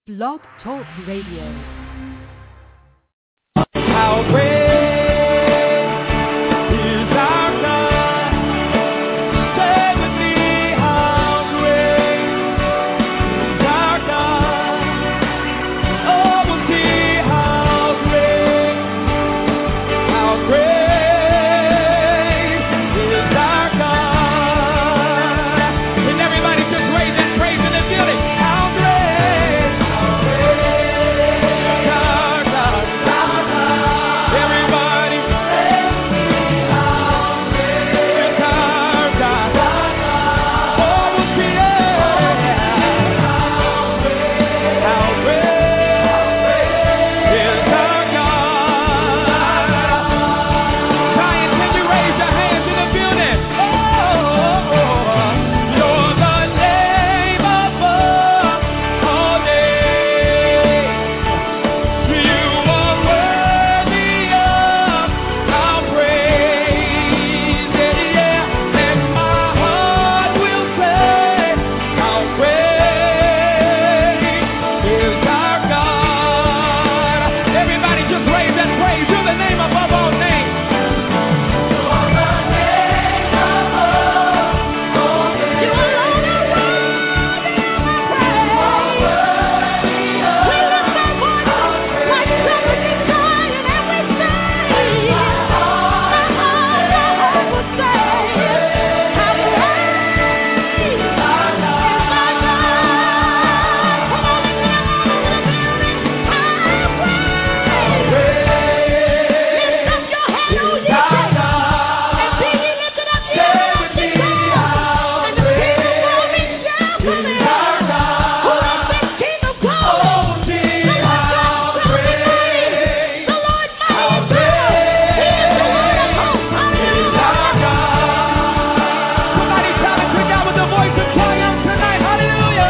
Blog Talk Radio. How great is our God? Say with me, how great is our God? Oh, we'll see how great is our God. And everybody just raise and praise in the building. How great is our God? Everybody, is our God. Oh, we'll see how great is our God. Zion, can you raise your hands in the building? Oh, you're the name above all names. You are worthy of our praise, yeah. And my heart will say, how great is our God. Everybody just raise that praise to the name above all names. You alone are worthy of our praise. We lift our voices like trumpets in Zion and we say, my heart will say, how great is our God. Come on, lift it up all over the building. How great. Lift up your head, O ye gates, and be ye lifted up, ye everlasting doors, and the King of glory shall come in. Who is this King of glory? The Lord God strong and mighty, the Lord mighty in battle. He is the Lord of hosts. Hallelujah. Somebody shout it to God with the voice of triumph tonight. Hallelujah.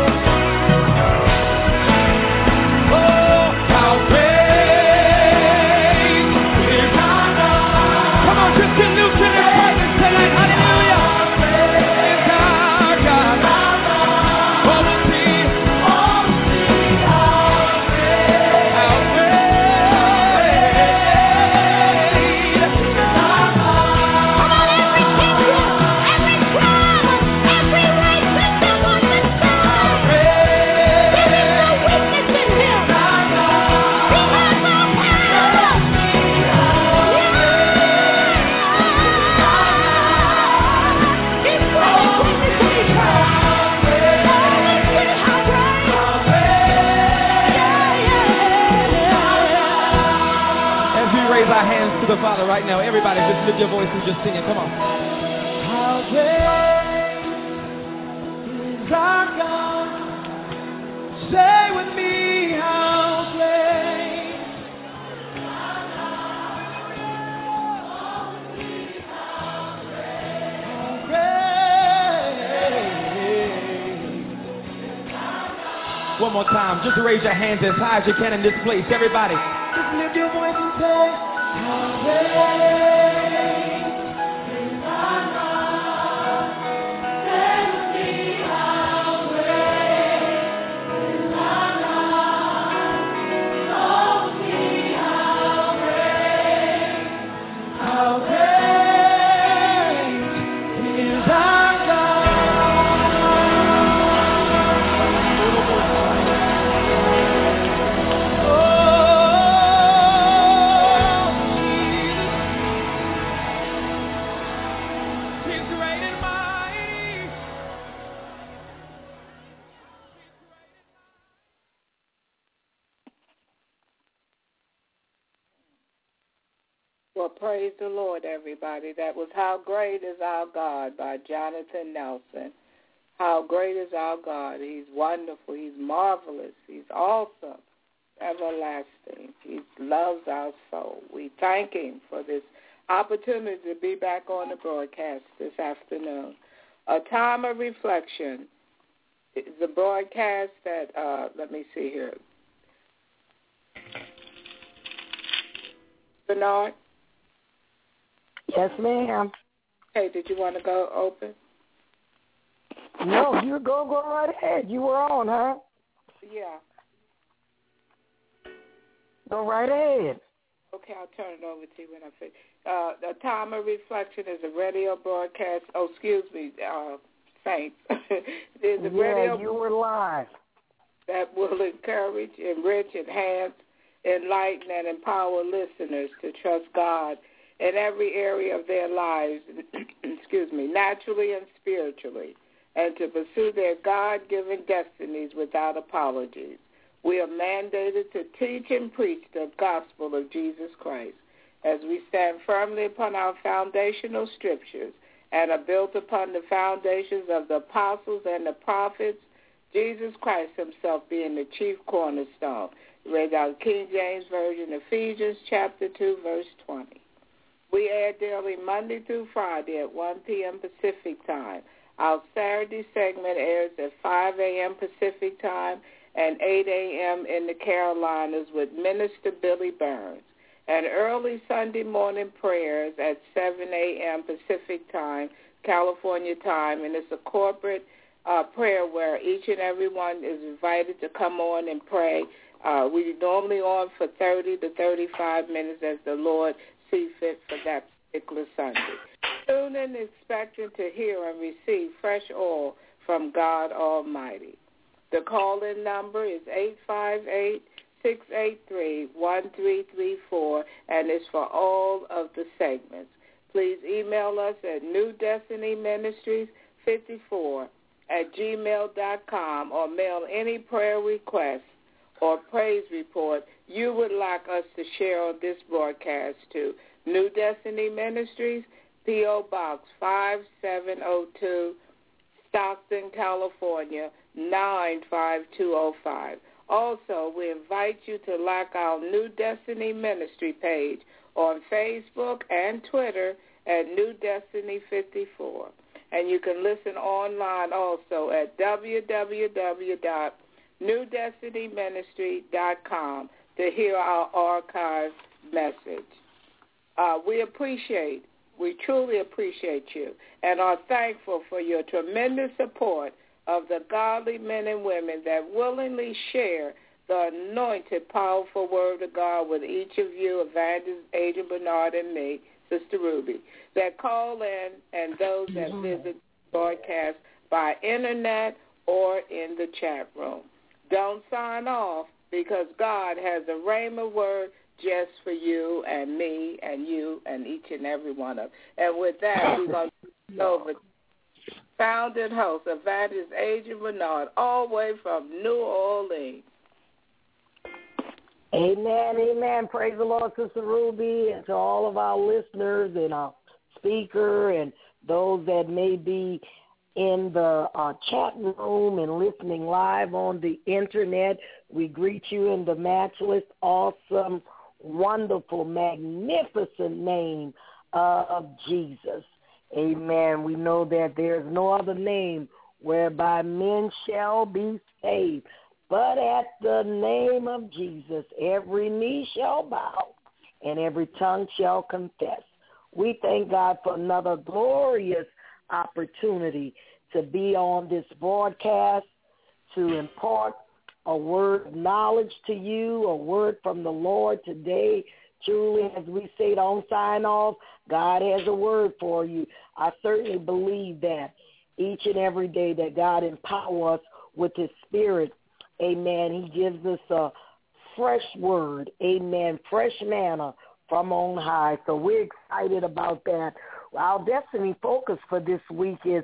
Oh, how great is our God. Come on, just salute to His presence tonight. Hallelujah. Is our God. Oh, we'll see how great. Come on, every kingdom, every tribe, every race, lift up on the side. There is no weakness in Him. He has all power. He's great and greatly to be praised. Oh, let's see how great. As we raise our hands to the Father right now, everybody just lift your voice and just sing it. Come on. How great is our God? Say with me, how great. How great. One more time, just raise your hands as high as you can in this place. Everybody, just lift your voice and say, how great is our God. Say with me, how great is our God. Oh, see how great is our He's great and mighty. Well, praise the Lord, everybody. That was How Great is Our God by Jonathan Nelson. How great is our God. He's wonderful. He's marvelous. He's awesome, everlasting. He loves our soul. We thank Him for this opportunity to be back on the broadcast this afternoon. A time of reflection is a broadcast that, let me see here. Bernard? Yes, ma'am. Hey, did you want to go open? No, you go right ahead. You were on, huh? Yeah. Go right ahead. Okay, I'll turn it over to you when I finish. The Time of Reflection is a radio broadcast. Oh, excuse me, Saints. There's a radio you were live. That will encourage, enrich, enhance, enlighten, and empower listeners to trust God in every area of their lives, naturally and spiritually, and to pursue their God-given destinies without apologies. We are mandated to teach and preach the gospel of Jesus Christ as we stand firmly upon our foundational scriptures and are built upon the foundations of the apostles and the prophets, Jesus Christ himself being the chief cornerstone. Read out King James Version, Ephesians chapter 2, verse 20. We air daily Monday through Friday at 1 p.m. Pacific time. Our Saturday segment airs at 5 a.m. Pacific time and 8 a.m. in the Carolinas with Minister Billy Burns. And early Sunday morning prayers at 7 a.m. Pacific time, California time, and it's a corporate prayer where each and every one is invited to come on and pray. We normally on for 30 to 35 minutes as the Lord sees fit for that particular Sunday. Tune in expecting to hear and receive fresh oil from God Almighty. The call-in number is 858-683-1334, and it's for all of the segments. Please email us at newdestinyministries54@gmail.com or mail any prayer request or praise report you would like us to share on this broadcast to New Destiny Ministries, P.O. Box 5702, Stockton, California, 95205. Also, we invite you to like our New Destiny Ministry page on Facebook and Twitter at New Destiny 54. And you can listen online also at www.newdestinyministry.com to hear our archived message. We truly appreciate you and are thankful for your tremendous support of the godly men and women that willingly share the anointed, powerful word of God with each of you, Evangelist Adrian Bernard and me, Sister Ruby, that call in and those that visit the broadcast by internet or in the chat room. Don't sign off because God has a rhema word just for you and me and you and each and every one of us. And with that, we're going to turn over founded host, Evangelist Adrian Bernard, all the way from New Orleans. Amen, amen. Praise the Lord, Sister Ruby, and to all of our listeners and our speaker and those that may be in the chat room and listening live on the internet. We greet you in the matchless, awesome, wonderful, magnificent name of Jesus. Amen. We know that there is no other name whereby men shall be saved. But at the name of Jesus, every knee shall bow and every tongue shall confess. We thank God for another glorious opportunity to be on this broadcast, to impart a word of knowledge to you, a word from the Lord today. Truly, as we say, don't sign off. God has a word for you. I certainly believe that each and every day that God empowers us with his spirit. Amen. He gives us a fresh word. Amen. Fresh manna from on high. So we're excited about that. Our destiny focus for this week is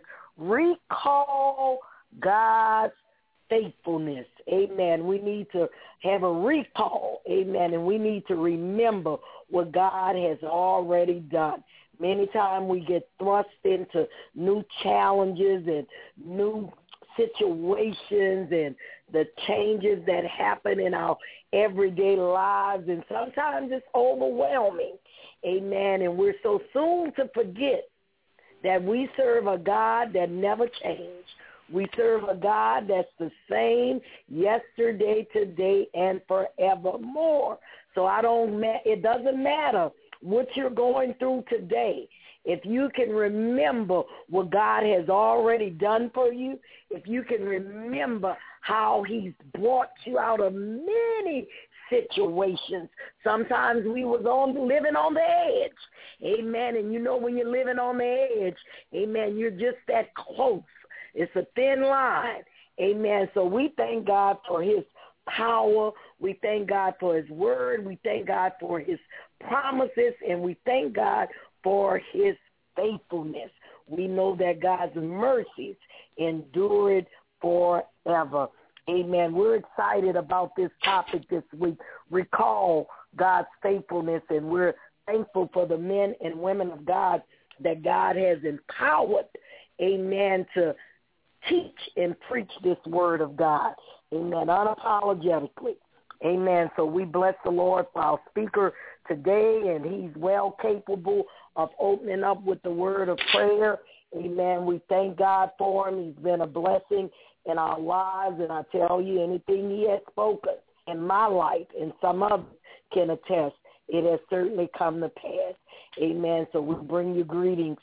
recall God's faithfulness. Amen. We need to have a recall. Amen. And we need to remember what God has already done. Many times we get thrust into new challenges and new situations and the changes that happen in our everyday lives, and sometimes it's overwhelming. Amen. And we're so soon to forget that we serve a God that never changed. We serve a God that's the same yesterday, today, and forevermore. So it doesn't matter what you're going through today. If you can remember what God has already done for you, if you can remember how he's brought you out of many situations. Sometimes we was living on the edge. Amen. And you know when you're living on the edge, amen, you're just that close. It's a thin line. Amen. So we thank God for his power. We thank God for his word. We thank God for his promises. And we thank God for his faithfulness. We know that God's mercies endured forever. Amen. We're excited about this topic this week. Recall God's faithfulness, and we're thankful for the men and women of God that God has empowered, amen, to teach and preach this word of God, amen, unapologetically. Amen. So we bless the Lord for our speaker today, and he's well capable of opening up with the word of prayer. Amen. We thank God for him. He's been a blessing in our lives, and I tell you, anything he has spoken in my life, and some others can attest, it has certainly come to pass. Amen. So we bring you greetings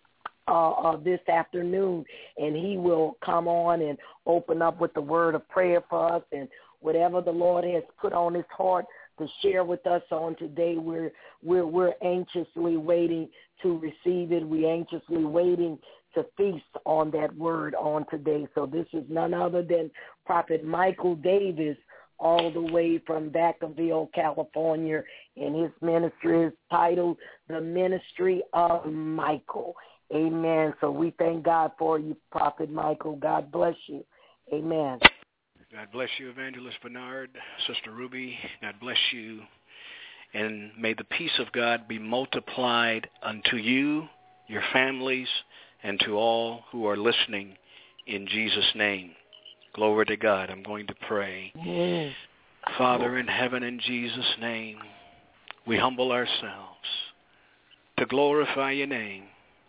this afternoon, and he will come on and open up with the word of prayer for us, and whatever the Lord has put on his heart to share with us on today, we're anxiously waiting to receive it. We're anxiously waiting to feast on that word on today. So this is none other than Prophet Michael Davis, all the way from Vacaville, California, and his ministry is titled The Ministry of Michael. Amen. So we thank God for you, Prophet Michael. God bless you. Amen. God bless you, Evangelist Bernard, Sister Ruby. God bless you. And may the peace of God be multiplied unto you, your families, and to all who are listening in Jesus' name. Glory to God. I'm going to pray. Yes. Father in heaven, in Jesus' name, we humble ourselves to glorify your name.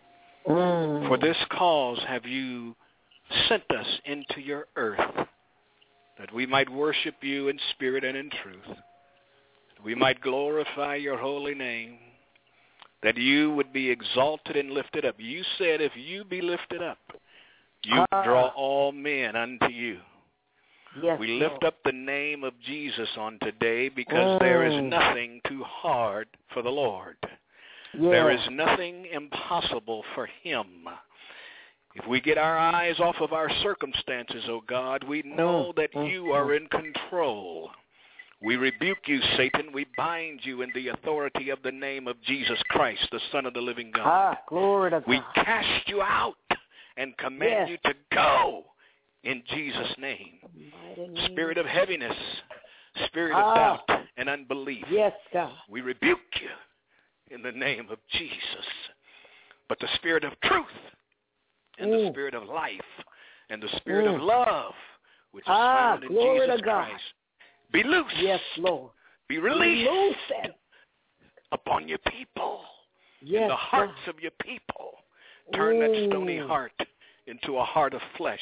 For this cause have you sent us into your earth, that we might worship you in spirit and in truth, that we might glorify your holy name, that you would be exalted and lifted up. You said if you be lifted up, you draw all men unto you. Yes, we lift up the name of Jesus on today because there is nothing too hard for the Lord. Yeah. There is nothing impossible for him. If we get our eyes off of our circumstances, oh God, we know that you are in control. We rebuke you, Satan. We bind you in the authority of the name of Jesus Christ, the Son of the living God. Glory to God. We cast you out and command you to go in Jesus' name. Spirit of heaviness, spirit of doubt and unbelief. Yes, God. We rebuke you in the name of Jesus. But the spirit of truth and the spirit of life and the spirit of love, which is found in Jesus Christ, be loose. Yes, Lord. Be released loose upon your people, in the hearts of your people. Turn that stony heart into a heart of flesh.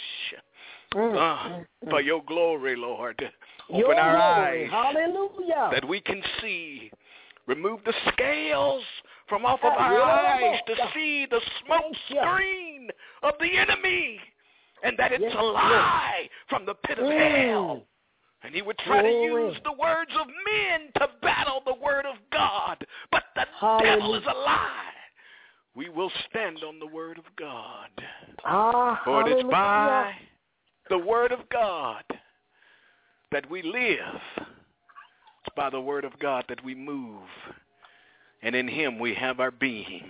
For your glory, Lord. Open our eyes. Hallelujah. That we can see. Remove the scales from off of our eyes to see the smoke screen of the enemy, and that it's a lie from the pit of hell. And he would try to use the words of men to battle the word of God, but the devil is a lie. We will stand on the word of God. For it is by the word of God that we live. It's by the word of God that we move. And in him we have our being.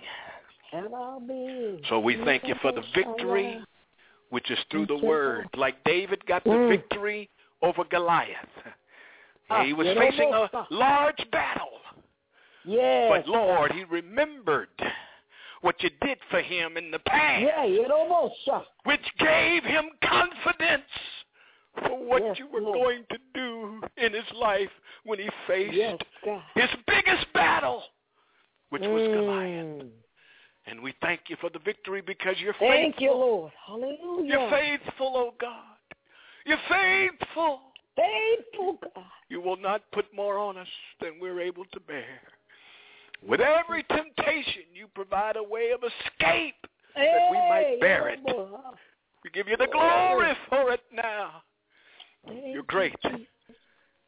So we thank you for the victory, which is through the word. Like David got the victory over Goliath. He was facing a large battle. But Lord, he remembered what you did for him in the past, which gave him confidence for what you were going to do in his life when he faced his biggest battle, which was Goliath. And we thank you for the victory because you're faithful. Thank you, Lord. Hallelujah. You're faithful, oh God. You're faithful. Faithful God. You will not put more on us than we're able to bear. With every temptation, you provide a way of escape that we might bear it. We give you the glory for it now. You're great.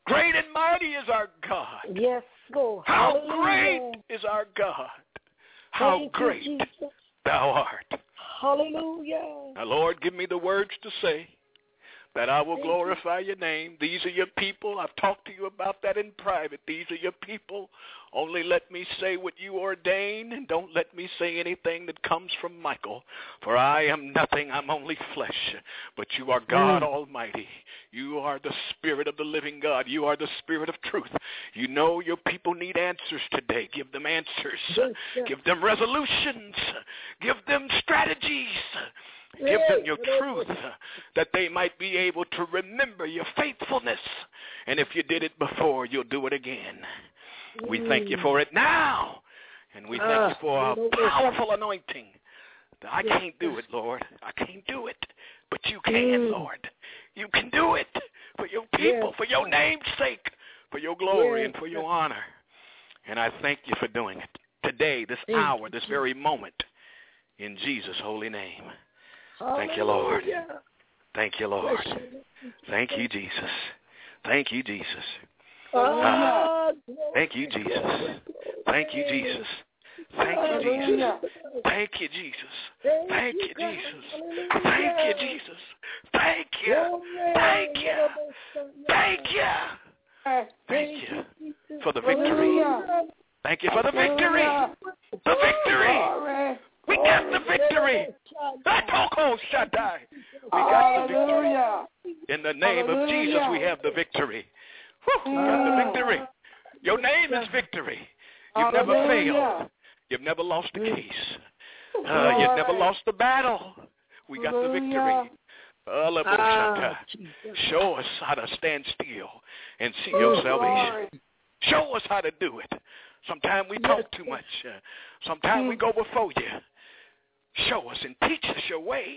Great and mighty is our God. Yes, Lord. How Hallelujah. great is our God. How Thank great you, Jesus. thou art. Hallelujah. Now, Lord, give me the words to say that I will Thank glorify your name. These are your people. I've talked to you about that in private. These are your people. Only let me say what you ordain, and don't let me say anything that comes from Michael. For I am nothing. I'm only flesh. But you are God Almighty. You are the Spirit of the living God. You are the Spirit of truth. You know your people need answers today. Give them answers. Yes. Give them resolutions. Give them strategies. Give them your truth that they might be able to remember your faithfulness. And if you did it before, you'll do it again. We thank you for it now. And we thank you for a powerful anointing. I can't do it, Lord. I can't do it. But you can, Lord. You can do it for your people, for your name's sake, for your glory and for your honor. And I thank you for doing it today, this hour, this very moment, in Jesus' holy name. Thank you, Lord. Thank you, Lord. Thank you, Jesus. Thank you, Jesus. Thank you, Jesus. Thank you, Jesus. Thank you, Jesus. Thank you, Jesus. Thank you, Jesus. Thank you, Jesus. Thank you. Thank you. Thank you. Thank you for the victory. Thank you for the victory. The victory. We got the victory. Shaddai. We got the victory. In the name of Jesus, we have the victory. We got the victory. Your name is victory. You've never failed. You've never lost a case. You've never lost the battle. We got the victory. Show us how to stand still and see your salvation. Show us how to do it. Sometimes we talk too much. Sometimes we go before you. Show us and teach us your way.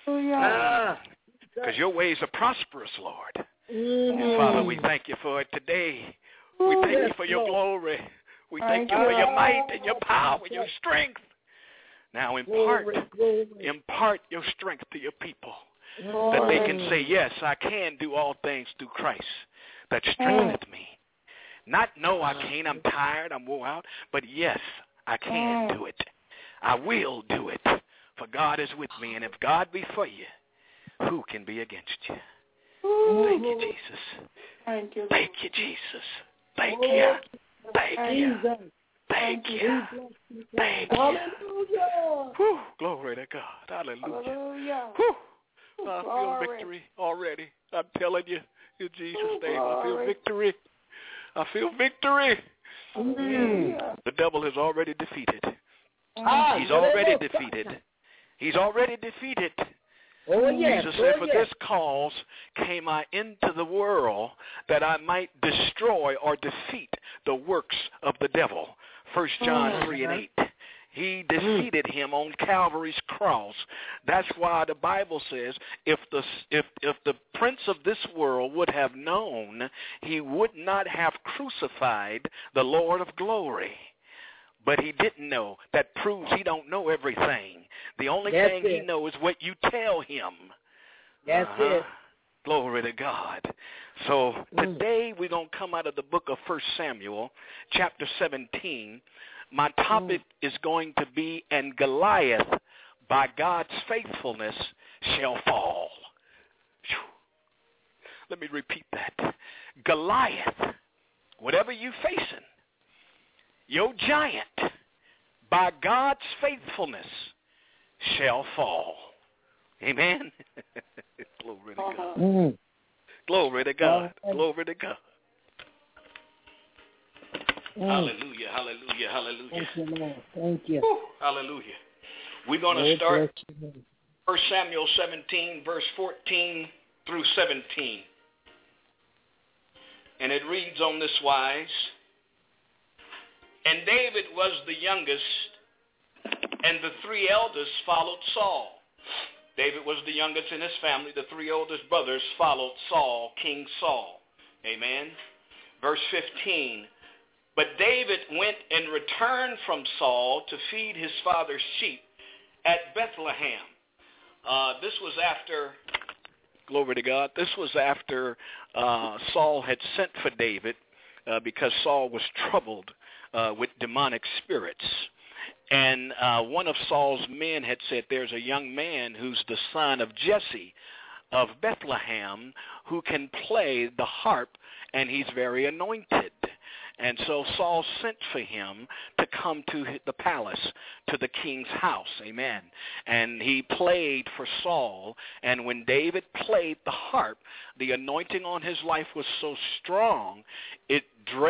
Because your ways are prosperous, Lord. And Father, we thank you for it today. We thank you for your glory. We thank you for your might and your power and your strength. Now impart your strength to your people. That they can say, yes, I can do all things through Christ that strengtheneth me. Not, no, I can't, I'm tired, I'm wore out. But yes, I can do it. I will do it. For God is with me. And if God be for you, who can be against you? Thank you, Jesus. Thank you. Thank you, Jesus. Thank you. Thank you. Thank you. Thank you. Whew, glory to God. Hallelujah. Whew. I feel victory already. I'm telling you, in Jesus' name, I feel victory. I feel victory. The devil is already defeated. He's already defeated. He's already defeated. Jesus said, for this cause came I into the world that I might destroy or defeat the works of the devil. 1 John 3:8. He defeated him on Calvary's cross. That's why the Bible says if the prince of this world would have known, he would not have crucified the Lord of glory. But he didn't know. That proves he don't know everything. The only thing he knows is what you tell him. That's it. Glory to God. So today we're going to come out of the book of 1 Samuel, chapter 17. My topic is going to be, and Goliath, by God's faithfulness, shall fall. Let me repeat that. Goliath, whatever you're facing, your giant, by God's faithfulness, shall fall. Amen? Glory to God. Glory to God. Glory to God. Hallelujah, hallelujah, hallelujah. Thank you, Lord. Thank you. Whew, hallelujah. We're going to start 1 Samuel 17, verse 14 through 17. And it reads on this wise, and David was the youngest, and the three eldest followed Saul. David was the youngest in his family. The three oldest brothers followed Saul, King Saul. Amen. Verse 15. But David went and returned from Saul to feed his father's sheep at Bethlehem. This was after Glory to God. This was after Saul had sent for David because Saul was troubled with demonic spirits. And one of Saul's men had said, there's a young man who's the son of Jesse of Bethlehem who can play the harp, and he's very anointed. And so Saul sent for him to come to the palace, to the king's house. Amen. And he played for Saul. And when David played the harp, the anointing on his life was so strong, it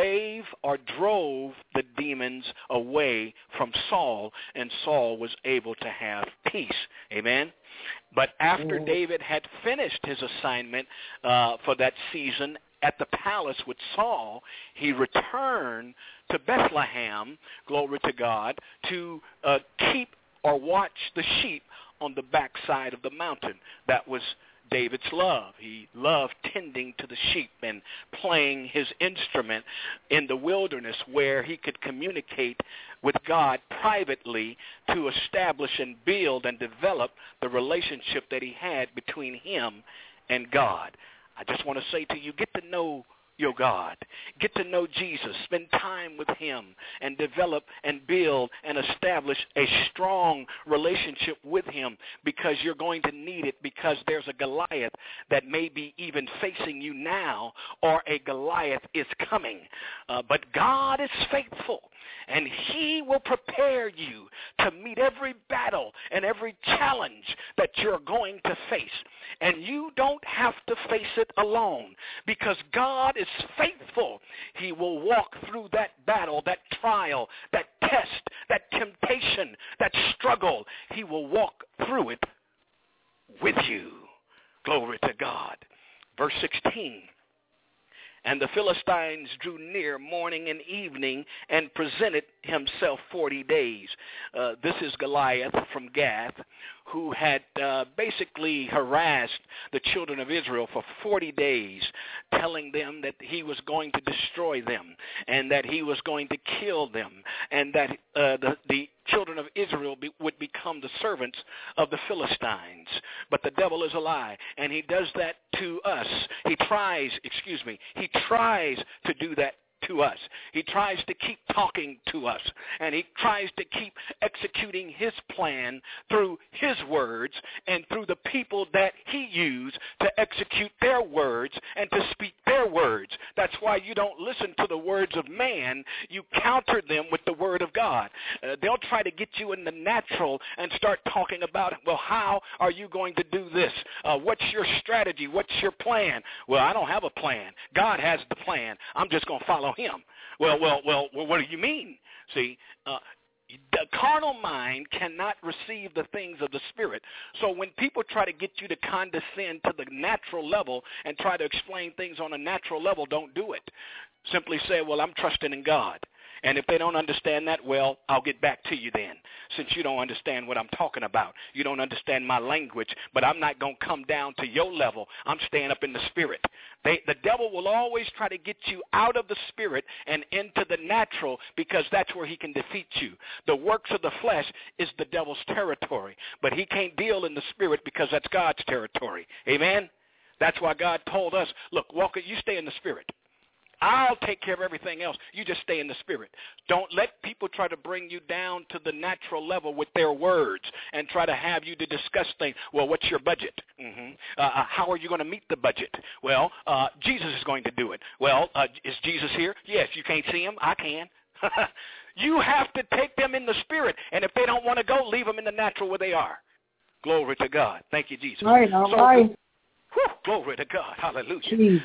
drove the demons away from Saul, and Saul was able to have peace. Amen. But after David had finished his assignment for that season at the palace with Saul, he returned to Bethlehem, glory to God, to keep or watch the sheep on the backside of the mountain. That was David's love. He loved tending to the sheep and playing his instrument in the wilderness where he could communicate with God privately to establish and build and develop the relationship that he had between him and God. I just want to say to you, get to know your God. Get to know Jesus. Spend time with him and develop and build and establish a strong relationship with him, because you're going to need it, because there's a Goliath that may be even facing you now, or a Goliath is coming. But God is faithful, and he will prepare you to meet every battle and every challenge that you're going to face. And you don't have to face it alone, because God is faithful. He will walk through that battle, that trial, that test, that temptation, that struggle. He will walk through it with you. Glory to God. Verse 16. And the Philistines drew near morning and evening and presented himself 40 days. This is Goliath from Gath, who had basically harassed the children of Israel for 40 days, telling them that he was going to destroy them and that he was going to kill them, and that the children of Israel would become the servants of the Philistines. But the devil is a lie, and he does that to us. He tries to do that to us. He tries to keep talking to us, and he tries to keep executing his plan through his words and through the people that he used to execute their words and to speak their words. That's why you don't listen to the words of man. You counter them with the word of God. They'll try to get you in the natural and start talking about, well, how are you going to do this? What's your strategy? What's your plan? Well, I don't have a plan. God has the plan. I'm just going to follow him. Well, what do you mean? See, the carnal mind cannot receive the things of the Spirit. So when people try to get you to condescend to the natural level and try to explain things on a natural level, don't do it. Simply say, well, I'm trusting in God. And if they don't understand that, well, I'll get back to you then, since you don't understand what I'm talking about. You don't understand my language, but I'm not going to come down to your level. I'm staying up in the Spirit. The devil will always try to get you out of the Spirit and into the natural, because that's where he can defeat you. The works of the flesh is the devil's territory, but he can't deal in the Spirit because that's God's territory. Amen? That's why God told us, look, Walker, you stay in the Spirit. I'll take care of everything else. You just stay in the Spirit. Don't let people try to bring you down to the natural level with their words and try to have you to discuss things. Well, what's your budget? How are you going to meet the budget? Well, Jesus is going to do it. Well, is Jesus here? Yes. You can't see him? I can. You have to take them in the Spirit, and if they don't want to go, leave them in the natural where they are. Glory to God. Thank you, Jesus. All right. Whew, glory to God. Hallelujah. Jesus.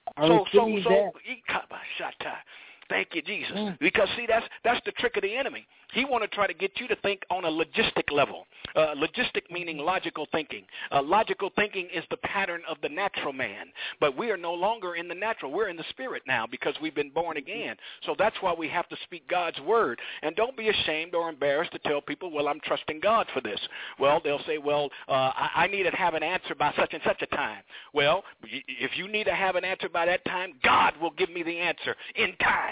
Thank you, Jesus. Because, see, that's the trick of the enemy. He want to try to get you to think on a logistic level. Logistic meaning logical thinking. Logical thinking is the pattern of the natural man. But we are no longer in the natural. We're in the Spirit now because we've been born again. So that's why we have to speak God's word. And don't be ashamed or embarrassed to tell people, well, I'm trusting God for this. Well, they'll say, well, I need to have an answer by such and such a time. Well, if you need to have an answer by that time, God will give me the answer in time.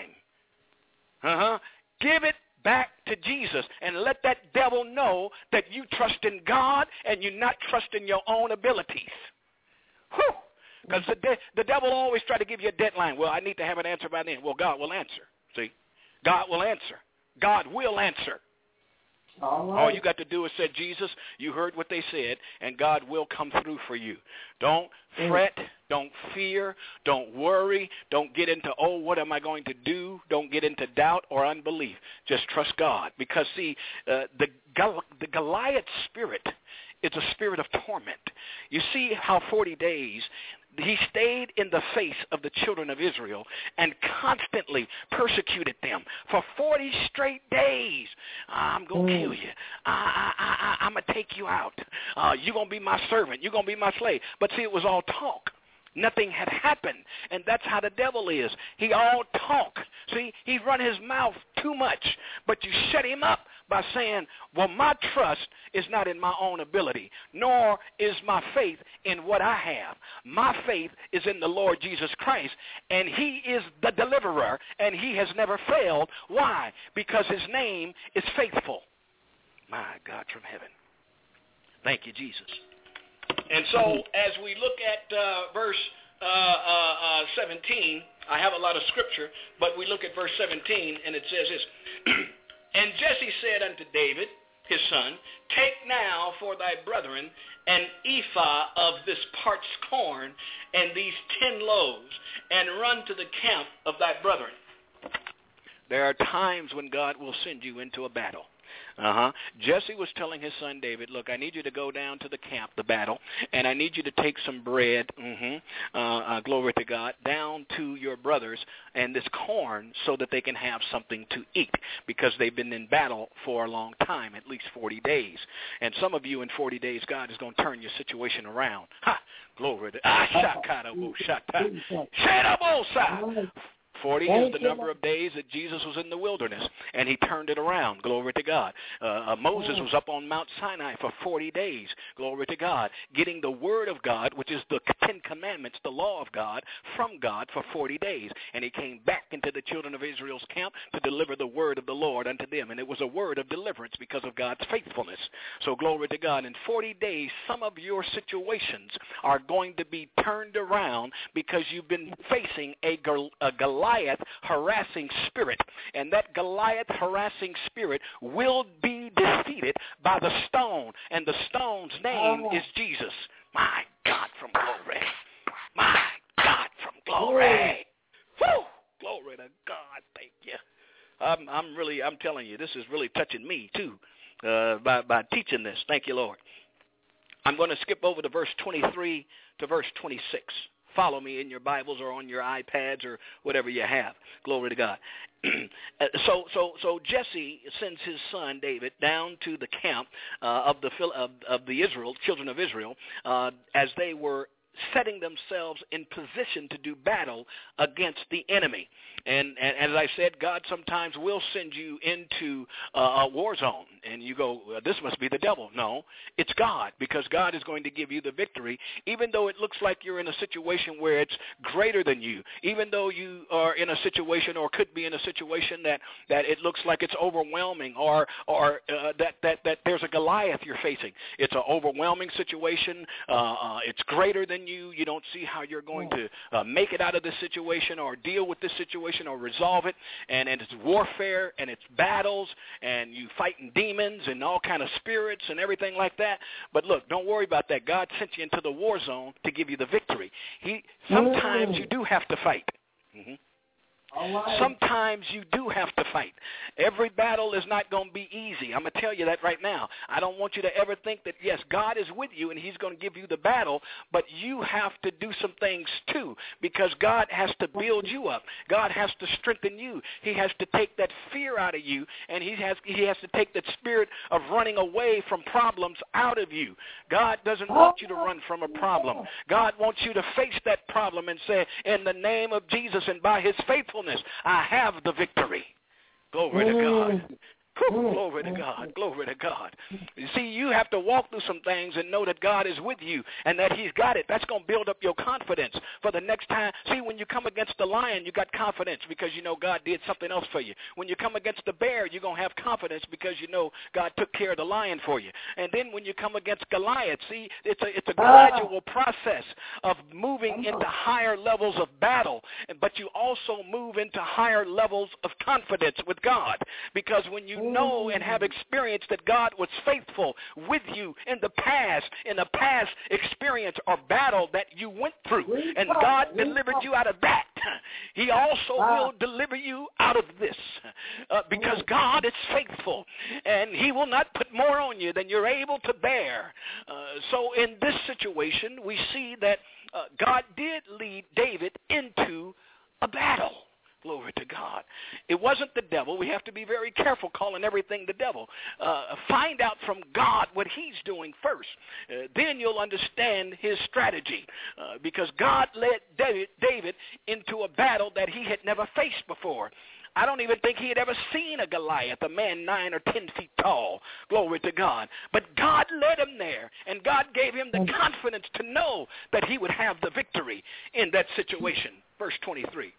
Give it back to Jesus and let that devil know that you trust in God and you're not trusting your own abilities. Because the devil always try to give you a deadline. Well, I need to have an answer by then. Well, God will answer. See? God will answer. God will answer. All you got to do is say, Jesus, you heard what they said, and God will come through for you. Don't fret. Don't fear. Don't worry. Don't get into, oh, what am I going to do? Don't get into doubt or unbelief. Just trust God. Because, see, the Goliath spirit is a spirit of torment. You see how 40 days he stayed in the face of the children of Israel and constantly persecuted them for 40 straight days. I'm going to kill you. I'm going to take you out. You're going to be my servant. You're going to be my slave. But see, it was all talk. Nothing had happened, and that's how the devil is. He all talk. See, he run his mouth too much, but you shut him up by saying, well, my trust is not in my own ability, nor is my faith in what I have. My faith is in the Lord Jesus Christ, and he is the deliverer, and he has never failed. Why? Because his name is faithful. My God from heaven. Thank you, Jesus. And so as we look at verse 17, I have a lot of scripture, but we look at verse 17, and it says this. And Jesse said unto David, his son, take now for thy brethren an ephah of this parched corn and these 10 loaves, and run to the camp of thy brethren. There are times when God will send you into a battle. Jesse was telling his son David, look, I need you to go down to the camp, the battle, and I need you to take some bread, glory to God, down to your brothers and this corn so that they can have something to eat, because they've been in battle for a long time, at least 40 days. And some of you in 40 days, God is going to turn your situation around. Ha! Glory to God. 40 is the number of days that Jesus was in the wilderness, and he turned it around. Glory to God. Moses was up on Mount Sinai for 40 days. Glory to God. Getting the word of God, which is the 10 commandments, the law of God, from God for 40 days. And he came back into the children of Israel's camp to deliver the word of the Lord unto them. And it was a word of deliverance because of God's faithfulness. So glory to God. In 40 days, some of your situations are going to be turned around because you've been facing a Goliath harassing spirit, and that Goliath harassing spirit will be defeated by the stone, and the stone's name is Jesus. My God from glory. My God from glory. Woo! Glory to God. Thank you. I'm telling you, this is really touching me too by teaching this. Thank you, Lord. I'm going to skip over to verse 23 to verse 26. Follow me in your Bibles or on your iPads or whatever you have. Glory to God. So Jesse sends his son David down to the camp of the children of Israel, as they were setting themselves in position to do battle against the enemy. And as I said, God sometimes will send you into a war zone, and you go, this must be the devil. No, it's God, because God is going to give you the victory, even though it looks like you're in a situation where it's greater than you, even though you are in a situation or could be in a situation that it looks like it's overwhelming, or that there's a Goliath you're facing. It's an overwhelming situation. It's greater than you. You don't see how you're going to make it out of this situation or deal with this situation or resolve it, and it's warfare and it's battles, and you fighting demons and all kind of spirits and everything like that. But look, don't worry about that. God sent you into the war zone to give you the victory. Sometimes you do have to fight. Sometimes you do have to fight. Every battle is not going to be easy. I'm going to tell you that right now. I don't want you to ever think that, yes, God is with you and he's going to give you the battle, but you have to do some things too, because God has to build you up. God has to strengthen you. He has to take that fear out of you, and he has to take that spirit of running away from problems out of you. God doesn't want you to run from a problem. God wants you to face that problem and say, in the name of Jesus and by his faithfulness, I have the victory. Glory to God. Glory to God. Glory to God. You see, you have to walk through some things and know that God is with you and that he's got it. That's going to build up your confidence for the next time. See, when you come against the lion, you got confidence because you know God did something else for you. When you come against the bear, you're going to have confidence because you know God took care of the lion for you. And then when you come against Goliath, see, it's a gradual process of moving into higher levels of battle, but you also move into higher levels of confidence with God, because when you know and have experienced that God was faithful with you in the past experience or battle that you went through, and God delivered you out of that, he also will deliver you out of this, because God is faithful, and he will not put more on you than you're able to bear. So in this situation, we see that God did lead David into a battle. Glory to God. It wasn't the devil. We have to be very careful calling everything the devil. Find out from God what he's doing first. Then you'll understand his strategy, because God led David into a battle that he had never faced before. I don't even think he had ever seen a Goliath, a man 9 or 10 feet tall. Glory to God. But God led him there, and God gave him the confidence to know that he would have the victory in that situation. Verse 23.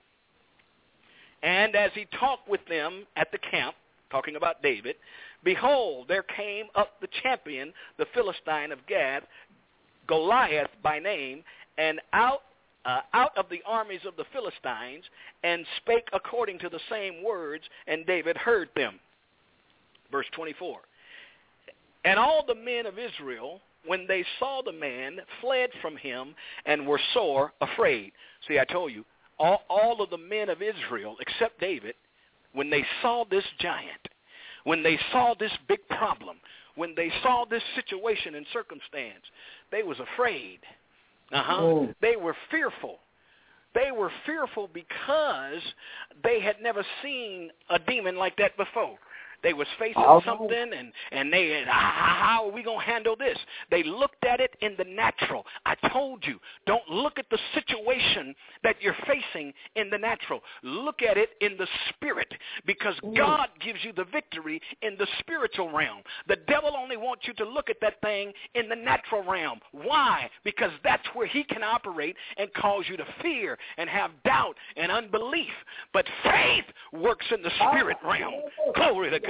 And as he talked with them at the camp, talking about David, behold, there came up the champion, the Philistine of Gath, Goliath by name, and out of the armies of the Philistines, and spake according to the same words, and David heard them. Verse 24. And all the men of Israel, when they saw the man, fled from him, and were sore afraid. See, I told you, all of the men of Israel, except David, when they saw this giant, when they saw this big problem, when they saw this situation and circumstance, they was afraid. They were fearful. They were fearful because they had never seen a demon like that before. They was facing something, and they had, how are we going to handle this? They looked at it in the natural. I told you, don't look at the situation that you're facing in the natural. Look at it in the spirit, because God gives you the victory in the spiritual realm. The devil only wants you to look at that thing in the natural realm. Why? Because that's where he can operate and cause you to fear and have doubt and unbelief. But faith works in the spirit realm. Glory to God.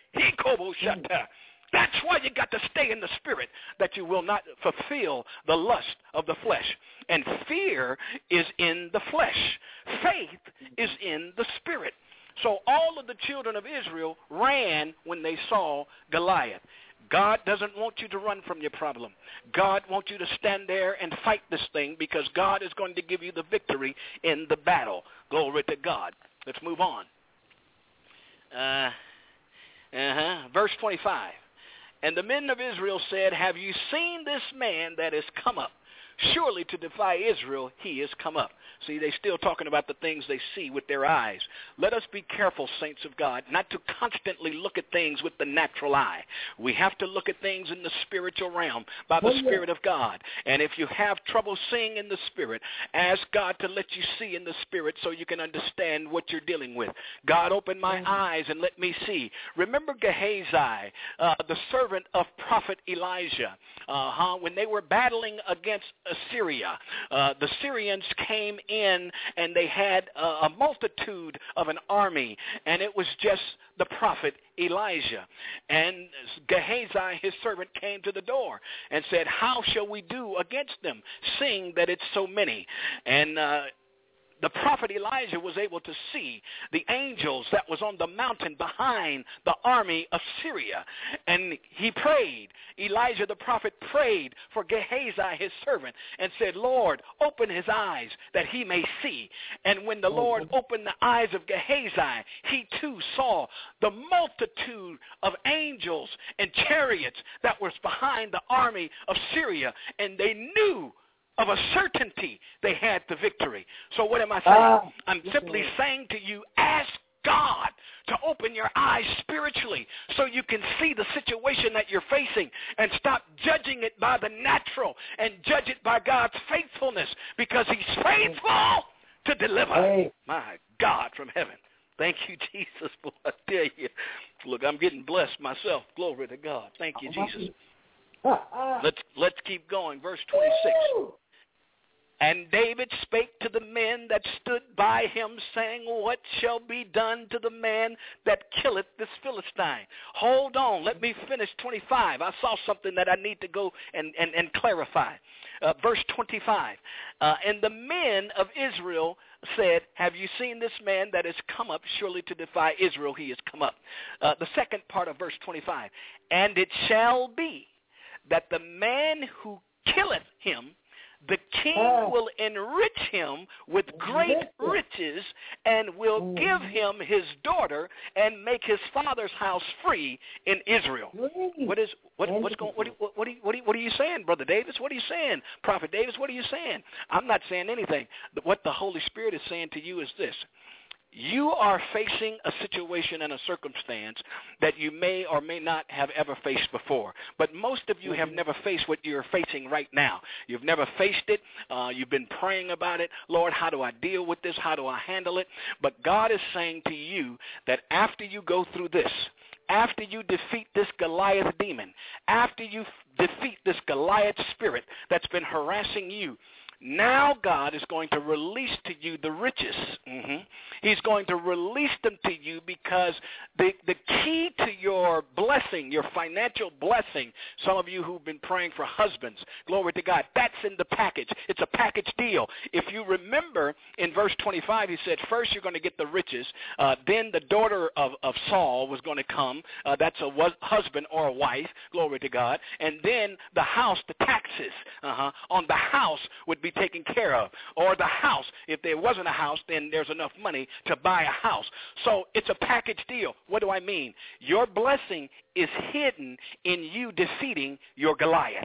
That's why you got to stay in the spirit, that you will not fulfill the lust of the flesh. And fear is in the flesh. Faith is in the spirit. So all of the children of Israel ran when they saw Goliath. God doesn't want you to run from your problem. God wants you to stand there and fight this thing, because God is going to give you the victory in the battle. Glory to God. Let's move on. Verse 25. And the men of Israel said, have you seen this man that is come up? Surely to defy Israel, he is come up. See, they're still talking about the things they see with their eyes. Let us be careful, saints of God, not to constantly look at things with the natural eye. We have to look at things in the spiritual realm by the Spirit of God. And if you have trouble seeing in the Spirit, ask God to let you see in the Spirit so you can understand what you're dealing with. God, open my eyes and let me see. Remember Gehazi, the servant of prophet Elijah, when they were battling against Assyria. The Syrians came in, and they had a multitude of an army, and it was just the prophet Elijah. And Gehazi, his servant, came to the door and said, how shall we do against them, seeing that it's so many? And the prophet Elijah was able to see the angels that was on the mountain behind the army of Syria. And he prayed. Elijah the prophet prayed for Gehazi, his servant, and said, Lord, open his eyes that he may see. And when the Lord opened the eyes of Gehazi, he too saw the multitude of angels and chariots that was behind the army of Syria. And they knew of a certainty they had the victory. So what am I saying? I'm simply saying to you, ask God to open your eyes spiritually so you can see the situation that you're facing, and stop judging it by the natural and judge it by God's faithfulness, because he's faithful to deliver. My God from heaven. Thank you, Jesus. Boy, I tell you. Look, I'm getting blessed myself. Glory to God. Thank you, Jesus. Let's keep going. Verse 26. And David spake to the men that stood by him, saying, what shall be done to the man that killeth this Philistine? Hold on, let me finish 25. I saw something that I need to go and clarify. Verse 25. And the men of Israel said, have you seen this man that is come up? Surely to defy Israel he is come up. The second part of verse 25. And it shall be that the man who killeth him, the king will enrich him with great riches and will give him his daughter and make his father's house free in Israel. What are you saying, Brother Davis? What are you saying, Prophet Davis? What are you saying? I'm not saying anything. What the Holy Spirit is saying to you is this. You are facing a situation and a circumstance that you may or may not have ever faced before. But most of you have never faced what you're facing right now. You've never faced it. You've been praying about it. Lord, how do I deal with this? How do I handle it? But God is saying to you that after you go through this, after you defeat this Goliath demon, after you defeat this Goliath spirit that's been harassing you, now God is going to release to you the riches. He's going to release them to you because the key to your blessing, your financial blessing, some of you who've been praying for husbands, glory to God, that's in the package. It's a package deal. If you remember in verse 25, he said, first you're going to get the riches, then the daughter of Saul was going to come. That's a husband or a wife, glory to God. And then the house, the taxes on the house would be taken care of. Or the house, if there wasn't a house, then there's enough money to buy a house. So it's a package deal. What do I mean? Your blessing is hidden in you defeating your Goliath.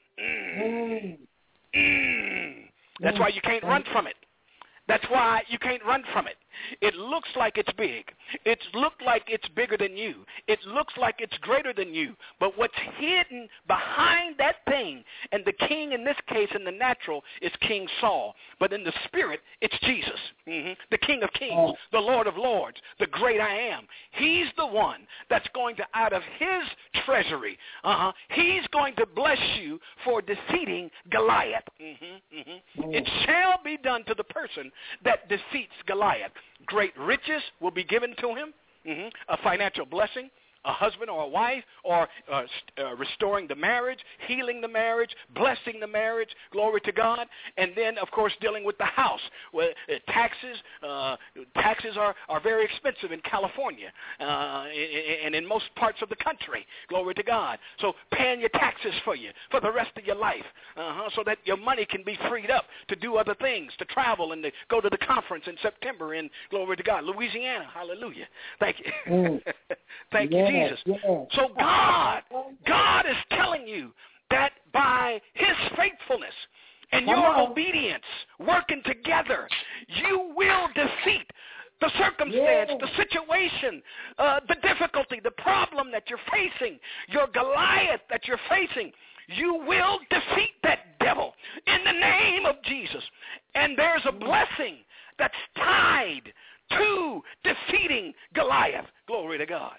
That's why you can't run from it. That's why you can't run from it. It looks like it's big. It looks like it's bigger than you. It looks like it's greater than you. But what's hidden behind that thing, and the king in this case in the natural is King Saul, but in the spirit it's Jesus, the King of Kings, the Lord of Lords, the great I am. He's the one that's going to, out of his treasury, he's going to bless you for defeating Goliath. It shall be done to the person that defeats Goliath. Great riches will be given to him, a financial blessing, a husband or a wife, or restoring the marriage, healing the marriage, blessing the marriage, glory to God, and then, of course, dealing with the house. Where taxes are very expensive in California and in most parts of the country, glory to God. So paying your taxes for you for the rest of your life so that your money can be freed up to do other things, to travel and to go to the conference in September in, glory to God, Louisiana. Hallelujah. Thank you. Thank you, Jesus. So God is telling you that by his faithfulness and your obedience working together, you will defeat the circumstance, the situation, the difficulty, the problem that you're facing, your Goliath that you're facing. You will defeat that devil in the name of Jesus. And there's a blessing that's tied to defeating Goliath. Glory to God.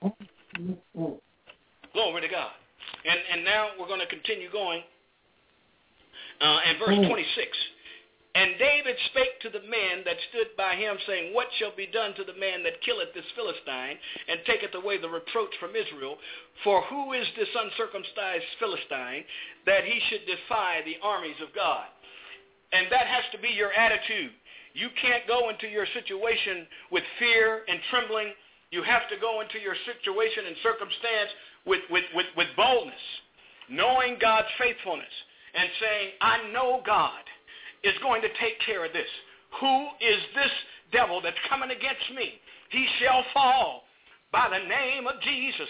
Glory to God. And now we're going to continue going. And verse 26. And David spake to the men that stood by him, saying, what shall be done to the man that killeth this Philistine, and taketh away the reproach from Israel? For who is this uncircumcised Philistine, that he should defy the armies of God? And that has to be your attitude. You can't go into your situation with fear and trembling. You have to go into your situation and circumstance with boldness, knowing God's faithfulness, and saying, I know God is going to take care of this. Who is this devil that's coming against me? He shall fall by the name of Jesus.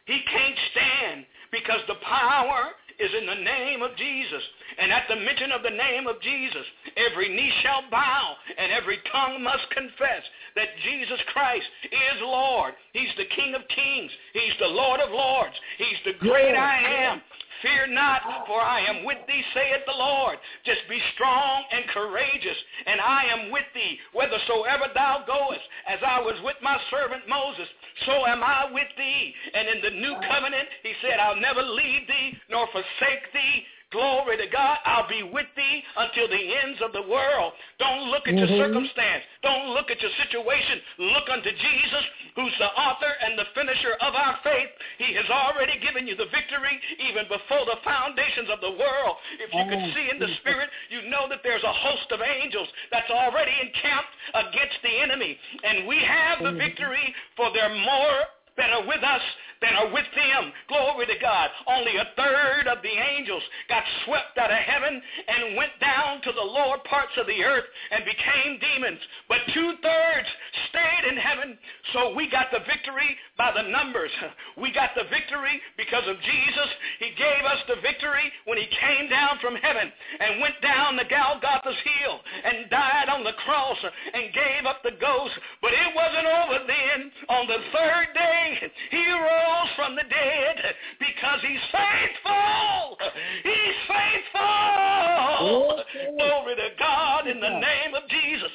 He can't stand because the power is in the name of Jesus. And at the mention of the name of Jesus, every knee shall bow and every tongue must confess that Jesus Christ is Lord. He's the King of kings. He's the Lord of lords. He's the great I am. Fear not, for I am with thee, saith the Lord. Just be strong and courageous, and I am with thee, whithersoever thou goest. As I was with my servant Moses, so am I with thee. And in the new covenant, he said, I'll never leave thee nor forsake thee. Glory to God, I'll be with thee until the ends of the world. Don't look at your circumstance. Don't look at your situation. Look unto Jesus, who's the author and the finisher of our faith. He has already given you the victory even before the foundations of the world. If you could see in the spirit, you know that there's a host of angels that's already encamped against the enemy. And we have the victory, for they're more that are with us than are with them. Glory to God. Only a third of the angels got swept out of heaven and went down to the lower parts of the earth and became demons. But 2/3 stayed in heaven. So we got the victory by the numbers. We got the victory because of Jesus. He gave us the victory when he came down from heaven and went down the Golgotha's hill and died on the cross and gave up the ghost. But it wasn't over then. On the third day, he rose from the dead because he's faithful. He's faithful. Glory to God in the name of Jesus.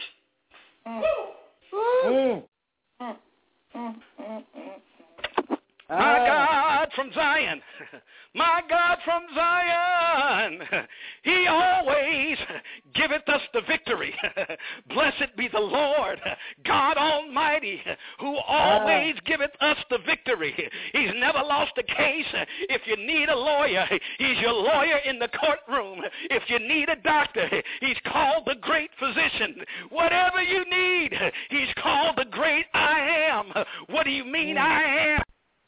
My God from Zion, my God from Zion, he always giveth us the victory. Blessed be the Lord, God Almighty, who always giveth us the victory. He's never lost a case. If you need a lawyer, he's your lawyer in the courtroom. If you need a doctor, he's called the great physician. Whatever you need, he's called the great I am. What do you mean I am?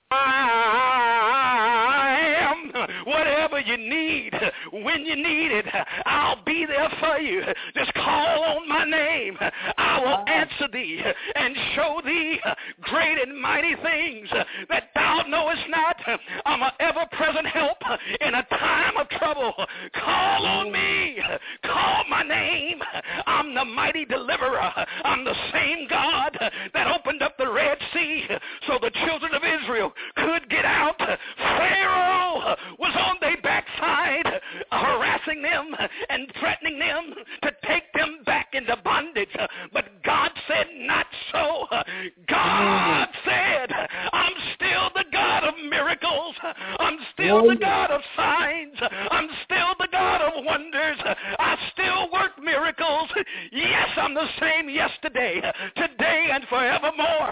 I am whatever you need when you need it. I'll be there for you. Just call on my name. I will answer thee and show thee great and mighty things that thou knowest not. I'm an ever-present help in a time of trouble. Call on me. Call my name. I'm the mighty deliverer. I'm the same God that opened up the Red Sea so the children of Israel could get out. Pharaoh was on their backside, harassing them and threatening them to take them back into bondage. But God said, not so. God said, I'm still the God of miracles. I'm still the God of signs. I'm still the God of wonders. I still work miracles. Yes, I'm the same yesterday, today, and forevermore.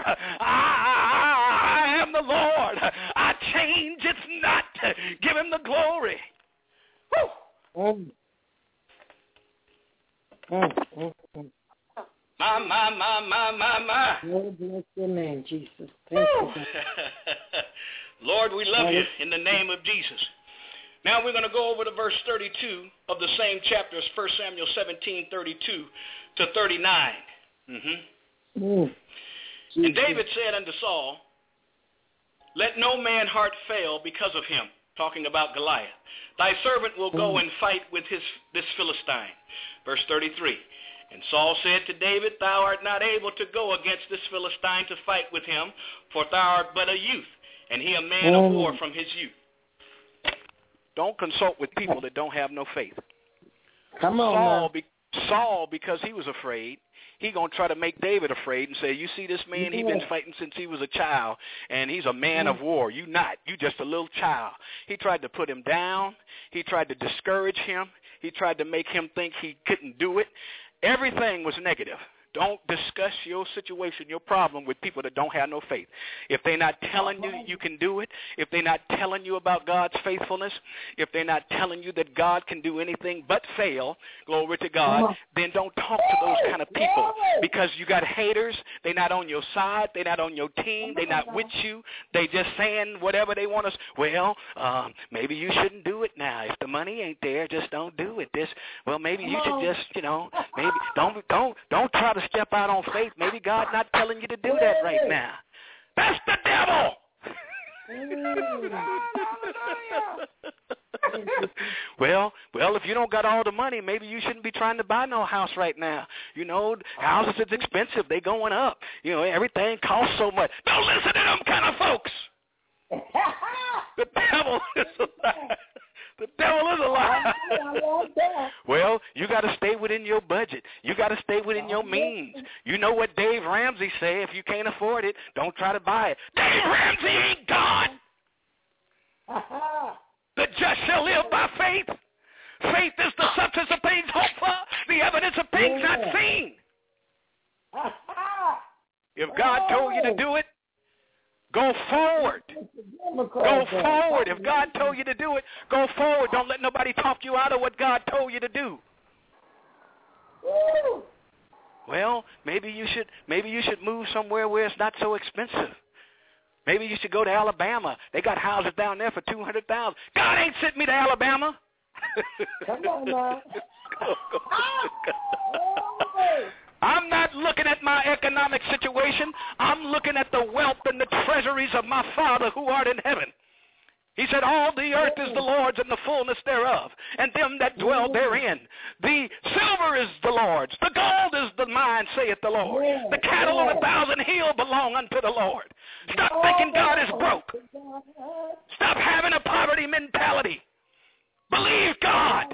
I am the Lord. I change. It's not. Give him the glory. Woo. My. Lord, bless your name, Jesus. Thank you. Lord, we love you in the name of Jesus. Now we're going to go over to verse 32 of the same chapter as 1 Samuel 17:32 to 39. And David said unto Saul, let no man heart fail because of him, talking about Goliath. Thy servant will go and fight with this Philistine. Verse 33. And Saul said to David, thou art not able to go against this Philistine to fight with him, for thou art but a youth, and he a man of war from his youth. Don't consult with people that don't have no faith. Come on, Saul, because he was afraid, he going to try to make David afraid and say, you see this man, he been fighting since he was a child, and he's a man of war. You not. You just a little child. He tried to put him down. He tried to discourage him. He tried to make him think he couldn't do it. Everything was negative. Don't discuss your situation, your problem with people that don't have no faith. If they're not telling you you can do it, if they're not telling you about God's faithfulness, if they're not telling you that God can do anything but fail, glory to God, then don't talk to those kind of people, because you got haters. They're not on your side. They're not on your team. They're not with you. They just saying whatever they want us. Well, maybe you shouldn't do it now. If the money ain't there, just don't do it. Maybe you should just, maybe don't try to step out on faith. Maybe God not telling you to do that right now. That's the devil. Well, if you don't got all the money, maybe you shouldn't be trying to buy no house right now. You know, houses is expensive. They going up. You know, everything costs so much. Don't listen to them kind of folks. The devil is a lie. The devil is a lie. Well, you got to stay within your budget. You got to stay within your means. You know what Dave Ramsey say, if you can't afford it, don't try to buy it. Dave Ramsey ain't God. The just shall live by faith. Faith is the substance of things hoped for, the evidence of things not seen. If God told you to do it, go forward. Go forward. If God told you to do it, go forward. Don't let nobody talk you out of what God told you to do. Well, maybe you should move somewhere where it's not so expensive. Maybe you should go to Alabama. They got houses down there for $200,000. God ain't sent me to Alabama. Come on now. I'm not looking at my economic situation. I'm looking at the wealth and the treasuries of my Father who art in heaven. He said, all the earth is the Lord's and the fullness thereof, and them that dwell therein. The silver is the Lord's. The gold is the mine, saith the Lord. The cattle on 1,000 hills belong unto the Lord. Stop thinking God is broke. Stop having a poverty mentality. Believe God.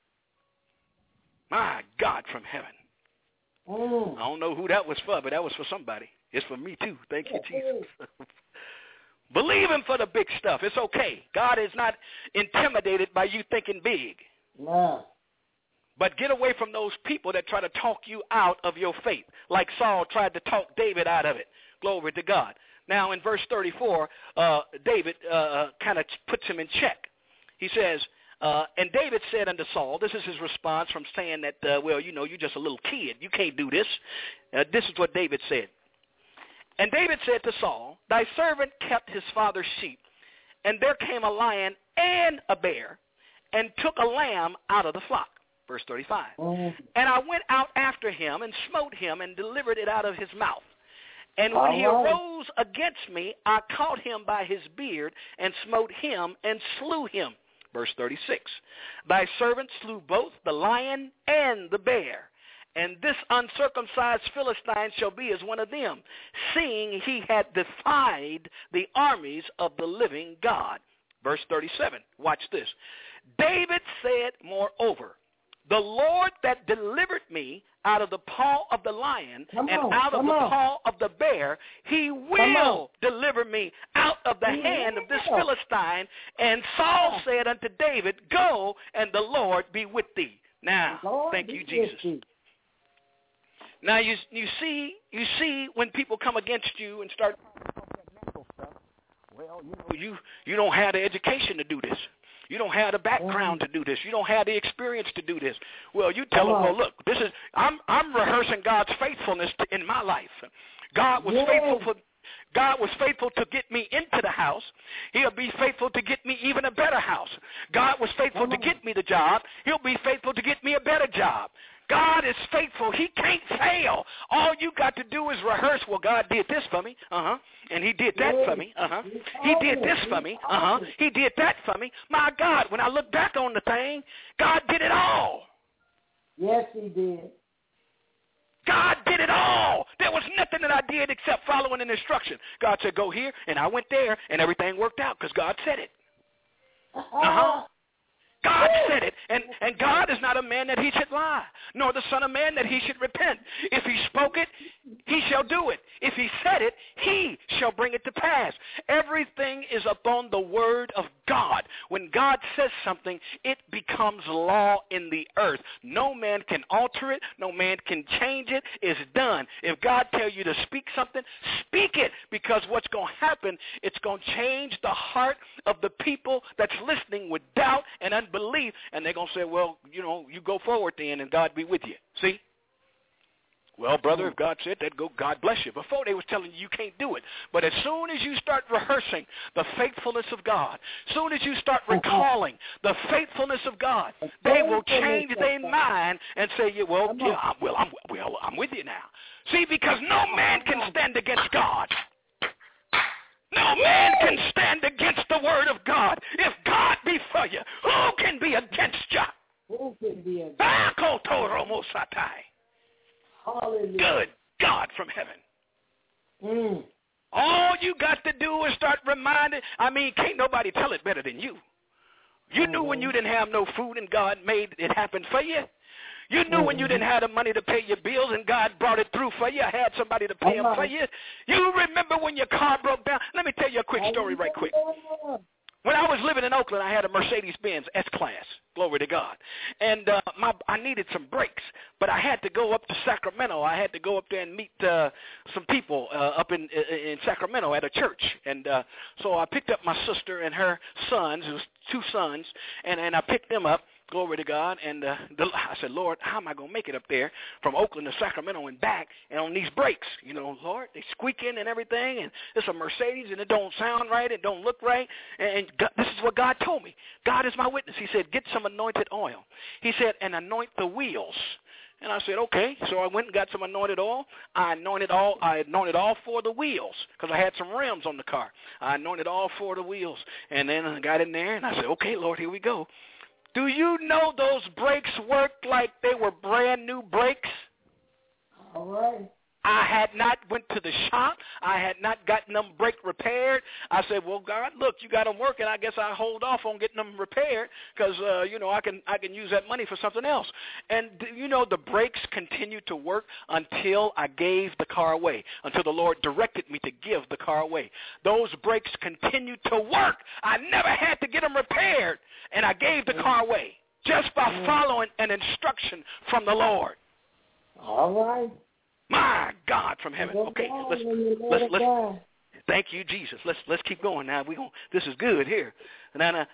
My God from heaven. I don't know who that was for, but that was for somebody. It's for me too. Thank you, Jesus. Believe him for the big stuff. It's okay. God is not intimidated by you thinking big. No. But get away from those people that try to talk you out of your faith, like Saul tried to talk David out of it. Glory to God. Now, in verse 34, David kind of puts him in check. He says, and David said unto Saul, this is his response from saying that, well, you know, you're just a little kid. You can't do this. This is what David said. And David said to Saul, thy servant kept his father's sheep, and there came a lion and a bear, and took a lamb out of the flock. Verse 35. And I went out after him, and smote him, and delivered it out of his mouth. And when he arose against me, I caught him by his beard, and smote him, and slew him. Verse 36. Thy servant slew both the lion and the bear. And this uncircumcised Philistine shall be as one of them, seeing he had defied the armies of the living God. Verse 37, watch this. David said, moreover, the Lord that delivered me out of the paw of the lion and out of the paw of the bear, he will deliver me out of the hand of this Philistine. And Saul said unto David, go, and the Lord be with thee. Now, thank you, Jesus. Now you see when people come against you and start talking about that mental stuff. Well, you don't have the education to do this. You don't have the background to do this. You don't have the experience to do this. Well, you tell them, well, look, this is I'm rehearsing God's faithfulness in my life. God was faithful to get me into the house. He'll be faithful to get me even a better house. God was faithful to get me the job. He'll be faithful to get me a better job. God is faithful. He can't fail. All you got to do is rehearse. Well, God did this for me. And he did that for me. He did this for me. He did that for me. My God, when I look back on the thing, God did it all. Yes, he did. God did it all. There was nothing that I did except following an instruction. God said, go here, and I went there, and everything worked out because God said it. God said it, and God is not a man that he should lie, nor the son of man that he should repent. If he spoke it, he shall do it. If he said it, he shall bring it to pass. Everything is upon the word of God. When God says something, it becomes law in the earth. No man can alter it. No man can change it. It's done. If God tells you to speak something, speak it, because what's going to happen, it's going to change the heart of the people that's listening with doubt and unbelief, and they're going to say, well, you go forward then, and God be with you. See? Well, brother, if God said that, go, God bless you. Before they was telling you can't do it. But as soon as you start rehearsing the faithfulness of God, as soon as you start recalling the faithfulness of God, they will change their mind and say, I'm with you now. See, because no man can stand against God. No man can stand against against you? Who can be against? Hallelujah. Good God from heaven. All you got to do is start reminding. I mean, can't nobody tell it better than you. You knew when you didn't have no food and God made it happen for you. You knew when you didn't have the money to pay your bills and God brought it through for you. I had somebody to pay them for you. You remember when your car broke down? Let me tell you a quick story right quick. When I was living in Oakland, I had a Mercedes-Benz S-Class. Glory to God. And I needed some brakes, but I had to go up to Sacramento. I had to go up there and meet some people up in Sacramento at a church. And so I picked up my sister and her sons. It was 2 sons, and I picked them up. Glory to God. And I said, Lord, how am I going to make it up there from Oakland to Sacramento and back and on these brakes? You know, Lord, they squeaking and everything, and it's a Mercedes, and it don't sound right. It don't look right. And God, this is what God told me. God is my witness. He said, get some anointed oil. He said, and anoint the wheels. And I said, okay. So I went and got some anointed oil. I anointed all 4 of the wheels because I had some rims on the car. I anointed all 4 of the wheels. And then I got in there, and I said, okay, Lord, here we go. Do you know those brakes worked like they were brand new brakes? All right. I had not went to the shop. I had not gotten them brake repaired. I said, well, God, look, you got them working. I guess I'll hold off on getting them repaired because, I can use that money for something else. And, the brakes continued to work until I gave the car away, until the Lord directed me to give the car away. Those brakes continued to work. I never had to get them repaired, and I gave the car away just by following an instruction from the Lord. All right. My God from heaven. Okay, let's thank you, Jesus. Let's keep going now. This is good here. Now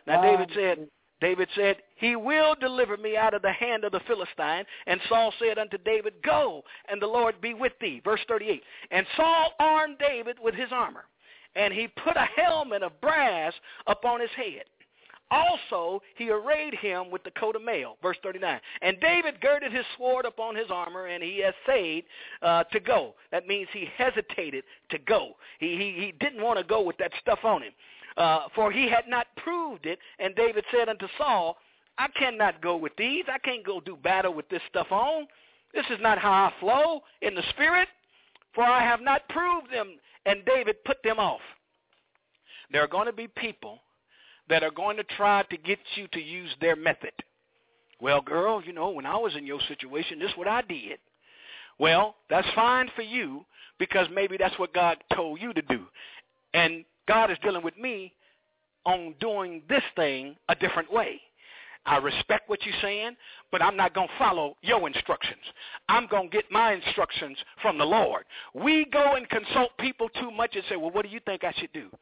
David said, he will deliver me out of the hand of the Philistine. And Saul said unto David, go, and the Lord be with thee. Verse 38. And Saul armed David with his armor, and he put a helmet of brass upon his head. Also, he arrayed him with the coat of mail. Verse 39. And David girded his sword upon his armor, and he essayed to go. That means he hesitated to go. He didn't want to go with that stuff on him, for he had not proved it. And David said unto Saul, I cannot go with these. I can't go do battle with this stuff on. This is not how I flow in the spirit, for I have not proved them. And David put them off. There are going to be people that are going to try to get you to use their method. Well, girl, when I was in your situation, this is what I did. Well, that's fine for you because maybe that's what God told you to do. And God is dealing with me on doing this thing a different way. I respect what you're saying, but I'm not going to follow your instructions. I'm going to get my instructions from the Lord. We go and consult people too much and say, well, what do you think I should do?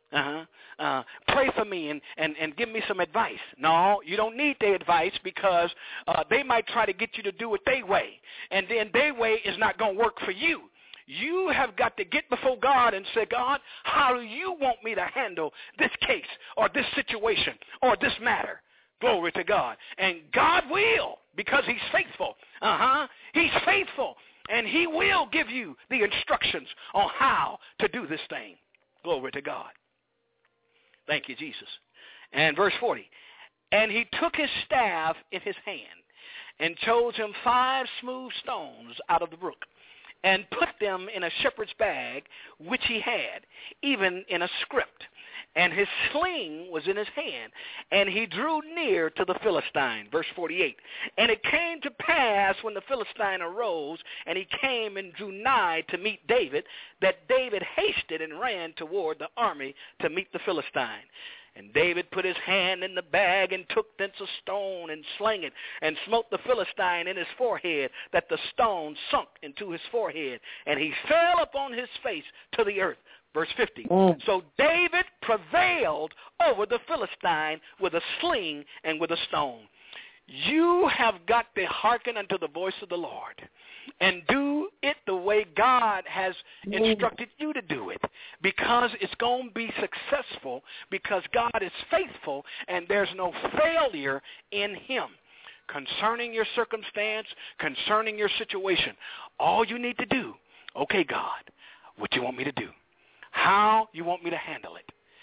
Pray for me and give me some advice. No, you don't need their advice because they might try to get you to do it their way, and then their way is not going to work for you. You have got to get before God and say, God, how do you want me to handle this case or this situation or this matter? Glory to God. And God will, because he's faithful. He's faithful, and he will give you the instructions on how to do this thing. Glory to God. Thank you, Jesus. And verse 40, and he took his staff in his hand and chose him 5 smooth stones out of the brook and put them in a shepherd's bag, which he had, even in a script. And his sling was in his hand, and he drew near to the Philistine. Verse 48, and it came to pass when the Philistine arose, and he came and drew nigh to meet David, that David hasted and ran toward the army to meet the Philistine. And David put his hand in the bag and took thence a stone and slang it and smote the Philistine in his forehead, that the stone sunk into his forehead, and he fell upon his face to the earth. Verse 50, so David prevailed over the Philistine with a sling and with a stone. You have got to hearken unto the voice of the Lord and do it the way God has instructed you to do it, because it's going to be successful, because God is faithful and there's no failure in him. Concerning your circumstance, concerning your situation, all you need to do, okay, God, what you want me to do? How you want me to handle it?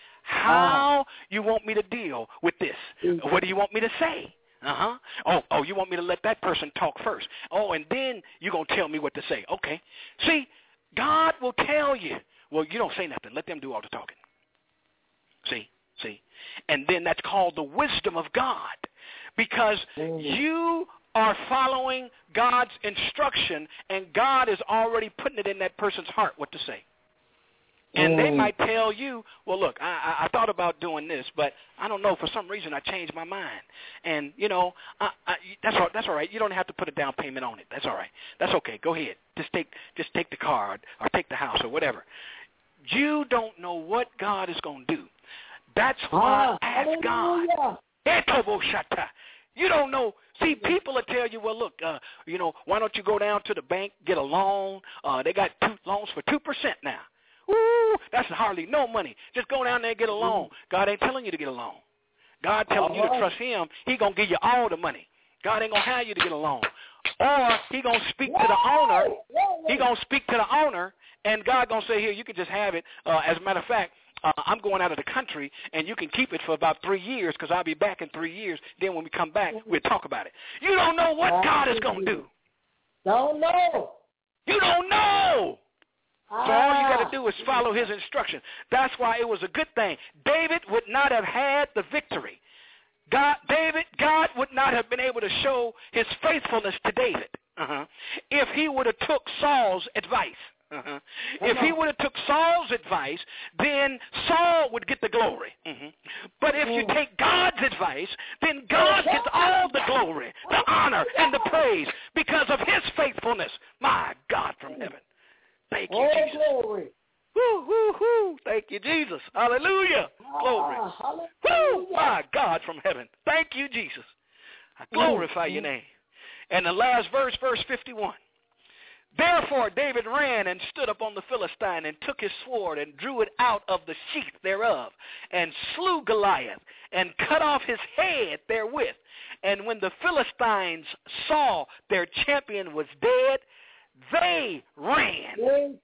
how you want me to deal with this? What do you want me to say? Oh, you want me to let that person talk first. Oh, and then you're going to tell me what to say. Okay. See, God will tell you. Well, you don't say nothing. Let them do all the talking. See? And then that's called the wisdom of God, because you are following God's instruction, and God is already putting it in that person's heart what to say. And they might tell you, well, look, I thought about doing this, but I don't know. For some reason, I changed my mind. And, that's all right. You don't have to put a down payment on it. That's all right. That's okay. Go ahead. Just take the car or take the house or whatever. You don't know what God is going to do. That's why I ask God. You don't know. See, people will tell you, well, look, why don't you go down to the bank, get a loan? They got loans for 2% now. Ooh, that's hardly no money. Just go down there and get a loan. God ain't telling you to get a loan. God telling you to trust him. He going to give you all the money. God ain't going to have you to get a loan. Or he going to speak to the owner. He going to speak to the owner, and God going to say, here, you can just have it. As a matter of fact, I'm going out of the country, and you can keep it for about 3 years, because I'll be back in 3 years. Then when we come back, we'll talk about it. You don't know what God is going to do. Don't know. You don't know. So all you got to do is follow his instruction. That's why it was a good thing. David would not have had the victory. God would not have been able to show his faithfulness to David if he would have took Saul's advice. If he would have took Saul's advice, then Saul would get the glory. But if you take God's advice, then God gets all the glory, the honor, and the praise because of his faithfulness. My God from heaven. Thank you, Jesus. Glory. Woo, woo, woo. Thank you, Jesus. Hallelujah. Glory. Woo, my God from heaven. Thank you, Jesus. I glorify your name. And the last verse, verse 51. Therefore David ran and stood up on the Philistine and took his sword and drew it out of the sheath thereof and slew Goliath and cut off his head therewith. And when the Philistines saw their champion was dead, they ran.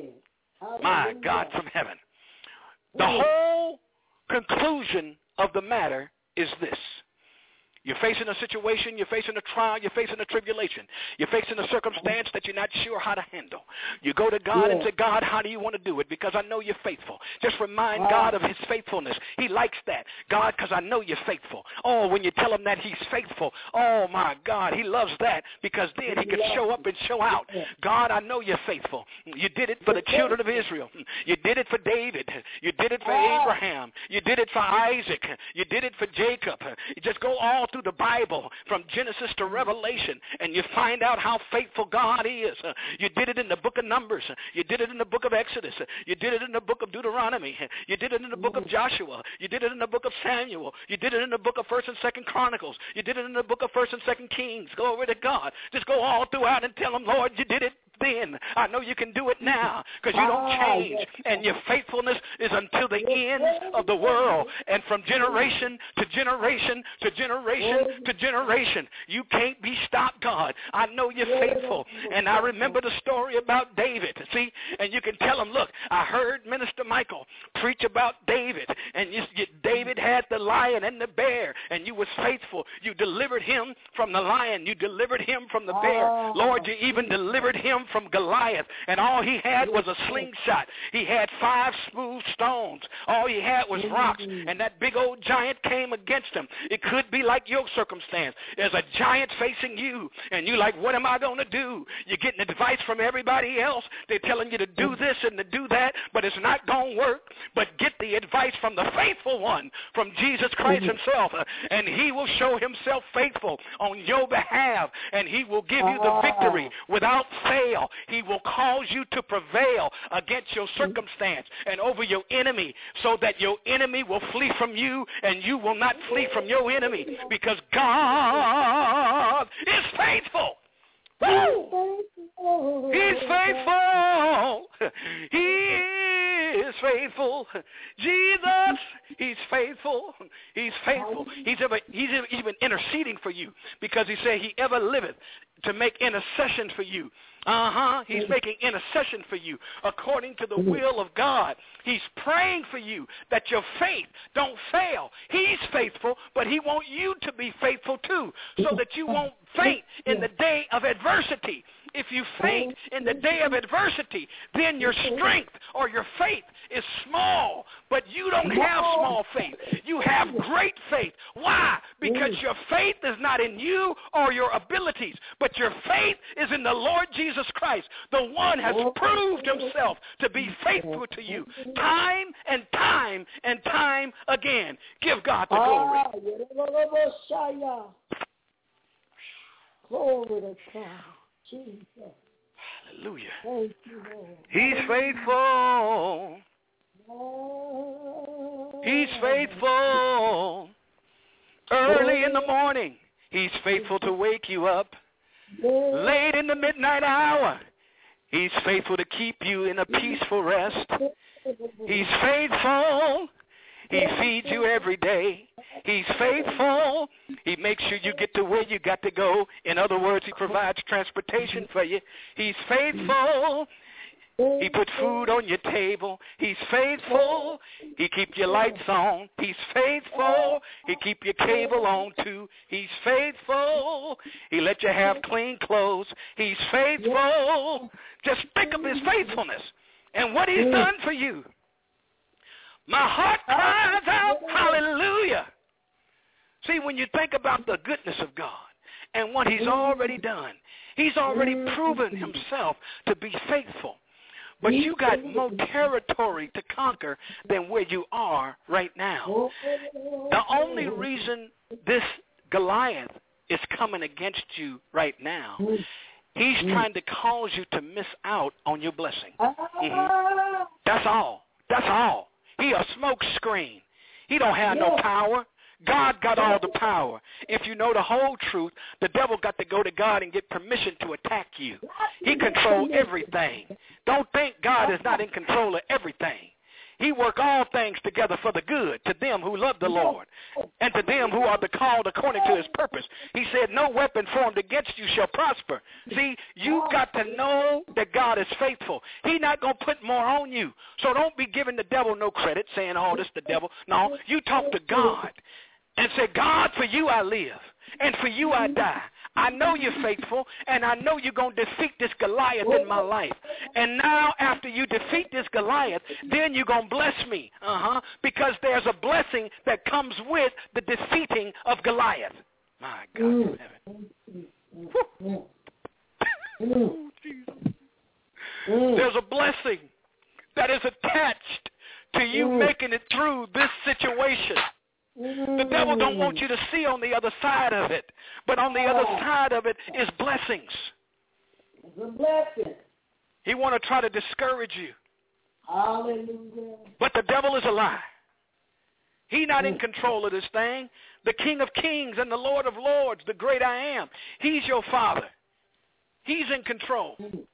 My God from heaven. The whole conclusion of the matter is this. You're facing a situation, you're facing a trial, you're facing a tribulation. You're facing a circumstance that you're not sure how to handle. You go to God and say, God, how do you want to do it? Because I know you're faithful. Just remind God of his faithfulness. He likes that. God, because I know you're faithful. Oh, when you tell him that he's faithful, oh, my God, he loves that because then he can show up and show out. God, I know you're faithful. You did it for the children of Israel. You did it for David. You did it for Abraham. You did it for Isaac. You did it for Jacob. You just go all through the Bible from Genesis to Revelation, and you find out how faithful God is. You did it in the book of Numbers. You did it in the book of Exodus. You did it in the book of Deuteronomy. You did it in the book of Joshua. You did it in the book of Samuel. You did it in the book of 1st and 2nd Chronicles. You did it in the book of 1st and 2nd Kings. Glory to God. Just go all throughout and tell them, Lord, you did it then. I know you can do it now because you don't change, and your faithfulness is until the end of the world, and from generation to generation to generation to generation. You can't be stopped, God. I know you're faithful. And I remember the story about David. See, and you can tell him, look, I heard Minister Michael preach about David, and David had the lion and the bear, and you was faithful. You delivered him from the lion. You delivered him from the bear. Lord, you even delivered him from Goliath, and all he had was a slingshot. He had 5 smooth stones. All he had was rocks, and that big old giant came against him. It could be like your circumstance. There's a giant facing you, and you're like, what am I going to do? You're getting advice from everybody else. They're telling you to do this and to do that, but it's not going to work. But get the advice from the faithful one, from Jesus Christ himself, and he will show himself faithful on your behalf, and he will give you the victory without fail. He will cause you to prevail against your circumstance and over your enemy, so that your enemy will flee from you and you will not flee from your enemy, because God is faithful. Woo! He's faithful. He is faithful. Jesus, he's faithful. He's faithful. He's even interceding for you, because he said he ever liveth to make intercession for you He's making intercession for you according to the will of God. He's praying for you that your faith don't fail. He's faithful, but he wants you to be faithful too, so that you won't faint in the day of adversity. If you faint in the day of adversity, then your strength or your faith is small. But you don't have small faith. You have great faith. Why? Because your faith is not in you or your abilities, but your faith is in the Lord Jesus Christ. The one has proved himself to be faithful to you time and time and time again. Give God the glory. Glory to God. Jesus. Hallelujah. Thank you, Lord. He's faithful. He's faithful. Early in the morning, he's faithful to wake you up. Late in the midnight hour, he's faithful to keep you in a peaceful rest. He's faithful. He feeds you every day. He's faithful. He makes sure you get to where you got to go. In other words, he provides transportation for you. He's faithful. He puts food on your table. He's faithful. He keeps your lights on. He's faithful. He keeps your cable on too. He's faithful. He lets you have clean clothes. He's faithful. Just think of his faithfulness and what he's done for you. My heart cries out, hallelujah. See, when you think about the goodness of God and what he's already done, he's already proven himself to be faithful. But you got more territory to conquer than where you are right now. The only reason this Goliath is coming against you right now, he's trying to cause you to miss out on your blessing. That's all. That's all. He a smoke screen. He don't have no power. God got all the power. If you know the whole truth, the devil got to go to God and get permission to attack you. He controls everything. Don't think God is not in control of everything. He work all things together for the good to them who love the Lord and to them who are the called according to his purpose. He said, no weapon formed against you shall prosper. See, you got to know that God is faithful. He not going to put more on you. So don't be giving the devil no credit saying, oh, this the devil. No, you talk to God and say, God, for you I live and for you I die. I know you're faithful, and I know you're going to defeat this Goliath in my life. And now after you defeat this Goliath, then you're going to bless me, because there's a blessing that comes with the defeating of Goliath. My God in heaven. Oh, Jesus. There's a blessing that is attached to you making it through this situation. The devil don't want you to see on the other side of it. But on the other side of it is blessings. It's a blessing. He want to try to discourage you. Hallelujah. But the devil is a lie. He's not in control of this thing. The King of Kings and the Lord of Lords, the great I am. He's your Father. He's in control.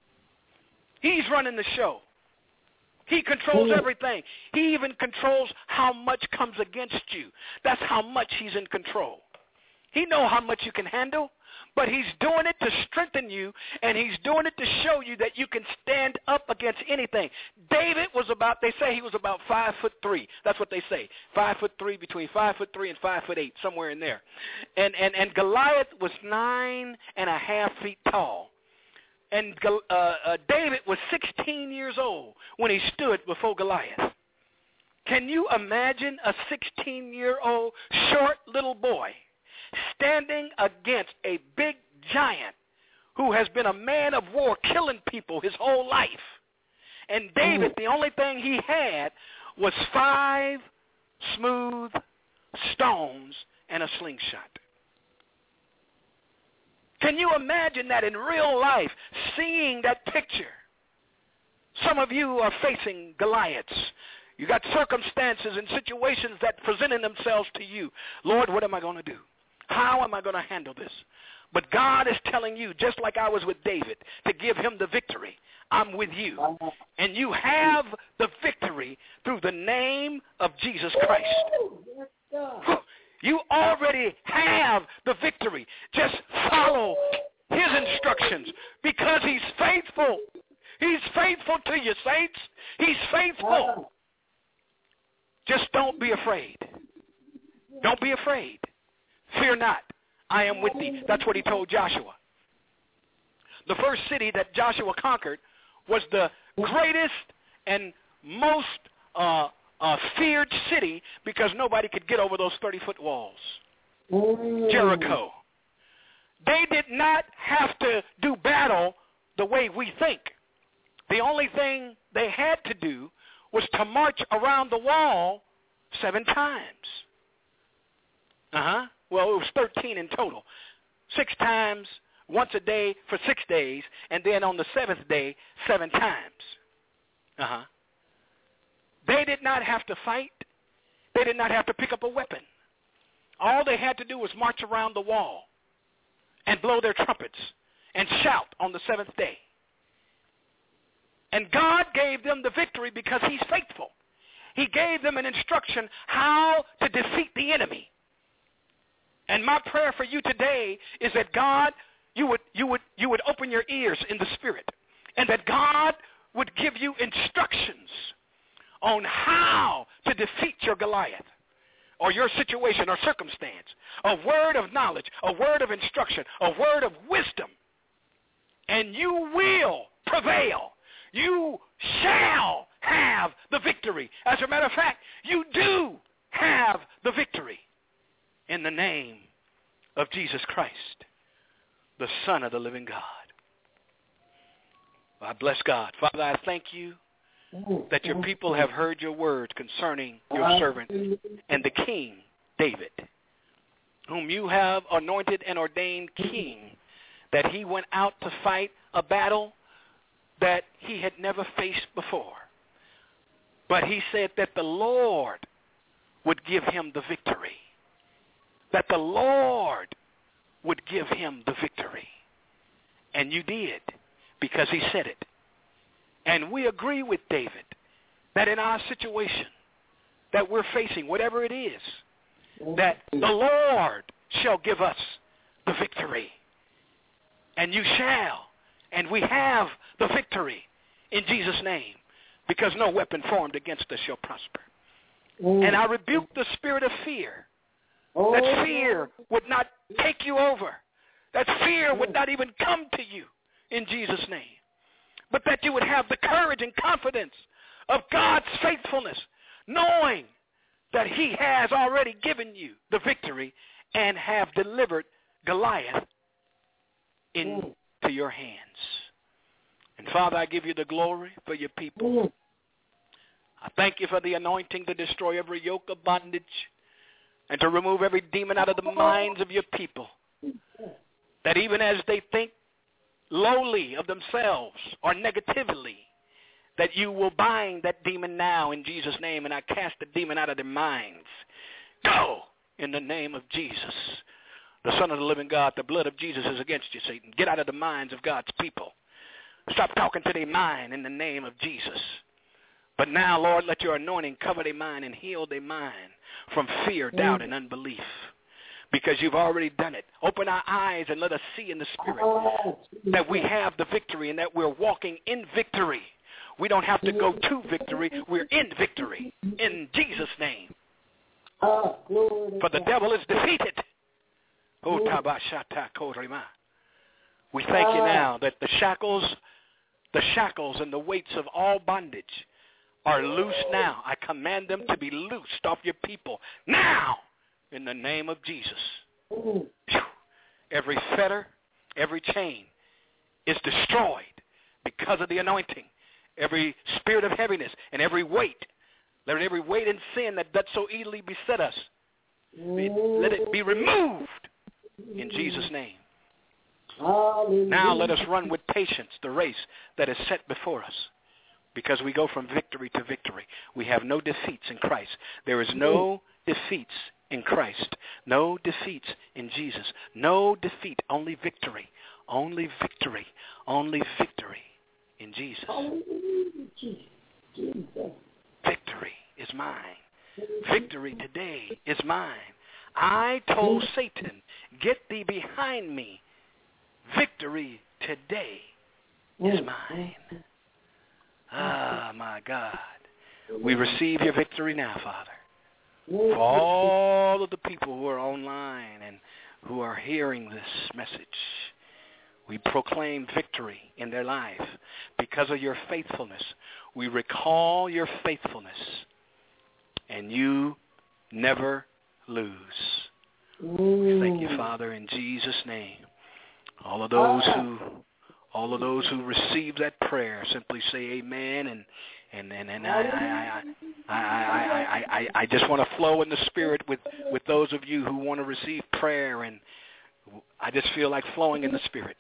He's running the show. He controls everything. He even controls how much comes against you. That's how much he's in control. He knows how much you can handle, but he's doing it to strengthen you, and he's doing it to show you that you can stand up against anything. David was about, they say he was about 5'3". That's what they say, 5'3", between 5'3" and 5'8", somewhere in there. And Goliath was 9.5 feet tall. And David was 16 years old when he stood before Goliath. Can you imagine a 16-year-old short little boy standing against a big giant who has been a man of war, killing people his whole life? And David, the only thing he had was 5 smooth stones and a slingshot. Can you imagine that in real life, seeing that picture? Some of you are facing Goliaths. You got circumstances and situations that presenting themselves to you. Lord, what am I going to do? How am I going to handle this? But God is telling you, just like I was with David, to give him the victory. I'm with you. And you have the victory through the name of Jesus Christ. You already have the victory. Just follow his instructions because he's faithful. He's faithful to you, saints. He's faithful. Just don't be afraid. Don't be afraid. Fear not. I am with thee. That's what he told Joshua. The first city that Joshua conquered was the greatest and most feared city because nobody could get over those 30-foot walls. Jericho. They did not have to do battle the way we think. The only thing they had to do was to march around the wall 7 times. Well, it was 13 in total. 6 times, once a day for 6 days, and then on the 7th day, 7 times. They did not have to fight. They did not have to pick up a weapon. All they had to do was march around the wall and blow their trumpets and shout on the 7th day. And God gave them the victory because he's faithful. He gave them an instruction how to defeat the enemy. And my prayer for you today is that God, you would open your ears in the spirit, and that God would give you instructions on how to defeat your Goliath or your situation or circumstance. A word of knowledge, a word of instruction, a word of wisdom. And you will prevail. You shall have the victory. As a matter of fact, you do have the victory in the name of Jesus Christ, the Son of the living God. I bless God. Father, I thank you that your people have heard your word concerning your servant and the King, David, whom you have anointed and ordained king, that he went out to fight a battle that he had never faced before. But he said that the Lord would give him the victory. That the Lord would give him the victory. And you did, because he said it. And we agree with David that in our situation that we're facing, whatever it is, that the Lord shall give us the victory. And you shall. And we have the victory in Jesus' name, because no weapon formed against us shall prosper. And I rebuke the spirit of fear, that fear would not take you over, that fear would not even come to you in Jesus' name, but that you would have the courage and confidence of God's faithfulness, knowing that he has already given you the victory and have delivered Goliath into your hands. And Father, I give you the glory for your people. I thank you for the anointing to destroy every yoke of bondage and to remove every demon out of the minds of your people, that even as they think lowly of themselves or negatively, that you will bind that demon now in Jesus' name, and I cast the demon out of their minds. Go in the name of Jesus, the Son of the living God. The blood of Jesus is against you, Satan. Get out of the minds of God's people. Stop talking to their mind in the name of Jesus. But now, Lord, let your anointing cover their mind and heal their mind from fear, doubt, and unbelief, because you've already done it. Open our eyes and let us see in the Spirit that we have the victory and that we're walking in victory. We don't have to go to victory. We're in victory in Jesus' name. For the devil is defeated. We thank you now that the shackles and the weights of all bondage are loose now. I command them to be loosed off your people now in the name of Jesus. Every fetter, every chain is destroyed because of the anointing. Every spirit of heaviness and every weight, let every weight and sin that does so easily beset us, let it be removed in Jesus' name. Now let us run with patience the race that is set before us, because we go from victory to victory. We have no defeats in Christ. There is no defeats in Christ. No defeats in Jesus. No defeat, only victory. Only victory. Only victory in Jesus. Victory is mine. Victory today is mine. I told Satan, get thee behind me. Victory today is mine. Ah, my God. We receive your victory now, Father. For all of the people who are online and who are hearing this message, we proclaim victory in their life because of your faithfulness. We recall your faithfulness, and you never lose. We thank you, Father, in Jesus' name. All of those who receive that prayer, simply say amen. And I just want to flow in the Spirit with those of you who want to receive prayer, and I just feel like flowing in the Spirit.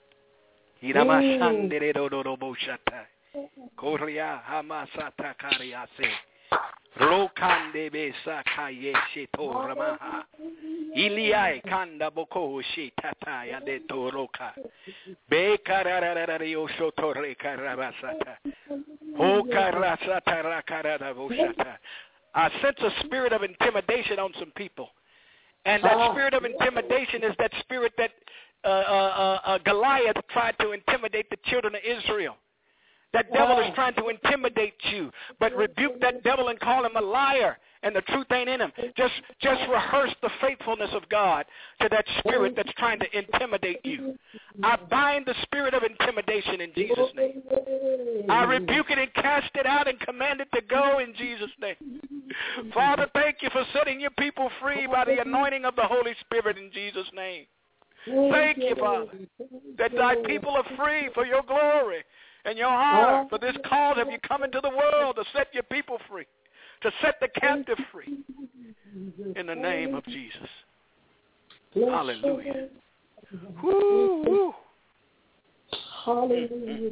Rokande besakaye sheto ramaha. Iliai kanda boko shitata ya de toroka. Bekararario shotore karabasata. Okarasata rakarada boshata. I sense a spirit of intimidation on some people. And that spirit of intimidation is that spirit that Goliath tried to intimidate the children of Israel. That devil is trying to intimidate you, but rebuke that devil and call him a liar, and the truth ain't in him. Just rehearse the faithfulness of God to that spirit that's trying to intimidate you. I bind the spirit of intimidation in Jesus' name. I rebuke it and cast it out and command it to go in Jesus' name. Father, thank you for setting your people free by the anointing of the Holy Spirit in Jesus' name. Thank you, Father, that thy people are free for your glory and your honor. For this cause have you come into the world to set your people free, to set the captive free. In the name of Jesus. Hallelujah. Woo, woo. Hallelujah.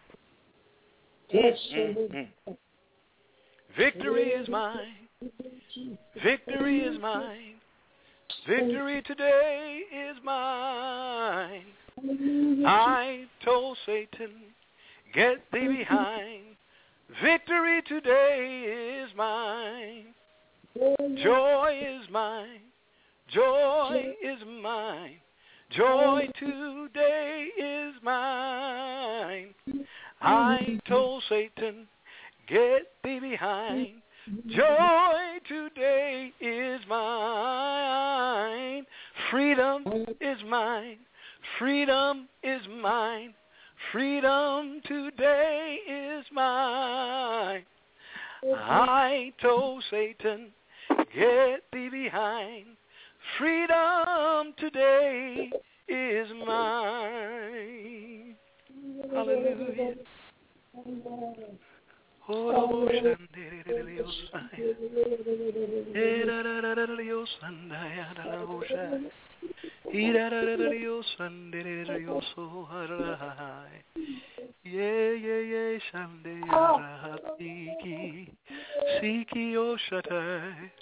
Victory is mine. Victory is mine. Victory today is mine. I told Satan, get thee behind. Victory today is mine. Joy is mine. Joy is mine. Joy today is mine. I told Satan, get thee behind. Joy today is mine. Freedom is mine. Freedom is mine. Freedom today is mine. I told Satan, get thee behind. Freedom today is mine. Hallelujah. Siki-o Shaddai,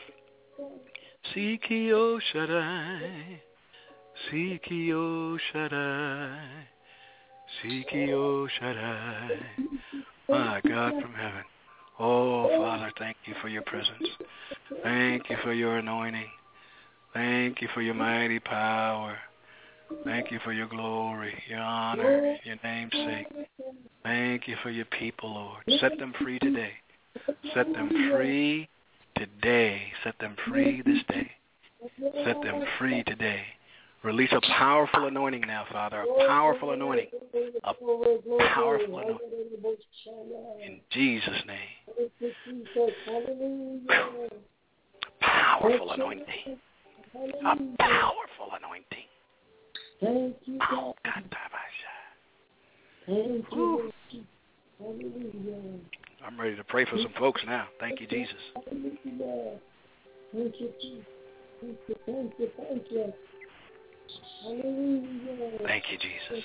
Siki-o Shaddai, Siki-o Shaddai, Siki-o Shaddai. My God from heaven. Oh, Father, thank you for your presence. Thank you for your anointing. Thank you for your mighty power. Thank you for your glory, your honor, your namesake. Thank you for your people, Lord. Set them free today. Set them free today. Set them free this day. Set them free today. Release a powerful anointing now, Father. A powerful anointing. A powerful anointing. In Jesus' name. Powerful anointing. A powerful anointing. Thank you, Oh, God. God. Thank you. Hallelujah. I'm ready to pray for some folks now. Thank you, Jesus. Hallelujah. Thank you, Jesus. Thank you, thank you, thank you. Hallelujah. Thank you, Jesus.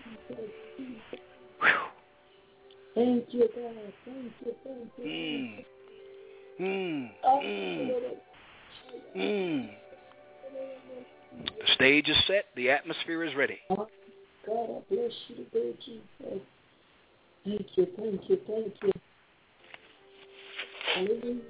Thank you, God. Thank you, thank you. The stage is set. The atmosphere is ready. God, I bless you today, Jesus. Thank you, thank you, thank you. Hallelujah,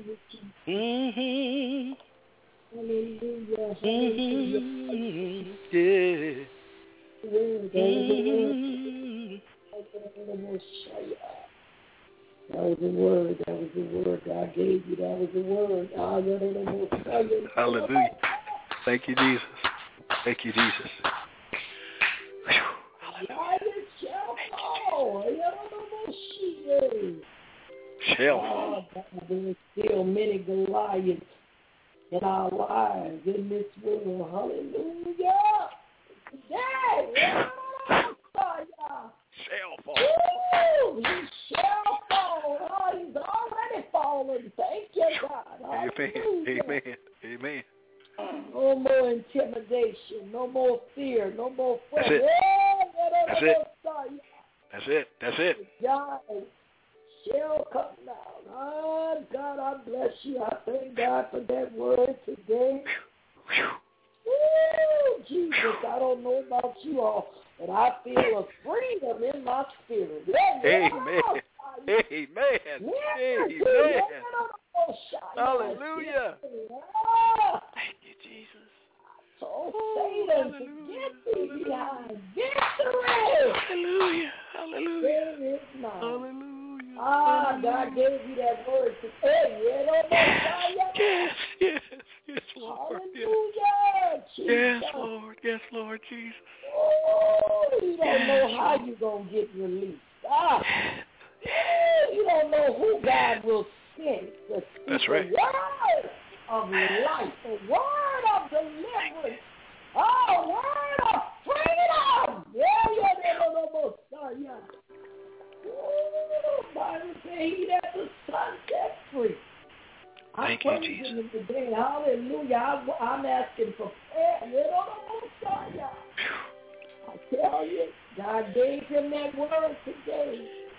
Jesus. Hallelujah, hallelujah. Yeah. That was the word. That was the word God gave you. That was the word. Hallelujah. Thank you, Jesus. Thank you, Jesus. Shall. There's still many Goliaths in our lives in this world. Hallelujah. Yeah. Shall fall. Woo! He shall fall. Oh, he's already fallen. Thank you, God. Amen. No more intimidation. No more fear. No more fear. That's it. That's it. God shall come down. Oh, God, I bless you. I thank God for that word today. Woo, Jesus, I don't know about you all, but I feel a freedom in my spirit. Amen. Hallelujah. Thank you, Jesus. So Satan, get thee behind. Victory. Hallelujah. There is none. Hallelujah. God gave you that word to say. Yes, Lord. Hallelujah. Jesus. Yes, Lord Jesus. Oh, you don't know how you're going to get released. You don't know who God will send to speak. That's right. The word of life, the word of deliverance, word of freedom. Bible says he that the Son set free. Thank you, Jesus. Today. Hallelujah. I'm asking for prayer. I tell you, God gave him that word today.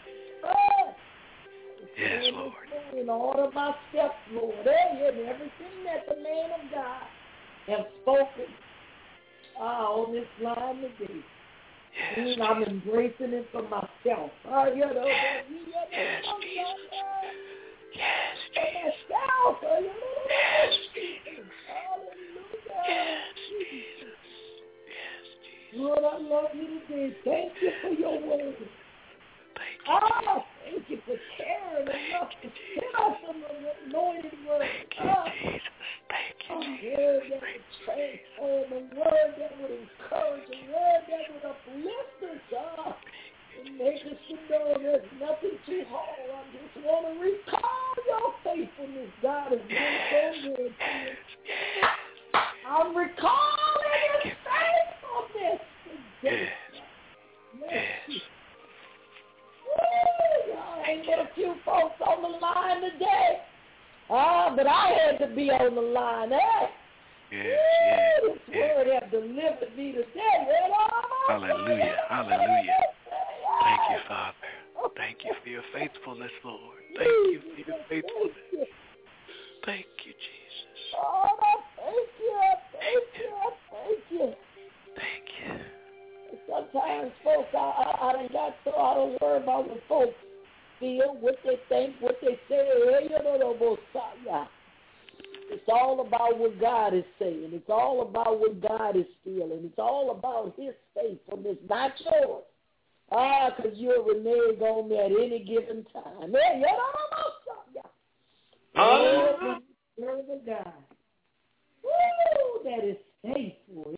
Yes, Lord. In order my steps, Lord. And everything that the man of God has spoken on this line today. Yes, I'm embracing it for myself. Yes, Jesus. Lord, I love you today. Thank you for your word. Thank you for caring enough to send us an anointed word. Thank you, A Jesus. word that would transform, a word that would encourage, a word that would uplift us, and make us to know there's nothing too hard. I just want to recall your faithfulness. God has been so good to me. I'm recalling his faithfulness today. Yes. Ain't but a few folks on the line today. But I had to be on the line. This word have delivered me today. Hallelujah. Thank you, Father. Thank you for your faithfulness, Lord. Thank you for your faithfulness. Thank you, Jesus. Thank you. Sometimes folks, I done got so I don't worry about what folks feel, what they think, what they say. It's all about what God is saying. It's all about what God is feeling. It's all about his faithfulness, not yours. Because you'll renege on me at any given time. Serve a God. Woo, that is faithful.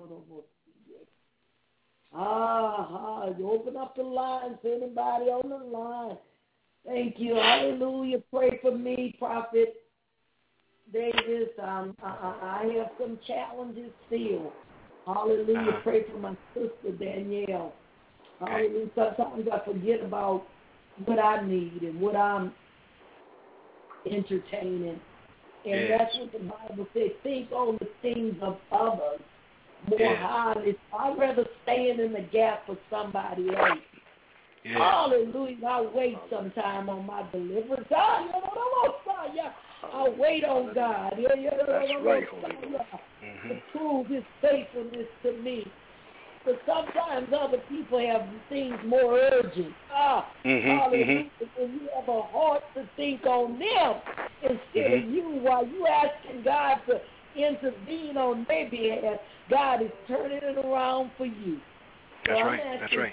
You open up the lines to anybody on the line. Thank you. Hallelujah. Pray for me, Prophet Davis. I have some challenges still. Hallelujah. Pray for my sister, Danielle. Hallelujah. Sometimes I forget about what I need and what I'm entertaining. And that's what the Bible says. Think on the things of others more highly. I'd rather stand in the gap for somebody else. Hallelujah. I wait sometime on my deliverance. I wait on God. That's right. To prove his faithfulness to me. But sometimes other people have things more urgent. Hallelujah. And you have a heart to think on them instead of you while you asking God to intervene on their behalf. God is turning it around for you. That's right. That's right.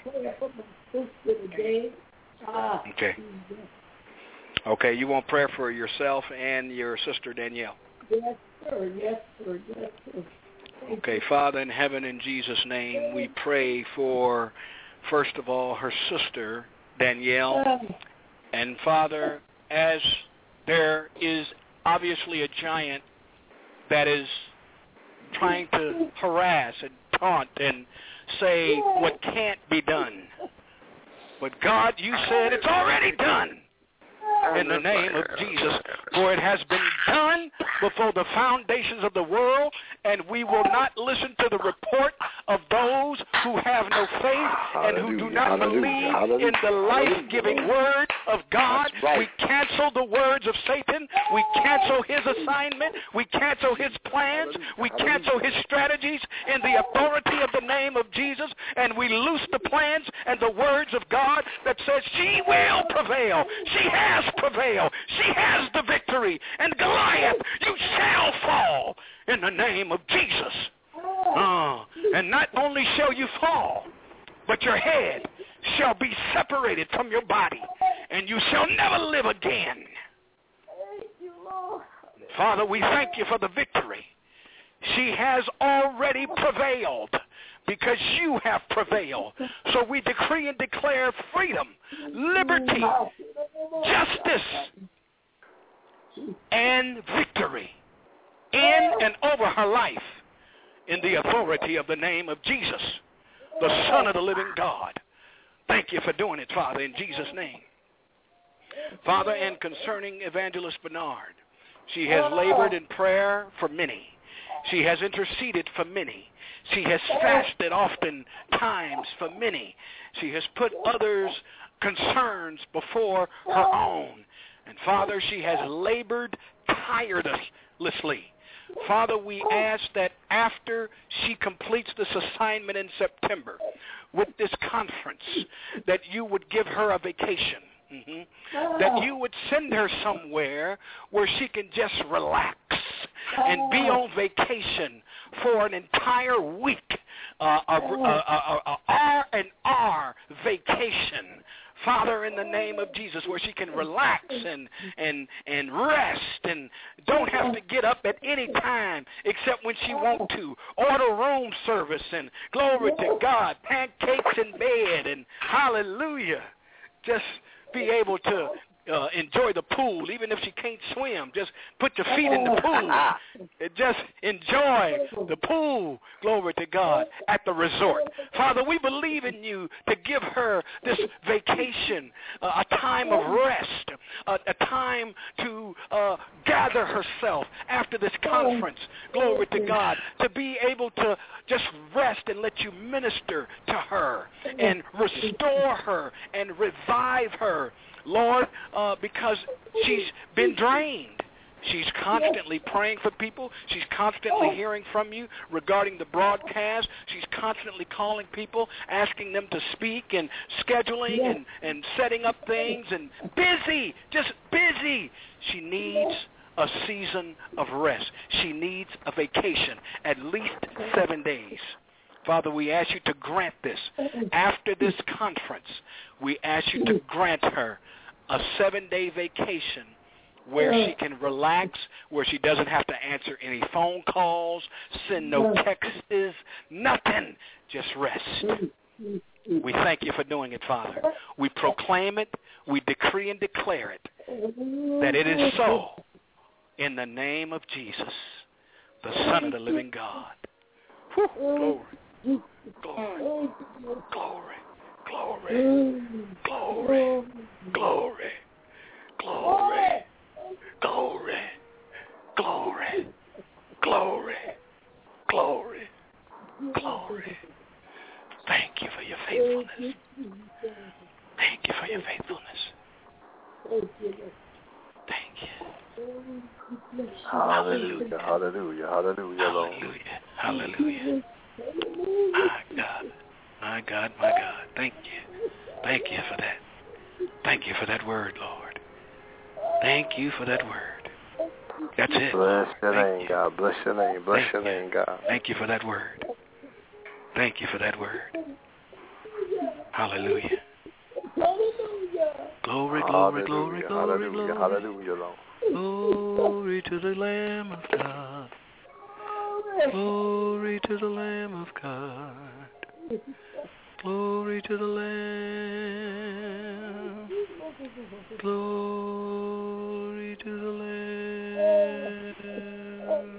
Okay. Okay, you want prayer for yourself and your sister Danielle? Yes, sir. Yes, sir. Yes, sir. Okay, Father in heaven, in Jesus' name, we pray for, first of all, her sister Danielle. And Father, as there is obviously a giant that is trying to harass and taunt and say what can't be done. But God, you said it's already done in the name of Jesus. For it has been done before the foundations of the world, and we will not listen to the report of those who have no faith and who do not believe in the life-giving word of God. We cancel the words of Satan. We cancel his assignment. We cancel his plans. We cancel his strategies in the authority of the name of Jesus, and we loose the plans and the words of God that says she will prevail. She has prevailed. She has the victory. And Goliath, you shall fall in the name of Jesus. And not only shall you fall, but your head shall be separated from your body, and you shall never live again. Father, we thank you for the victory. She has already prevailed because you have prevailed. So we decree and declare freedom, liberty, justice, and victory in and over her life in the authority of the name of Jesus, the Son of the living God. Thank you for doing it, Father, in Jesus' name. Father, and concerning Evangelist Bernard, she has labored in prayer for many. She has interceded for many. She has fasted often times for many. She has put others' concerns before her own. And Father, she has labored tirelessly. Father, we ask that after she completes this assignment in September with this conference, that you would give her a vacation. That you would send her somewhere where she can just relax and be on vacation for an entire week, R&R vacation. Father, in the name of Jesus, where she can relax and rest and don't have to get up at any time except when she wants to. Order room service and glory to God, pancakes in bed and hallelujah. Just be able to enjoy the pool, even if she can't swim. Just put your feet in the pool and just enjoy the pool, glory to God, at the resort. Father, we believe in you to give her this vacation, a time of rest, a time to gather herself after this conference, glory to God, to be able to just rest and let you minister to her and restore her and revive her, Lord, because she's been drained. She's constantly praying for people. She's constantly hearing from you regarding the broadcast. She's constantly calling people, asking them to speak and scheduling and setting up things and busy, just busy. She needs a season of rest. She needs a vacation, at least 7 days. Father, we ask you to grant this. After this conference, we ask you to grant her a 7-day vacation where she can relax, where she doesn't have to answer any phone calls, send no texts, nothing, just rest. We thank you for doing it, Father. We proclaim it, we decree and declare it, that it is so in the name of Jesus, the Son of the living God. Whew. Glory, glory, glory, glory, glory, glory, glory, glory, glory, glory, glory. Thank you for your faithfulness. Thank you for your faithfulness. Thank you. Hallelujah, hallelujah, hallelujah, Lord. Hallelujah, hallelujah. My God, my God, my God. Thank you. Thank you for that. Thank you for that word, Lord. Thank you for that word. That's it. Bless your Thank name, you. God. Bless your name. Bless your name, God. Thank you for that word. Thank you for that word. Hallelujah. Hallelujah. Glory, glory, glory, glory, Hallelujah. glory. Hallelujah, Lord. Glory to the Lamb of God. Glory to the Lamb of God. Glory to the Lamb. Glory to the Lamb.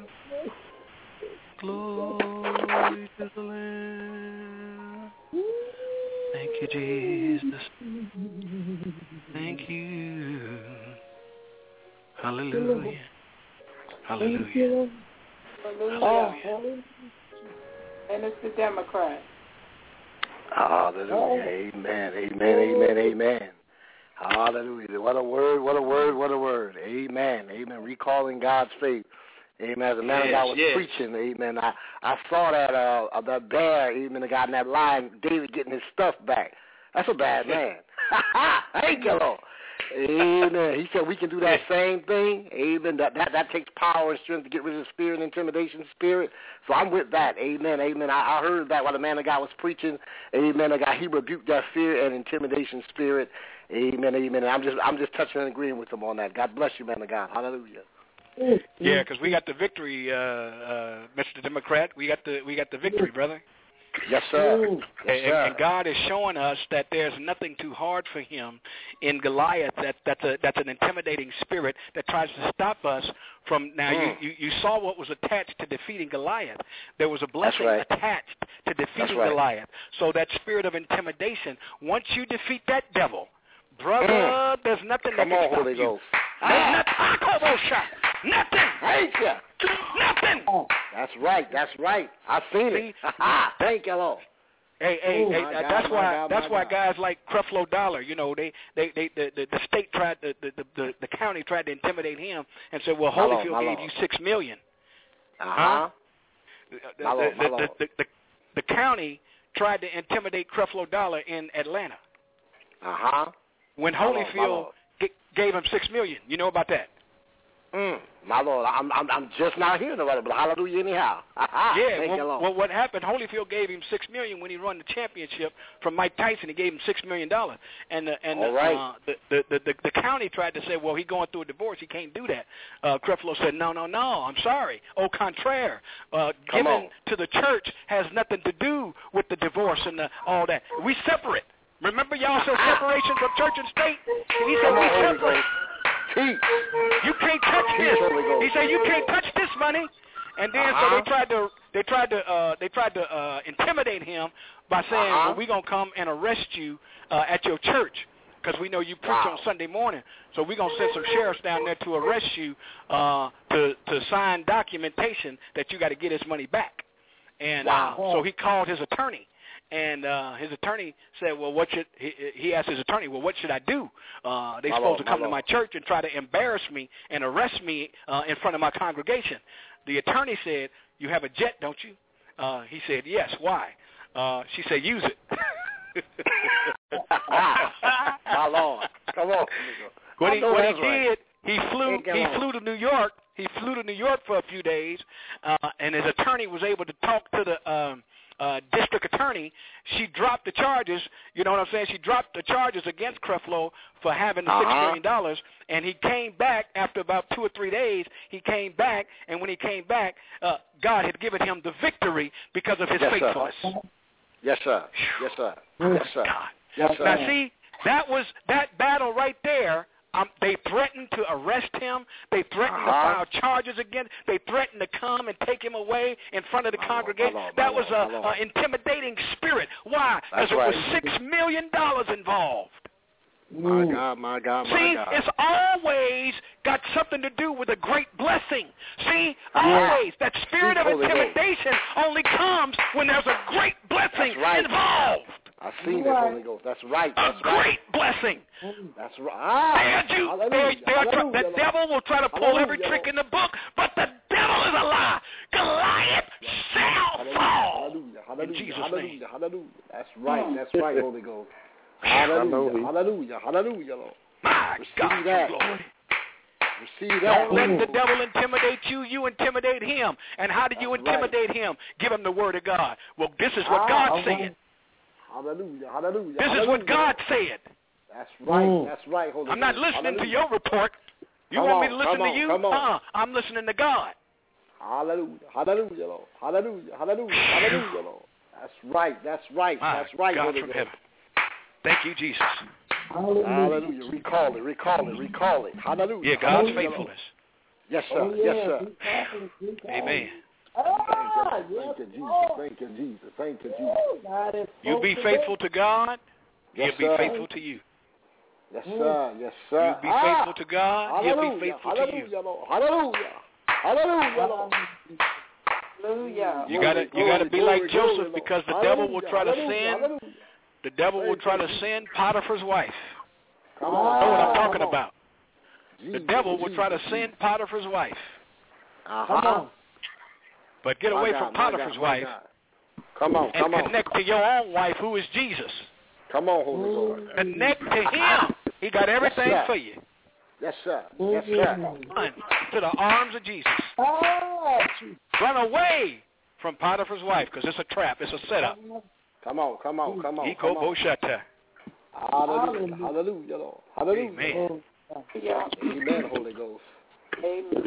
Glory to the Lamb. Thank you, Jesus. Thank you. Hallelujah. Hallelujah. Hallelujah. And it's the Democrat. Hallelujah. Amen. Amen. Amen. Amen. Hallelujah. What a word. What a word. What a word. Amen. Amen. Recalling God's faith. Amen. As the man of God was preaching, amen. I saw that bear, amen, the guy in that line, David getting his stuff back. That's a bad man. Thank you, Lord. Amen. He said we can do that same thing. Amen. That takes power and strength to get rid of the spirit and intimidation spirit. So I'm with that. Amen. Amen. I heard that while the man of God was preaching. Amen. He rebuked that fear and intimidation spirit. Amen. Amen. And I'm just touching and agreeing with him on that. God bless you, man of God. Hallelujah. Yeah, because we got the victory, Mr. Democrat. We got the victory, brother. Yes, sir. Yes, sir. And God is showing us that there's nothing too hard for him in Goliath. That's an intimidating spirit that tries to stop us from. Now, you saw what was attached to defeating Goliath. There was a blessing attached to defeating Goliath. So that spirit of intimidation, once you defeat that devil, brother, there's nothing that can stop you. Nothing. Thank you. Nothing. That's right. That's right. I've seen it. Thank you, Lord. Hey, that's why guys like Creflo Dollar, you know, the state tried, the county tried to intimidate him and said, well, Holyfield gave you $6 million. The county tried to intimidate Creflo Dollar in Atlanta. When Holyfield gave him $6 million, you know about that? My Lord, I'm just now hearing about it, but hallelujah anyhow. Well, what happened? Holyfield gave him $6 million when he won the championship from Mike Tyson. He gave him $6 million, and the county tried to say, well, he's going through a divorce. He can't do that. Creflo said, no, I'm sorry. Au contraire, giving to the church has nothing to do with the divorce and all that. We separate. Remember, y'all said separation from church and state. And he said we separate. You can't touch this. He said you can't touch this money. And then so they tried to intimidate him by saying, well, we're gonna come and arrest you at your church because we know you preach on Sunday morning. So we're gonna send some sheriffs down there to arrest you to sign documentation that you got to get his money back. And so he called his attorney. And his attorney said, well, he asked his attorney, well, what should I do? They're supposed to come to my church and try to embarrass me and arrest me in front of my congregation. The attorney said, you have a jet, don't you? He said, yes. Why? She said, use it. My Lord. Come on. What he did, he flew to New York. He flew to New York for a few days, and his attorney was able to talk to the district attorney. She dropped the charges, you know what I'm saying? She dropped the charges against Creflo for having the $6 million, and he came back after about 2 or 3 days. He came back, and when he came back, God had given him the victory because of his faithfulness. Yes, sir. Yes, sir. Yes, sir. God. Yes, sir. Now, see, that battle right there. They threatened to arrest him. They threatened to file charges against. They threatened to come and take him away in front of the congregation. That was an intimidating spirit. Why? Because there was $6 million involved. My God. See, it's always got something to do with a great blessing. See, always. That spirit of intimidation only comes when there's a great blessing involved. I've seen it, Holy Ghost. That's right. That's a great blessing. That's right. The devil will try to pull every trick in the book, but the devil is a lie. Goliath shall fall. In Jesus' name. Hallelujah. That's right, Holy Ghost. Hallelujah, Lord. My God, that. Lord. Receive that. Don't let the devil intimidate you. You intimidate him. And how do you intimidate him? Give him the word of God. Well, this is what God said. Hallelujah. Hallelujah. This is what God said. That's right. That's right. Holy I'm not Ghost. listening to your report. You want me to listen to you? I'm listening to God. Hallelujah. Hallelujah, Lord. Hallelujah. Hallelujah. Hallelujah, Lord. That's right. That's right. That's right, God Holy from Ghost. heaven. Thank you, Jesus. Hallelujah. Recall it. Hallelujah. Yeah, God's faithfulness. Yes, sir. Yes, sir. Amen. Thank you, Jesus. You be faithful to God, He'll be faithful to you. Yes, sir. Yes, sir. You be faithful to God, He'll be faithful to you. Hallelujah. You gotta be like Joseph, because the devil will try to send. The devil will try to send Potiphar's wife. You know what I'm talking about. The devil will try to send Potiphar's wife. But get away from Potiphar's wife. And connect to your own wife, who is Jesus. Come on, Holy Lord. Connect to Him. He got everything for you. Yes, sir. Yes, sir. Run to the arms of Jesus. Run away from Potiphar's wife, because it's a trap. It's a setup. Come on. Boshata. Hallelujah. Hallelujah, Lord. Hallelujah. Amen. Amen, Holy Ghost. Amen.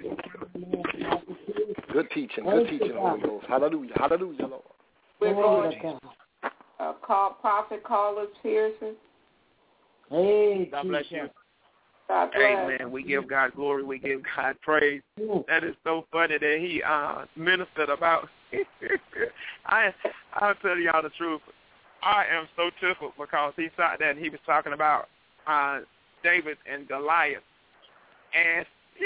Good teaching, Holy Ghost. Hallelujah. Hallelujah, Lord. We're going to call Prophet Carlos Pearson. Hey, God bless you. God bless. Amen. We give God glory. We give God praise. That is so funny that he ministered about. I'll tell y'all the truth. I am so tickled because he sat there and he was talking about David and Goliath. And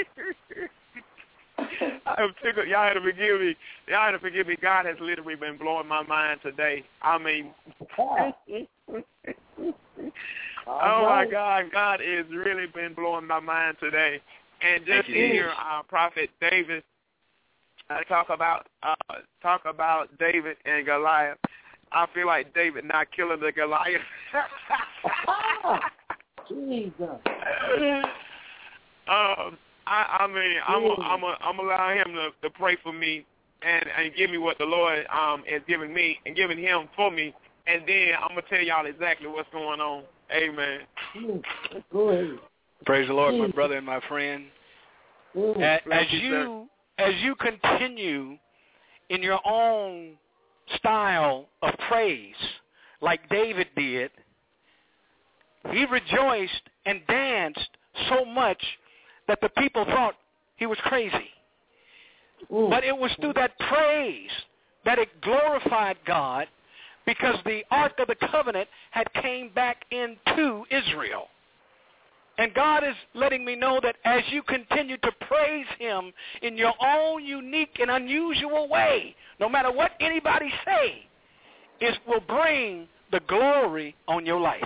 I'm tickled. Y'all had to forgive me. God has literally been blowing my mind today. I mean, oh my God, God has really been blowing my mind today. And just to hear Prophet David talk about David and Goliath, I feel like David not killing the Goliath. Jesus. I'm allow him to pray for me and give me what the Lord is giving me and giving him for me, and then I'm gonna tell y'all exactly what's going on. Amen. Praise the Lord, my brother and my friend. As you continue in your own style of praise, like David did, he rejoiced and danced so much that the people thought he was crazy. But it was through that praise that it glorified God, because the Ark of the Covenant had came back into Israel. And God is letting me know that as you continue to praise Him in your own unique and unusual way, no matter what anybody say, it will bring the glory on your life.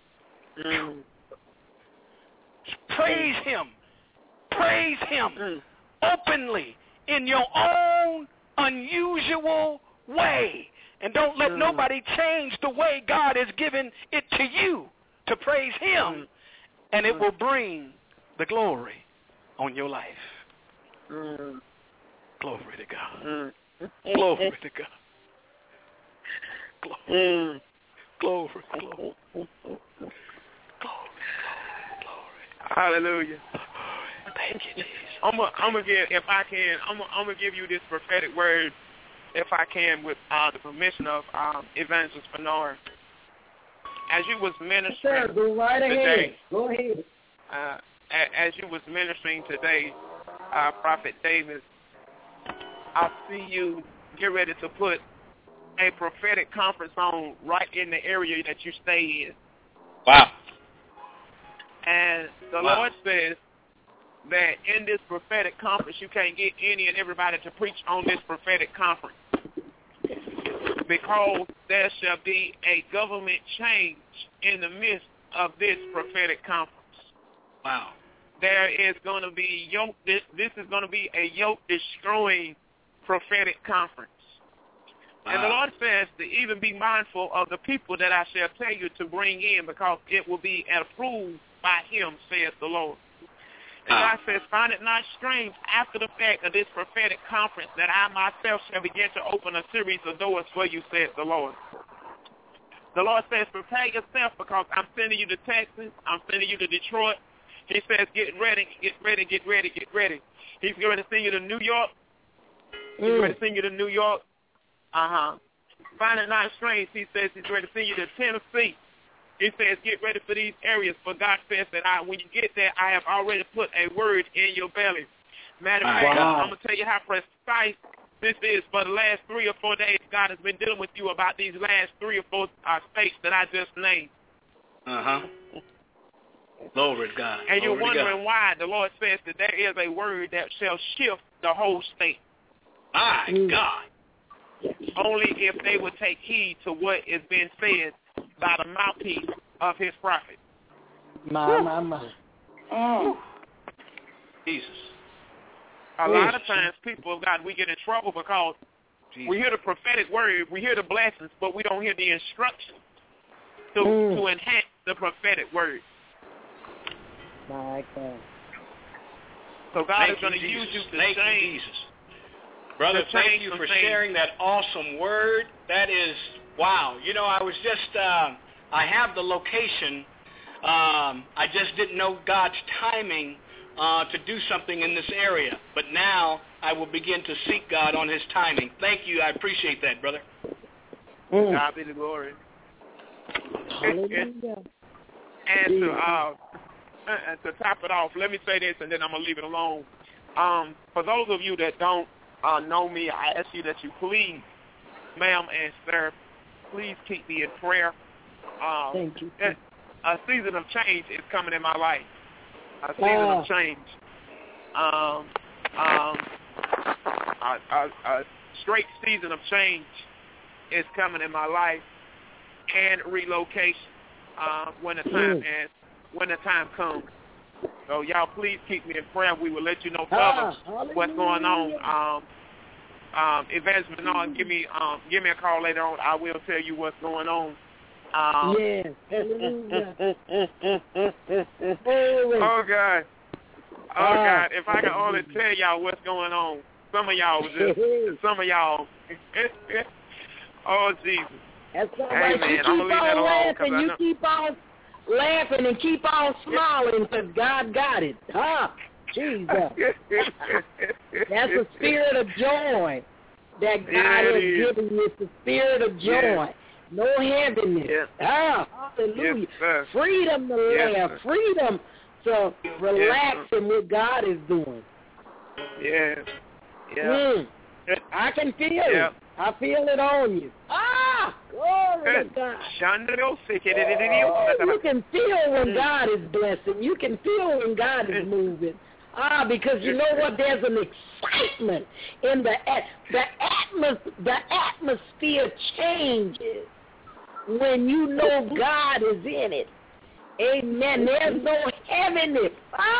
Praise Him. Praise Him openly in your own unusual way. And don't let nobody change the way God has given it to you to praise Him. And it will bring the glory on your life. Glory to God. Glory to God. Glory. Glory. Hallelujah. Thank you, Jesus. I'm gonna give you this prophetic word, if I can, with the permission of Evangelist Bernard. As you was ministering today, Go ahead. As you was ministering today, Prophet David, I see you get ready to put a prophetic conference on right in the area that you stay in. Wow. And the Lord says that in this prophetic conference, you can't get any and everybody to preach on this prophetic conference, because there shall be a government change in the midst of this prophetic conference. Wow. There is going to be this is going to be a yoke-destroying prophetic conference. Wow. And the Lord says to even be mindful of the people that I shall tell you to bring in, because it will be approved by Him, saith the Lord. And God says, find it not strange after the fact of this prophetic conference that I myself shall begin to open a series of doors for you, saith the Lord. The Lord says, prepare yourself because I'm sending you to Texas. I'm sending you to Detroit. He says, get ready, get ready, get ready, get ready. He's going to send you to New York. He's going to send you to New York. Find it not strange. He says he's ready to send you to Tennessee. He says, get ready for these areas. For God says that when you get there, I have already put a word in your belly. Matter of fact, I'm going to tell you how precise this is. For the last 3 or 4 days, God has been dealing with you about these last 3 or 4 states that I just named. Glory to God. And you're wondering why. The Lord says that there is a word that shall shift the whole state. My God. Only if they would take heed to what is being said by the mouthpiece of his prophet. My. Jesus. A lot of times, people of God, we get in trouble because we hear the prophetic word, we hear the blessings, but we don't hear the instructions to enhance the prophetic word. My God. So God is going to use you to change. Brother, thank you for sharing that awesome word. That is, wow. You know, I was just, I have the location. I just didn't know God's timing to do something in this area. But now I will begin to seek God on his timing. Thank you. I appreciate that, brother. God be the glory. And to top it off, let me say this, and then I'm going to leave it alone. For those of you that don't know me, I ask you that you please, ma'am and sir, please keep me in prayer. Thank you. A season of change is coming in my life. A season of change. A straight season of change is coming in my life, and relocation when the time comes. So y'all please keep me in prayer. We will let you know further what's going on. Evangelist Bernard, give me a call later on. I will tell you what's going on. Yes. Oh God. If I can only tell y'all what's going on. Some of y'all. Oh Jesus. That's all right. Amen. I'm gonna leave that alone because you keep on laughing and keep on smiling because God got it. Jesus. That's the spirit of joy that God has given you. It's the spirit of joy. Yes. No heaviness. Yes. Hallelujah. Yes, freedom to laugh. Freedom to relax in what God is doing. Yes. Yeah. I can feel it. I feel it on you. Glory to God. You can feel when God is blessing. You can feel when God is moving. Because you know what? There's an excitement in the atmosphere changes when you know God is in it. Amen. There's no heaviness.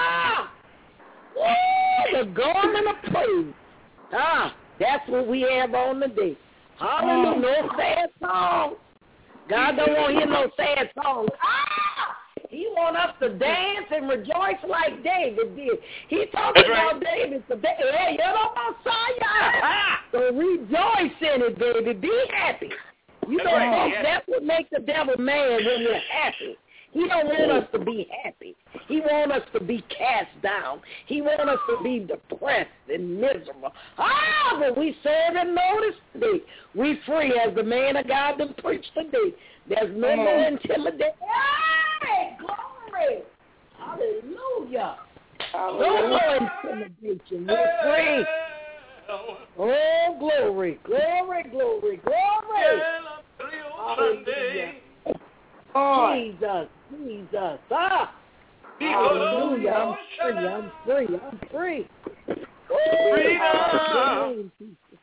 The garment of praise. That's what we have on the day. Hallelujah. No sad songs. God don't want to hear no sad songs. He want us to dance and rejoice like David did. He talked about David today. Hey, you're on Messiah. So rejoice in it, baby. Be happy. You know, folks, that's what makes the devil mad when we're happy. He don't want us to be happy. He wants us to be cast down. He wants us to be depressed and miserable. But we serve and notice today. We free as the man of God that preached today. There's no more intimidation. Hey, glory. Hallelujah. No more intimidation. We're free. Oh, glory, glory, glory, glory. Hallelujah. Jesus, Jesus. Hallelujah. I'm free. Freedom.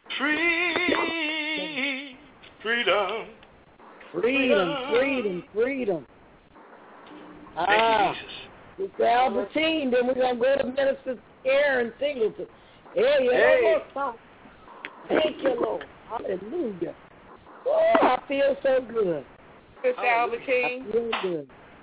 Freedom. Thank you, Jesus. It's Albertine. Then we're going to go to Minister Aaron Singleton. Hey. Thank you, Lord. Hallelujah. Oh, I feel so good. Sister Albertine. I feel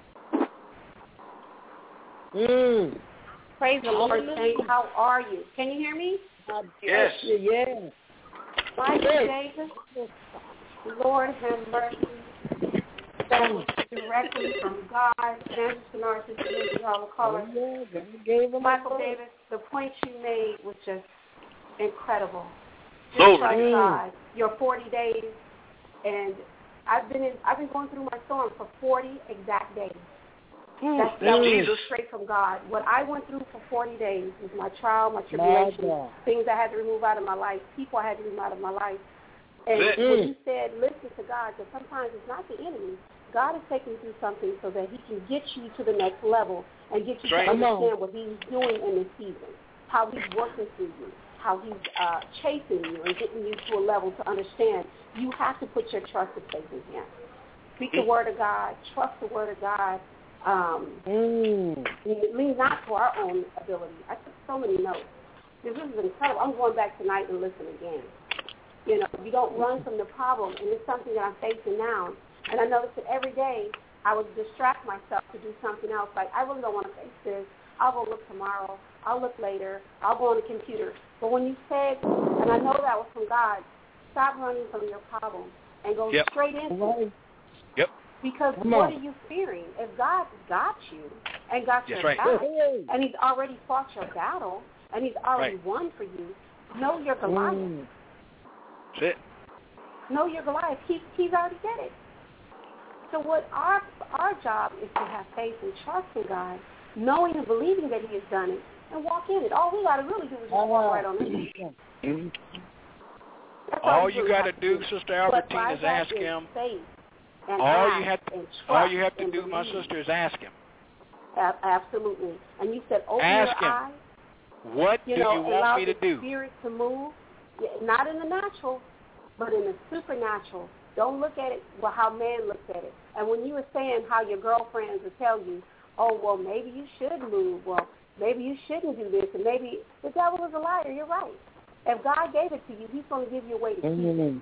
good. Praise the Lord, Saint. How are you? Can you hear me? Yes. My David. Lord have mercy. that was directly from God. Evangelist Bernard, Sister Lindsay, y'all will call it. Michael Davis, the point you made was just incredible. Just trust God. Your 40 days, and I've been going through my storm for 40 exact days. That's Jesus. Straight from God. What I went through for 40 days was my trial, my tribulation, things I had to remove out of my life, people I had to remove out of my life. And when you said, listen to God, because sometimes it's not the enemy. God is taking you through something so that he can get you to the next level and get you to understand what he's doing in this season, how he's working through you, how he's chasing you and getting you to a level to understand. You have to put your trust and faith in him. Speak the word of God. Trust the word of God. Lean not to our own ability. I took so many notes. This is incredible. I'm going back tonight and listen again. You know, you don't run from the problem, and it's something that I'm facing now. And I noticed that every day I would distract myself to do something else. Like, I really don't want to face this. I'll go look tomorrow. I'll look later. I'll go on the computer. But when you said, and I know that was from God, stop running from your problem and go straight into it. Yep. Because what are you fearing? If God got you and got your back, and he's already fought your battle, and he's already won for you, know your Goliath. That's it. Know your Goliath. He's already did it. So what our job is to have faith and trust in God, knowing and believing that he has done it, and walk in it. All we got to really do is just walk right on it. All you got to do, Sister Albertine, is ask him. All you have to do, my sister, is ask him. Absolutely. And you said open ask your him. eyes. What do you want me to do? Allow the spirit to move, not in the natural, but in the supernatural. Don't look at it how man looks at it. And when you were saying how your girlfriends will tell you, oh, well, maybe you should move. Well, maybe you shouldn't do this. And maybe the devil is a liar. You're right. If God gave it to you, he's going to give you a way to keep it.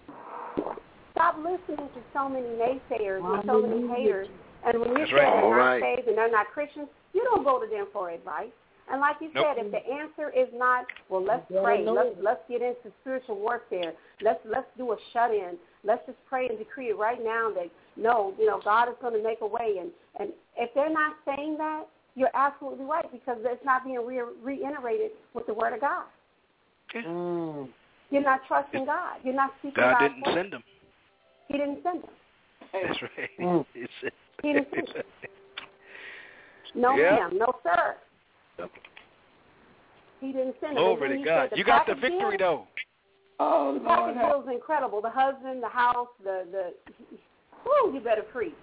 Stop listening to so many naysayers and so many haters. And when you say they're not saved and they're not Christians, you don't go to them for advice. And like you said, if the answer is not, well, let's pray. Let's get into spiritual warfare. Let's do a shut-in. Let's just pray and decree it right now that, no, God is going to make a way. And if they're not saying that, you're absolutely right, because it's not being reiterated with the word of God. You're not trusting God. You're not seeking God. God didn't send them. He didn't send them. That's right. He didn't send them. No, ma'am. No, sir. He didn't send them. Over to God. You got the victory, though. Oh, the package deal is incredible. The husband, the house, you better preach.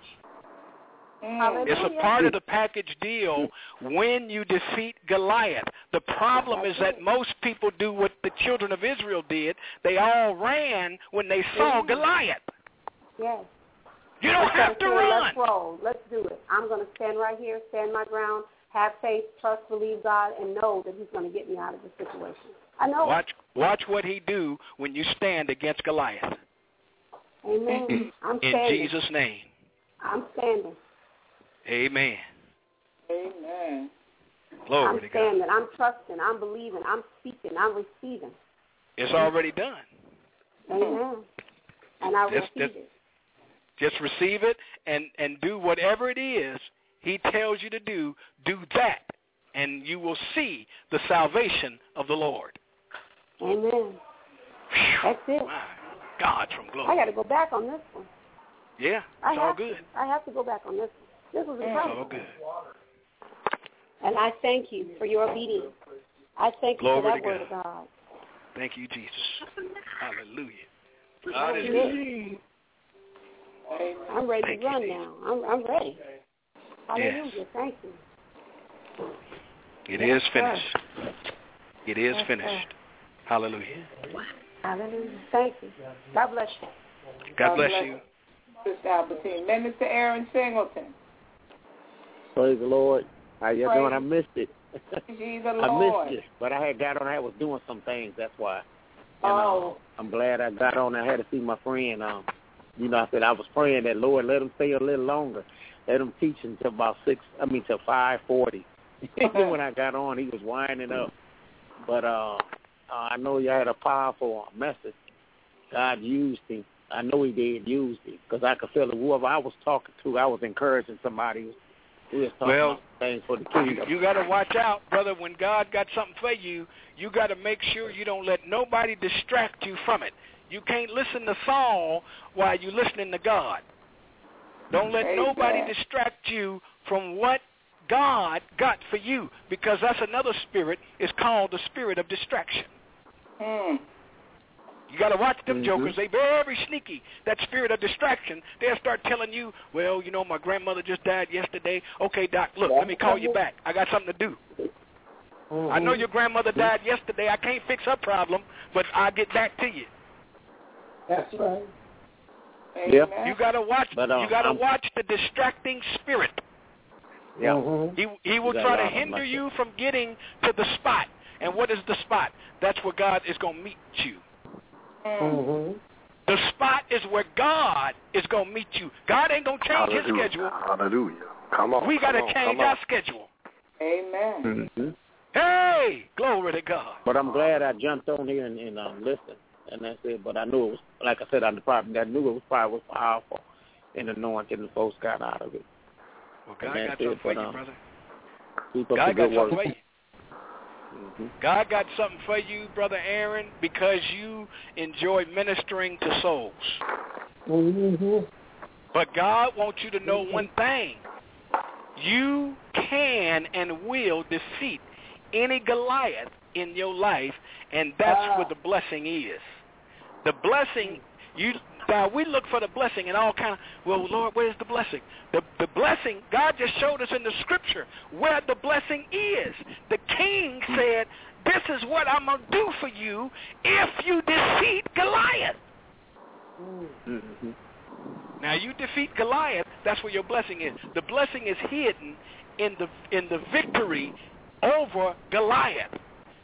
It's a part of the package deal when you defeat Goliath. The problem is that most people do what the children of Israel did. They all ran when they saw Goliath. Yes. You don't have to run. Let's roll. Let's do it. I'm going to stand right here, stand my ground, have faith, trust, believe God, and know that he's going to get me out of this situation. I know. Watch what he do when you stand against Goliath. Amen. I'm standing. In Jesus' name. I'm standing. Amen. Amen. Glory I'm to standing. God. I'm trusting. I'm believing. I'm speaking. I'm receiving. It's already done. Amen. And I receive it. Just receive it and do whatever it is he tells you to do. Do that, and you will see the salvation of the Lord. Amen. That's it. My God from glory. I got to go back on this one. Yeah, it's all good. I have to go back on this one. This was incredible. It's all good. And I thank you for your obedience. I thank you for that word of God. Thank you, Jesus. Hallelujah. Hallelujah. I'm ready to run now. I'm ready. Hallelujah. Yes. Thank you. It is finished. It is finished. Hallelujah. Hallelujah. Thank you. God bless you. God bless you. Sister Albertine. Minister Aaron Singleton. Praise the Lord. How you doing? I missed it. Jesus I missed it, but I had got on. I was doing some things. That's why. And, I'm glad I got on. I had to see my friend. I said I was praying that Lord let him stay a little longer. Let him teach until about 5:40. When I got on, he was winding up. But I know you had a powerful message. God used him. I know he did use it because I could feel it. Whoever I was talking to, I was encouraging somebody who was talking about things for the kingdom. You got to watch out, brother. When God got something for you, you got to make sure you don't let nobody distract you from it. You can't listen to Saul while you're listening to God. Don't let nobody distract you from what God got for you, because that's another spirit. It's called the spirit of distraction. You got to watch them jokers. They very sneaky. That spirit of distraction, they'll start telling you, well, you know, my grandmother just died yesterday. Okay, Doc, look, let me call you back. I got something to do. I know your grandmother died yesterday. I can't fix her problem, but I'll get back to you. That's right. Yep. You got to watch. You got to watch the distracting spirit. Yeah. He will try to hinder you from getting to the spot. And what is the spot? That's where God is going to meet you. The spot is where God is going to meet you. God ain't going to change his schedule. Hallelujah. Come on. We got to change our schedule. Amen. Hey, glory to God. But I'm glad I jumped on here and listened. And that's it. But I knew it was, like I said, I knew it was probably powerful and anointed, and folks got out of it. Well, God got something for you, brother. God got something for you. God got something for you, Brother Aaron, because you enjoy ministering to souls. But God wants you to know one thing. You can and will defeat any Goliath in your life, and that's where the blessing is. The blessing, now we look for the blessing and all kind of, well, Lord, where's the blessing? The blessing, God just showed us in the scripture where the blessing is. The king said, this is what I'm going to do for you if you defeat Goliath. Now you defeat Goliath, that's where your blessing is. The blessing is hidden in the victory over Goliath.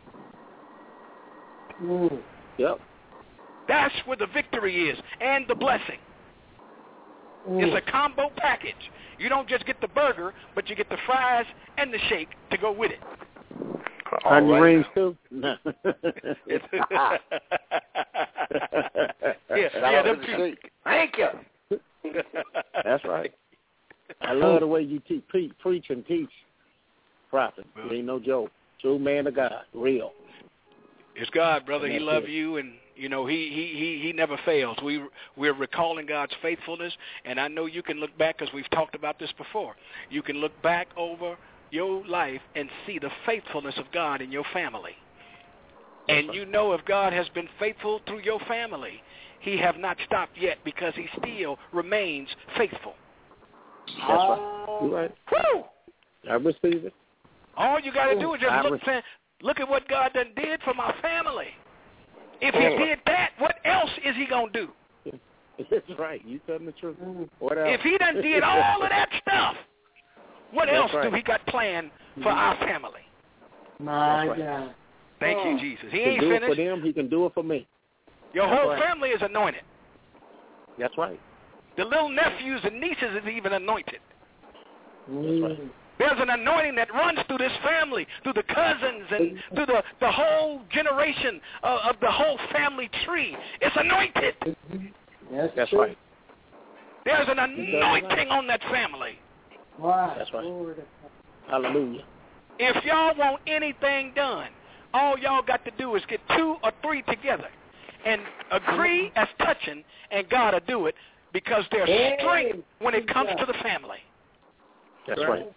Yep. That's where the victory is, and the blessing. It's a combo package. You don't just get the burger, but you get the fries and the shake to go with it. Onion rings too. Yeah, them too. Thank you. That's right. I love the way you preach and teach, prophet. It ain't no joke. True man of God, real. It's God, brother. He loves you, and you know he never fails. We're recalling God's faithfulness, and I know you can look back, because we've talked about this before. You can look back over your life and see the faithfulness of God in your family. And you know if God has been faithful through your family, he have not stopped yet, because he still remains faithful. That's right. You're right. Woo! I receive it. All you got to do is just look at what God done did for my family. If he did that, what else is he going to do? That's right. You telling the truth. What else? If he done did all of that stuff, what else do he got planned for our family? My God. Thank you, Jesus. He He ain't can do finished. it for them. He can do it for me. Your whole family is anointed. That's right. The little nephews and nieces is even anointed. That's right. There's an anointing that runs through this family, through the cousins, and through the whole generation of the whole family tree. It's anointed. That's right. There's an anointing on that family. Wow. That's right. Hallelujah. If y'all want anything done, all y'all got to do is get 2 or 3 together and agree as touching, and God will do it, because there's strength when it comes to the family. That's right.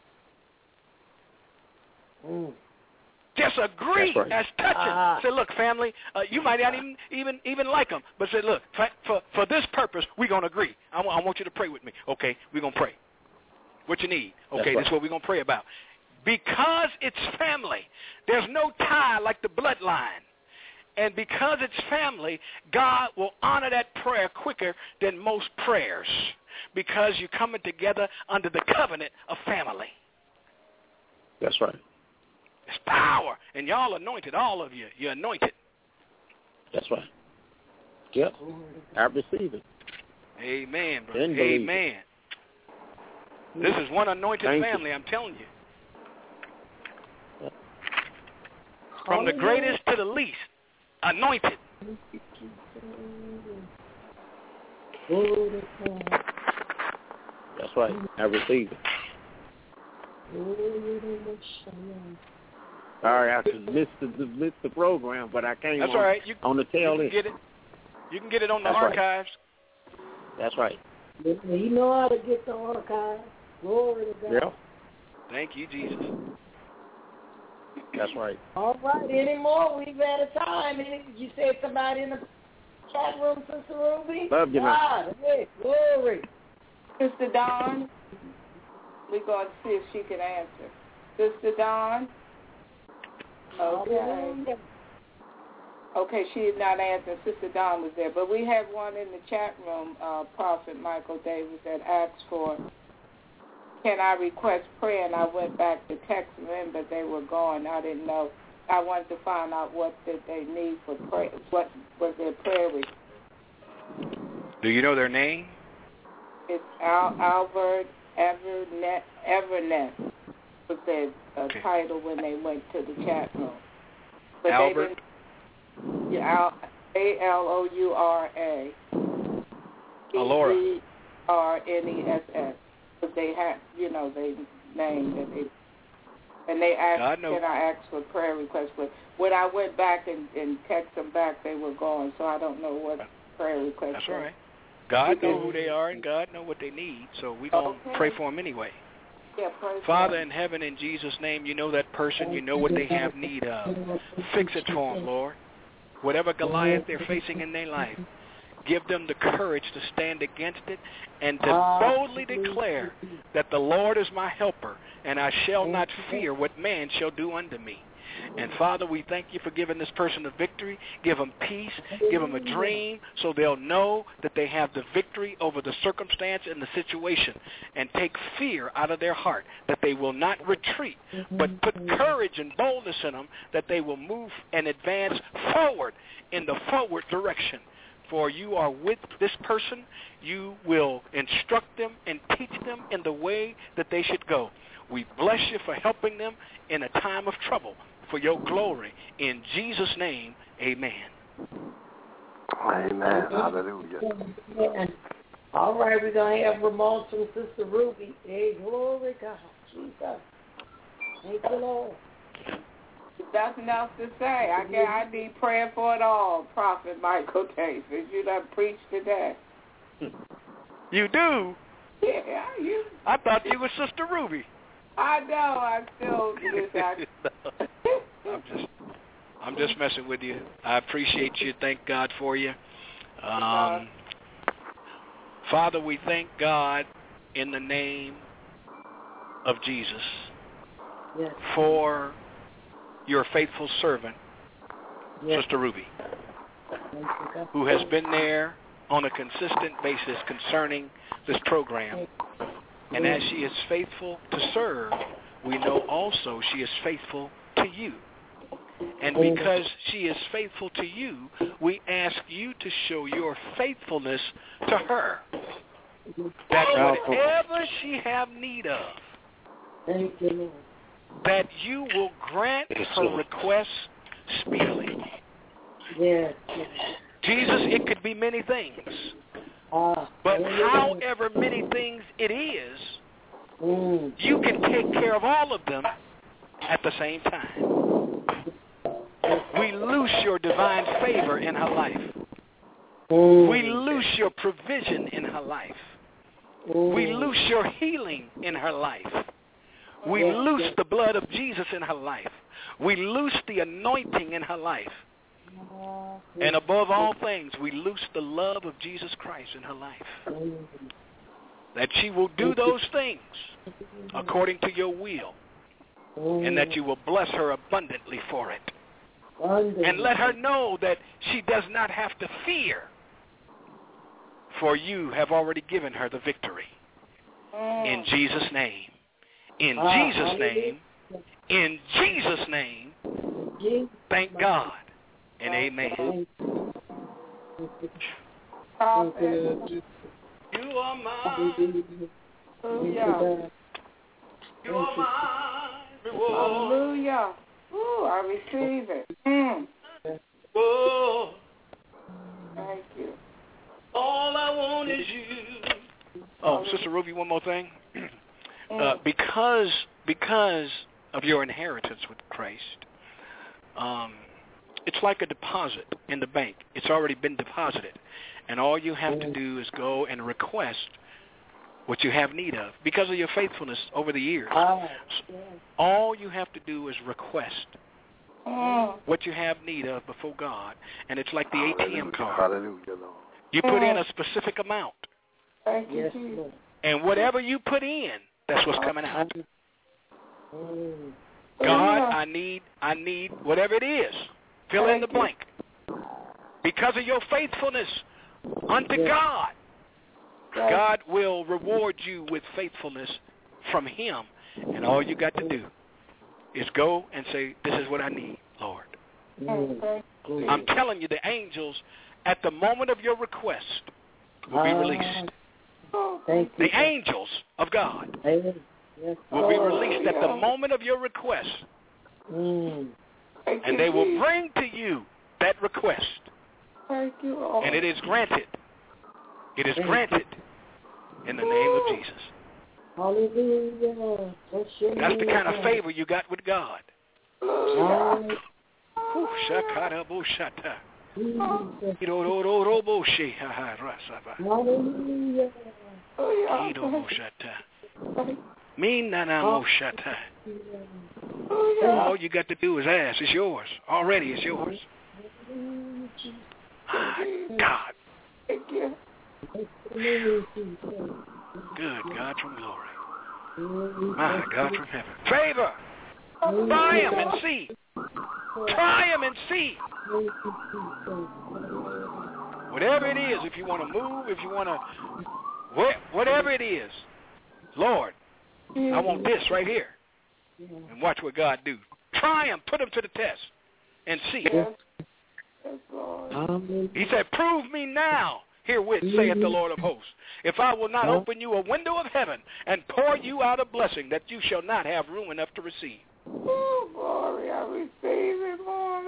Just agree as touching. Say, look, family, you might not even like them, but say, look, for this purpose, we're going to agree. I want you to pray with me. Okay, we're going to pray. What you need? Okay, this is what we're going to pray about. Because it's family, there's no tie like the bloodline. And because it's family, God will honor that prayer quicker than most prayers, because you're coming together under the covenant of family. That's right. It's power. And y'all anointed, all of you. You're anointed. That's right. Yep. I receive it. Amen, brother. Amen. This is one anointed family, I'm telling you. From the greatest to the least, anointed. That's right. I received it. Sorry, I missed the program, but I came That's all right. On the tail end. You can get it on the That's archives. Right. That's right. You know how to get the archives. Glory to God. Yeah. Thank you, Jesus. That's right. All right, any more? We've out of time. You said somebody in the chat room, Sister Ruby? Love you, God, hey, glory. Sister Dawn, we're going to see if she can answer. Sister Dawn? Okay. Okay, she is not answering. Sister Dawn was there. But we had one in the chat room, Prophet Michael Davis, that asked for, can I request prayer? And I went back to text them in, but they were gone. I didn't know. I wanted to find out what did they need for prayer. What was their prayer request? Do you know their name? It's Albert Everness was their title when they went to the chat room. But Albert? Aloura. Everness. But they had, they named that they, and they asked, can I ask for prayer requests? But when I went back and texted them back, they were gone, so I don't know what prayer requests. That's all right. God knows who they are, and God knows what they need, so we're going to pray for them anyway. Yeah, pray Father in heaven, in Jesus' name, you know that person, you know what they have need of. Fix it for them, Lord. Whatever Goliath they're facing in their life, give them the courage to stand against it and to boldly declare that the Lord is my helper, and I shall not fear what man shall do unto me. And, Father, we thank you for giving this person a victory. Give them peace. Give them a dream so they'll know that they have the victory over the circumstance and the situation, and take fear out of their heart, that they will not retreat, but put courage and boldness in them, that they will move and advance forward in the forward direction. For you are with this person. You will instruct them and teach them in the way that they should go. We bless you for helping them in a time of trouble for your glory. In Jesus' name, amen. Amen. Hallelujah. Amen. All right, we're going to have remarks from Sister Ruby. Hey, glory God. Jesus. Thank you, Lord. Nothing else to say. I need prayer for it all, Prophet Michael Davis. You done preached today. You do? Yeah, you. I thought you were Sister Ruby. I know. I still I'm just messing with you. I appreciate you. Thank God for you. Father, we thank God in the name of Jesus for your faithful servant, Sister Ruby, who has been there on a consistent basis concerning this program. And as she is faithful to serve, we know also she is faithful to you. And because she is faithful to you, we ask you to show your faithfulness to her, that whatever she have need of, that you will grant her requests speedily. Yes. Jesus, it could be many things. But however many things it is, you can take care of all of them at the same time. We loose your divine favor in her life. We loose your provision in her life. We loose your healing in her life. We loose the blood of Jesus in her life. We loose the anointing in her life. And above all things, we loose the love of Jesus Christ in her life. That she will do those things according to your will. And that you will bless her abundantly for it. And let her know that she does not have to fear, for you have already given her the victory. In Jesus' name. In Jesus' name. In Jesus' name. Thank God. And amen. You are mine. Hallelujah. You are my reward. Hallelujah. Ooh, I receive it. Oh, thank you. all I want is Ruby, one more thing. Because of your inheritance with Christ, it's like a deposit in the bank. It's already been deposited. And all you have to do is go and request what you have need of because of your faithfulness over the years. All you have to do is request what you have need of before God, and it's like the ATM card. Hallelujah, Lord. You put in a specific amount, Thank you, Jesus. and whatever you put in, that's what's coming out. God, I need whatever it is. Fill in the blank. Because of your faithfulness unto God, God will reward you with faithfulness from Him, and all you got to do is go and say, this is what I need, Lord. I'm telling you, the angels, at the moment of your request, will be released. The angels of God will be released at the moment of your request, and they will bring to you that request, and it is granted. It is granted in the name of Jesus. Hallelujah. That's the kind of favor you got with God. Hallelujah. All you got to do is ask. It's yours. Already it's yours. God. Good God from glory. My God from heaven. Favor. Try him and see. Try him and see. Whatever it is, if you want to move, if you want to, whatever it is, Lord, I want this right here. And watch what God do. Try him, put him to the test, and see. He said, prove me now, herewith, saith the Lord of hosts, if I will not open you a window of heaven and pour you out a blessing that you shall not have room enough to receive. Oh, glory, I receive it, Lord.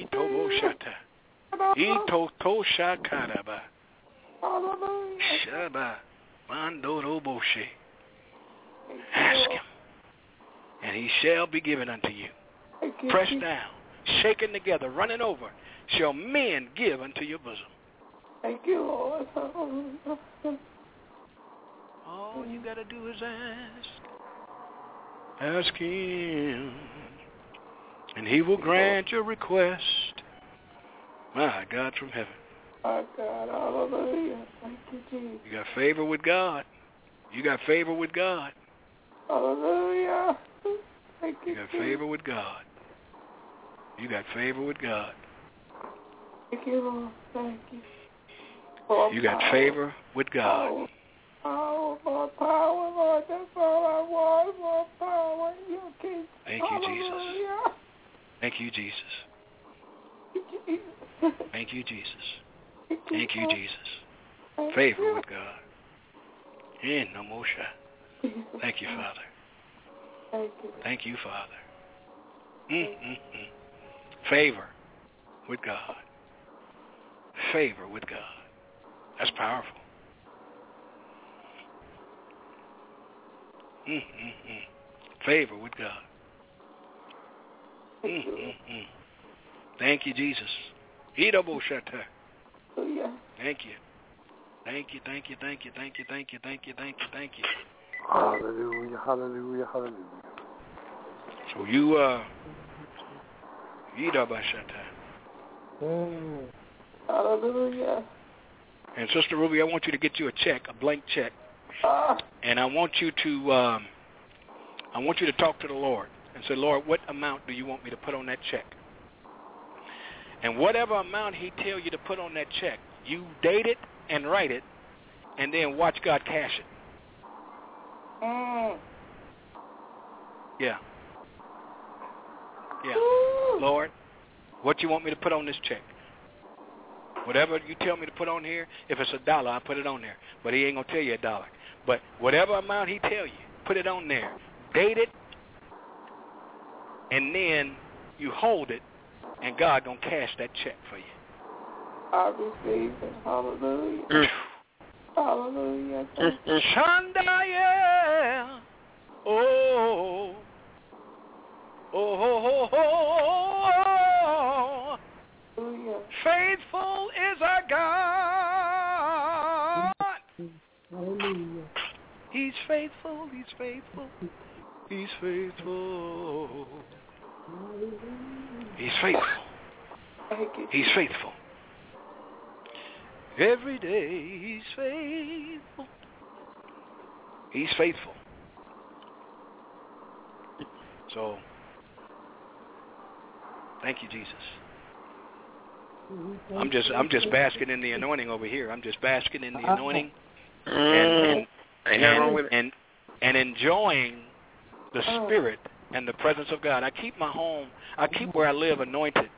Ask him, and he shall be given unto you. Pressed down, shaken together, running over, shall men give unto your bosom. Thank you, Lord. All you got to do is ask. Ask him, and he will grant your request. My God from heaven. My God, hallelujah. Thank you, Jesus. You got favor with God. You got favor with God. Hallelujah. Thank you, you got favor with God. You got favor with God. Thank you, Lord. Thank you. You got favor with God. More power, Lord. That's all I want. More power. Thank you, Jesus. Thank you, Jesus. Thank you, Jesus. Thank you, Jesus. Favor with God. In no more shot. Thank you, Father. Thank you, Father. Favor with God. Favor with God. That's powerful. Favor with God. Thank you, Jesus. Thank you. Thank you. Thank you, thank you, thank you, thank you, thank you, thank you, thank you, thank you. Hallelujah, hallelujah, hallelujah. So you, Hallelujah. And Sister Ruby, I want you to get you a check, a blank check. And I want you to talk to the Lord and say, Lord, what amount do you want me to put on that check? And whatever amount he tell you to put on that check, you date it and write it, and then watch God cash it. Yeah. Lord, what you want me to put on this check? Whatever you tell me to put on here, if it's $1, I put it on there. But he ain't going to tell you $1. But whatever amount he tell you, put it on there. Date it, and then you hold it, and God going to cash that check for you. I receive it. Hallelujah. Hallelujah. Shandaya. Oh. Oh. Hallelujah. Faithful is our God. Hallelujah. He's faithful. He's faithful. He's faithful. He's faithful. He's faithful. Every day he's faithful. He's faithful. So, thank you, Jesus. I'm just basking in the anointing over here. I'm just basking in the anointing and enjoying the Spirit and the presence of God. I keep my home. I keep where I live anointed.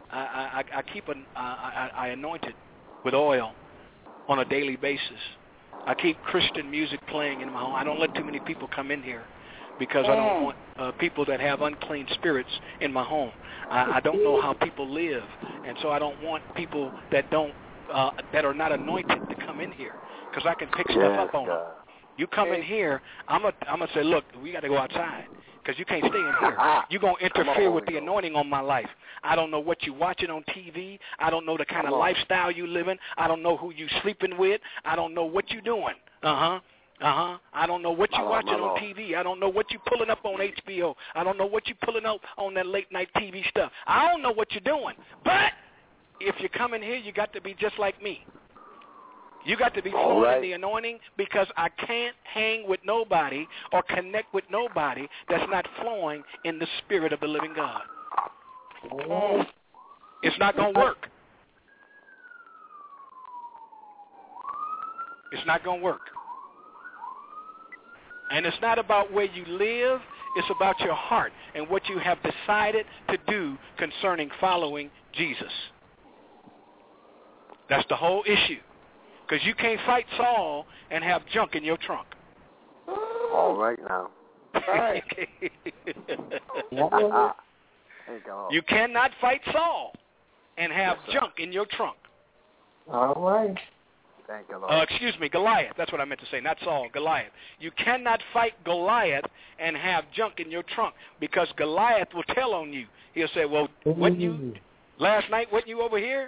I anoint it with oil on a daily basis. I keep Christian music playing in my home. I don't let too many people come in here because I don't want people that have unclean spirits in my home. I don't know how people live, and so I don't want people that are not anointed to come in here because I can pick stuff up on them. You come in here, I'm gonna say, look, we got to go outside because you can't stay in here. You're going to interfere with the anointing on my life. I don't know what you're watching on TV. I don't know the kind of lifestyle you living. I don't know who you sleeping with. I don't know what you're doing. I don't know what you're watching on TV. I don't know what you're pulling up on HBO. I don't know what you're pulling up on that late night TV stuff. I don't know what you're doing. But if you come in here, you got to be just like me. You got to be flowing in the anointing because I can't hang with nobody or connect with nobody that's not flowing in the Spirit of the living God. It's not going to work. It's not going to work. And it's not about where you live. It's about your heart and what you have decided to do concerning following Jesus. That's the whole issue. Because you can't fight Saul and have junk in your trunk. All right now. Right. You cannot fight Saul and have junk in your trunk. All right. Thank you, Lord. Excuse me, Goliath. That's what I meant to say, not Saul, Goliath. You cannot fight Goliath and have junk in your trunk because Goliath will tell on you. He'll say, well, last night, wasn't you over here?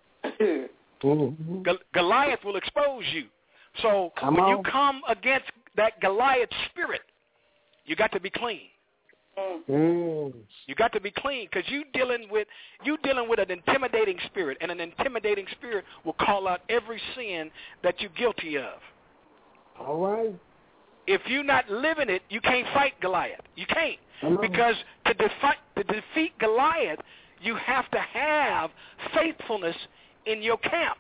Goliath will expose you. So when you come against that Goliath spirit, you got to be clean. You got to be clean because you dealing with an intimidating spirit, and an intimidating spirit will call out every sin that you're guilty of. All right. If you're not living it, you can't fight Goliath. You can't because to defeat Goliath, you have to have faithfulness in your camp.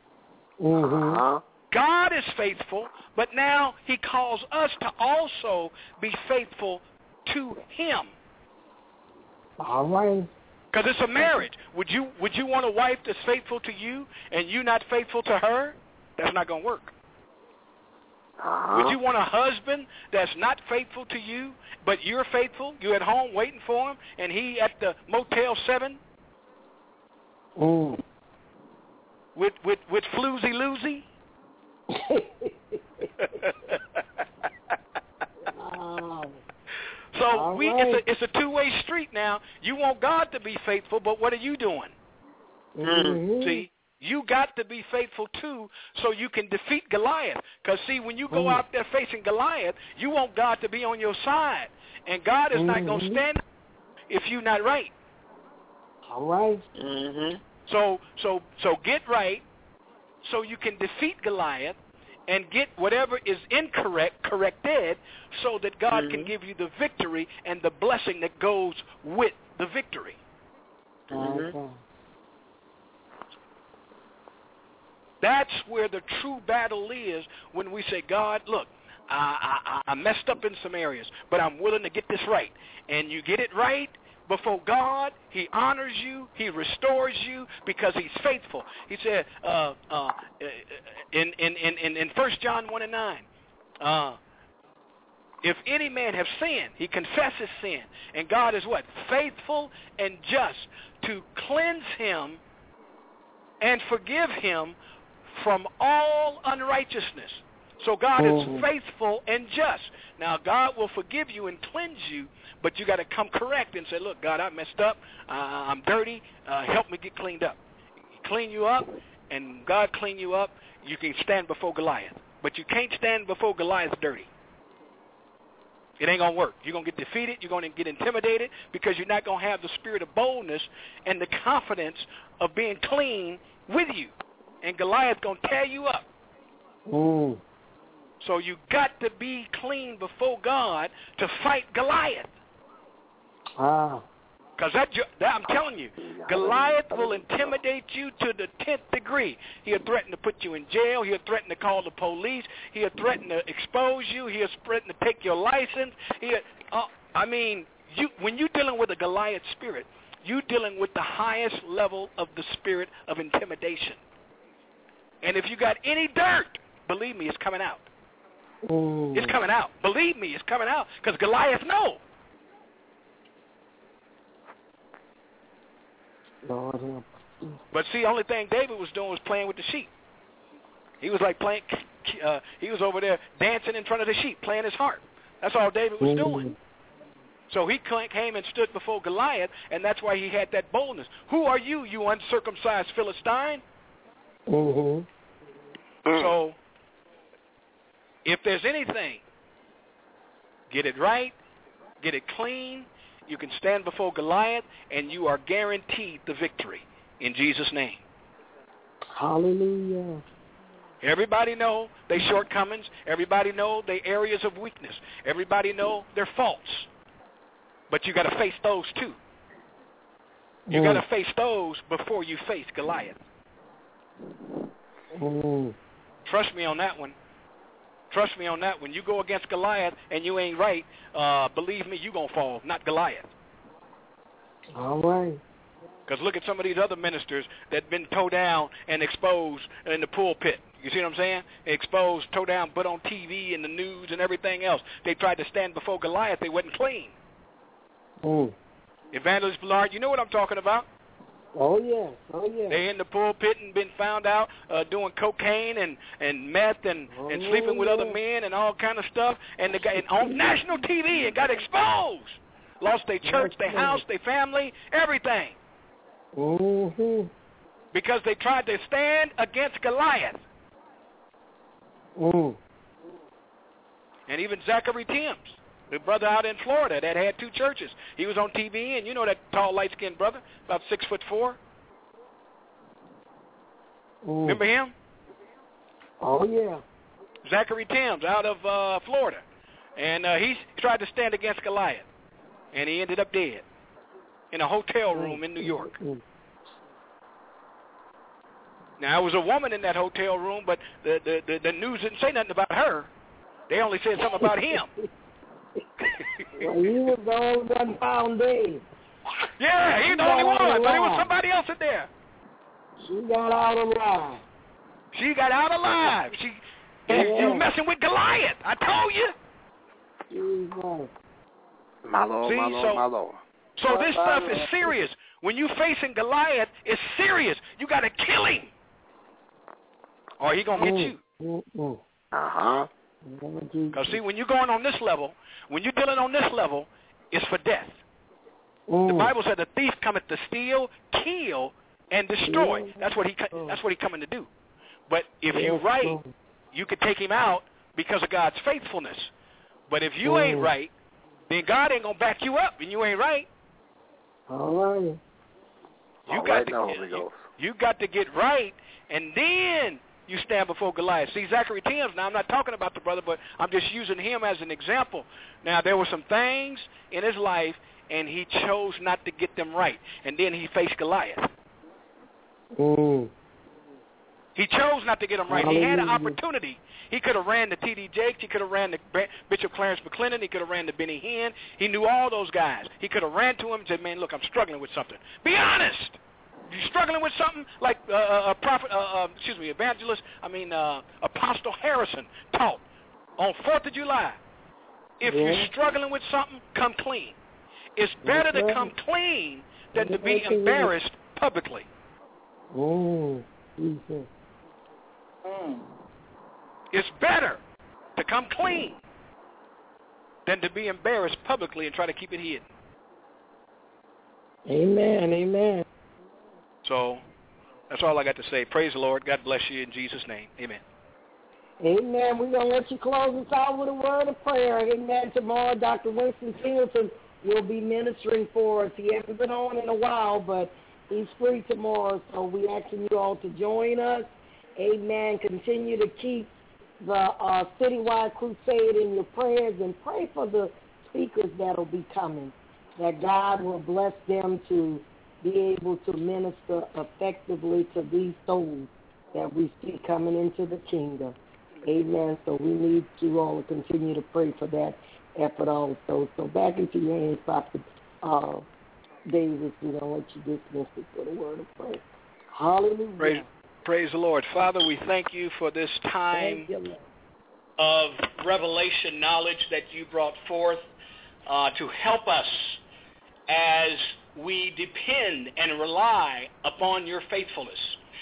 God is faithful, but now he calls us to also be faithful to him. All right. Because it's a marriage. Would you want a wife that's faithful to you and you not faithful to her? That's not going to work. Would you want a husband that's not faithful to you, but you're faithful? You're at home waiting for him, and he at the Motel 7? With floozy loozy? So it's a two-way street now. You want God to be faithful, but what are you doing? See, you got to be faithful too, so you can defeat Goliath. Because see, when you go out there facing Goliath, you want God to be on your side, and God is not going to stand if you're not right. All right. So get right, so you can defeat Goliath and get whatever is incorrect corrected, so that God can give you the victory and the blessing that goes with the victory. That's where the true battle is, when we say, God, look, I messed up in some areas, but I'm willing to get this right. And you get it right before God, he honors you, he restores you because he's faithful. He said in 1 John 1:9, if any man have sinned, he confesses sin. And God is what? Faithful and just to cleanse him and forgive him from all unrighteousness. So God is faithful and just. Now, God will forgive you and cleanse you, but you got to come correct and say, look, God, I messed up. I'm dirty. Help me get cleaned up. Clean you up, and God clean you up, you can stand before Goliath. But you can't stand before Goliath dirty. It ain't going to work. You're going to get defeated. You're going to get intimidated because you're not going to have the spirit of boldness and the confidence of being clean with you. And Goliath's going to tear you up. So you got to be clean before God to fight Goliath. Because I'm telling you, Goliath will intimidate you to the 10th degree. He'll threaten to put you in jail. He'll threaten to call the police. He'll threaten to expose you. He'll threaten to take your license. When you're dealing with a Goliath spirit, you're dealing with the highest level of the spirit of intimidation. And if you got any dirt, believe me, it's coming out. It's coming out. Believe me, it's coming out. Because Goliath knows. But see, the only thing David was doing was playing with the sheep. He was like playing, he was over there dancing in front of the sheep, playing his harp. That's all David was doing. So he came and stood before Goliath, and that's why he had that boldness. Who are you, you uncircumcised Philistine? So if there's anything, get it right, get it clean. You can stand before Goliath, and you are guaranteed the victory in Jesus' name. Hallelujah. Everybody know their shortcomings. Everybody know their areas of weakness. Everybody know their faults. But you got to face those too. You got to face those before you face Goliath. Trust me on that one. Trust me on that. When you go against Goliath and you ain't right, believe me, you're going to fall, not Goliath. All right. Because look at some of these other ministers that been towed down and exposed in the pulpit. You see what I'm saying? Exposed, towed down, put on TV and the news and everything else. They tried to stand before Goliath. They wasn't clean. Evangelist Ballard, you know what I'm talking about. Oh, yeah. Oh, yeah. They in the pulpit and been found out doing cocaine and meth and sleeping with other men and all kind of stuff. And they got on national TV and got exposed. Lost their church, their house, their family, everything. Because they tried to stand against Goliath. And even Zachary Timms, the brother out in Florida that had 2 churches. He was on TV, and you know that tall, light-skinned brother, about 6'4". Remember him? Oh, yeah. Zachary Timms out of Florida. And he tried to stand against Goliath, and he ended up dead in a hotel room in New York. Now, there was a woman in that hotel room, but the news didn't say nothing about her. They only said something about him. Well, he was the only one found dead. Yeah, he was the only one, but there was somebody else in there. She got out alive. She got out alive. You were messing with Goliath. I told you. My Lord, my Lord. So this stuff is serious. When you facing Goliath, it's serious. You got to kill him, or he gonna get you. Because see, when you're going on this level, when you're dealing on this level, it's for death. The Bible said the thief cometh to steal, kill, and destroy. That's what he coming to do. But if you're right, you could take him out because of God's faithfulness. But if you ain't right, then God ain't gonna back you up, and you ain't right. All right. You got to get right, and then you stand before Goliath. See, Zachary Timms, now I'm not talking about the brother, but I'm just using him as an example. Now, there were some things in his life, and he chose not to get them right, and then he faced Goliath. He chose not to get them right. He had an opportunity. He could have ran to T.D. Jakes. He could have ran to Bishop Clarence McClendon. He could have ran to Benny Hinn. He knew all those guys. He could have ran to him and said, man, look, I'm struggling with something. Be honest. You struggling with something like Apostle Harrison taught on 4th of July. If you're struggling with something, come clean. It's better to come clean than to be embarrassed publicly. It's better to come clean than to be embarrassed publicly and try to keep it hidden. Amen, amen. So that's all I got to say. Praise the Lord. God bless you in Jesus' name. Amen. Amen. We're going to let you close us out with a word of prayer. Amen. Tomorrow, Dr. Winston Singleton will be ministering for us. He hasn't been on in a while, but he's free tomorrow, so we're asking you all to join us. Amen. Continue to keep the Citywide Crusade in your prayers and pray for the speakers that will be coming, that God will bless them to be able to minister effectively to these souls that we see coming into the kingdom. Amen. So we need you all to continue to pray for that effort also. So back into your hands, Prophet Davis. We're going to let you dismiss it for the word of prayer. Hallelujah. Praise the Lord. Father, we thank you for this time of revelation knowledge that you brought forth to help us as we depend and rely upon your faithfulness.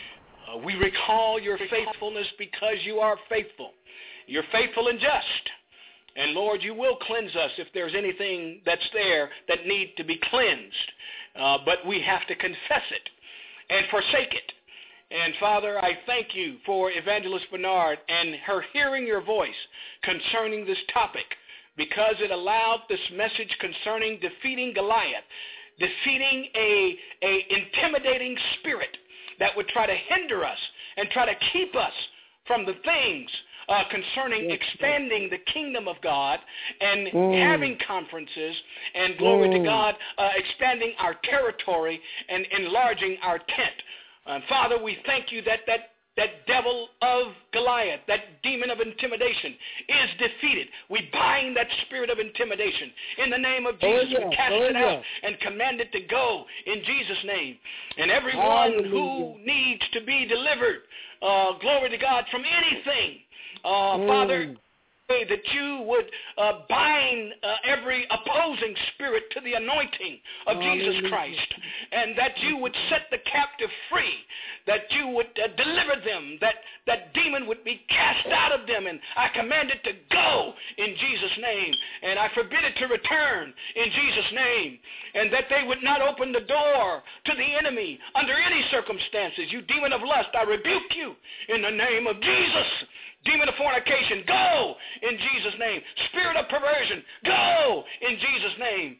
We recall your faithfulness because you are faithful. You're faithful and just. And Lord, you will cleanse us if there's anything that's there that needs to be cleansed. But we have to confess it and forsake it. And Father, I thank you for Evangelist Bernard and her hearing your voice concerning this topic, because it allowed this message concerning defeating Goliath, defeating a intimidating spirit that would try to hinder us and try to keep us from the things concerning expanding the kingdom of God and having conferences and, glory to God, expanding our territory and enlarging our tent. Father, we thank you that devil of Goliath, that demon of intimidation, is defeated. We bind that spirit of intimidation. In the name of Jesus, we cast it out and command it to go in Jesus' name. And everyone who needs to be delivered, glory to God, from anything, Father, that you would bind every opposing spirit to the anointing of Jesus Christ, and that you would set the captive free, that you would deliver them, that demon would be cast out of them, and I command it to go in Jesus' name, and I forbid it to return in Jesus' name, and that they would not open the door to the enemy under any circumstances. You demon of lust, I rebuke you in the name of Jesus. Demon of fornication, go in Jesus' name. Spirit of perversion, go in Jesus' name.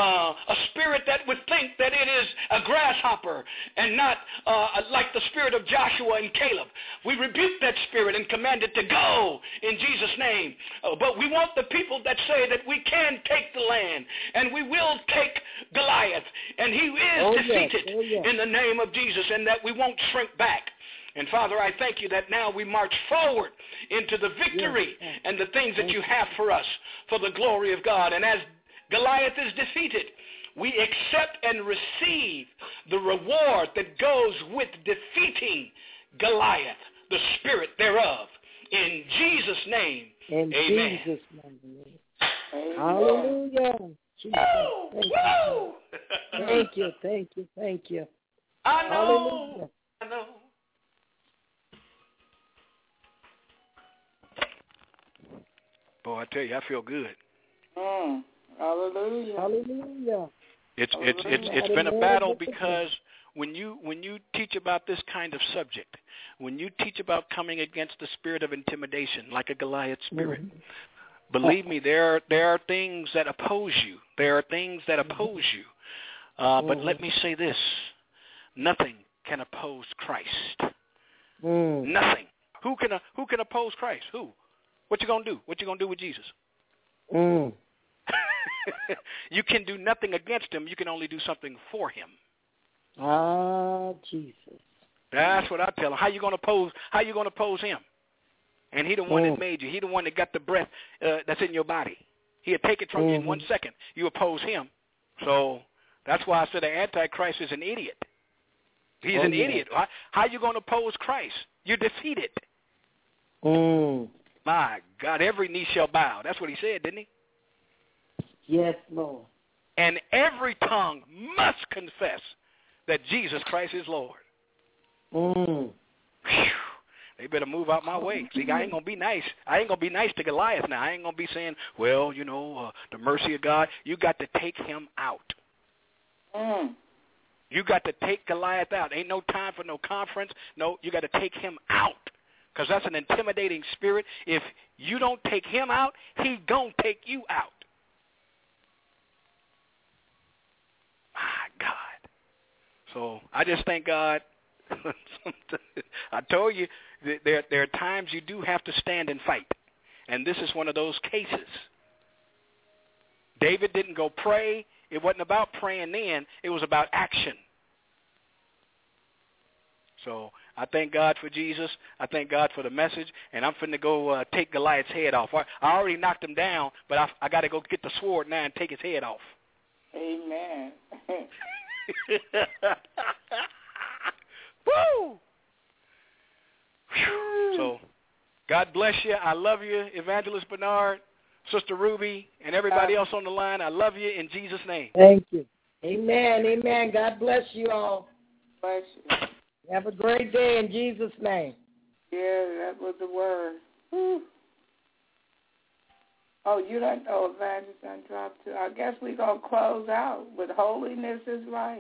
A spirit that would think that it is a grasshopper and not like the spirit of Joshua and Caleb. We rebuke that spirit and command it to go in Jesus' name. But we want the people that say that we can take the land and we will take Goliath, and he is defeated in the name of Jesus, and that we won't shrink back. And Father, I thank you that now we march forward into the victory and the things that you have for us for the glory of God. And as Goliath is defeated, we accept and receive the reward that goes with defeating Goliath, the spirit thereof. In Jesus' name, amen. In Jesus' name. Hallelujah. Jesus. Thank you. Thank you. I know. Hallelujah. I know. Boy, I tell you, I feel good. Hallelujah. Hallelujah. It's been a battle, because when you teach about this kind of subject, when you teach about coming against the spirit of intimidation, like a Goliath spirit, believe me, there are things that oppose you. There are things that oppose you. But let me say this: nothing can oppose Christ. Nothing. Who can oppose Christ? Who? What you gonna do? What you gonna do with Jesus? You can do nothing against him. You can only do something for him. Jesus. That's what I tell him. How you gonna oppose him? And he the one that made you. He the one that got the breath that's in your body. He'll take it from you in 1 second. You oppose him. So that's why I said the Antichrist is an idiot. He's an idiot. How you gonna oppose Christ? You're defeated. My God, every knee shall bow. That's what he said, didn't he? Yes, Lord. And every tongue must confess that Jesus Christ is Lord. They better move out my way. See, I ain't going to be nice. I ain't going to be nice to Goliath now. I ain't going to be saying, well, the mercy of God. You got to take him out. You got to take Goliath out. Ain't no time for no conference. No, you got to take him out because that's an intimidating spirit. If you don't take him out, he going to take you out. My God. So I just thank God. I told you there are times you do have to stand and fight. And this is one of those cases. David didn't go pray. It wasn't about praying then. It was about action. So I thank God for Jesus. I thank God for the message. And I'm finna go take Goliath's head off. I already knocked him down, but I got to go get the sword now and take his head off. Amen. Woo! So God bless you. I love you, Evangelist Bernard, Sister Ruby, and everybody else on the line. I love you in Jesus' name. Thank you. Amen. Amen. God bless you all. Bless you. Have a great day in Jesus' name. Yeah, that was the word. Whew. Oh, you don't know Evangelist done dropped too. I guess we're going to close out with holiness is right.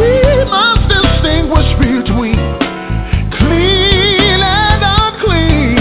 Between clean and unclean.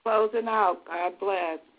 Closing out. God bless.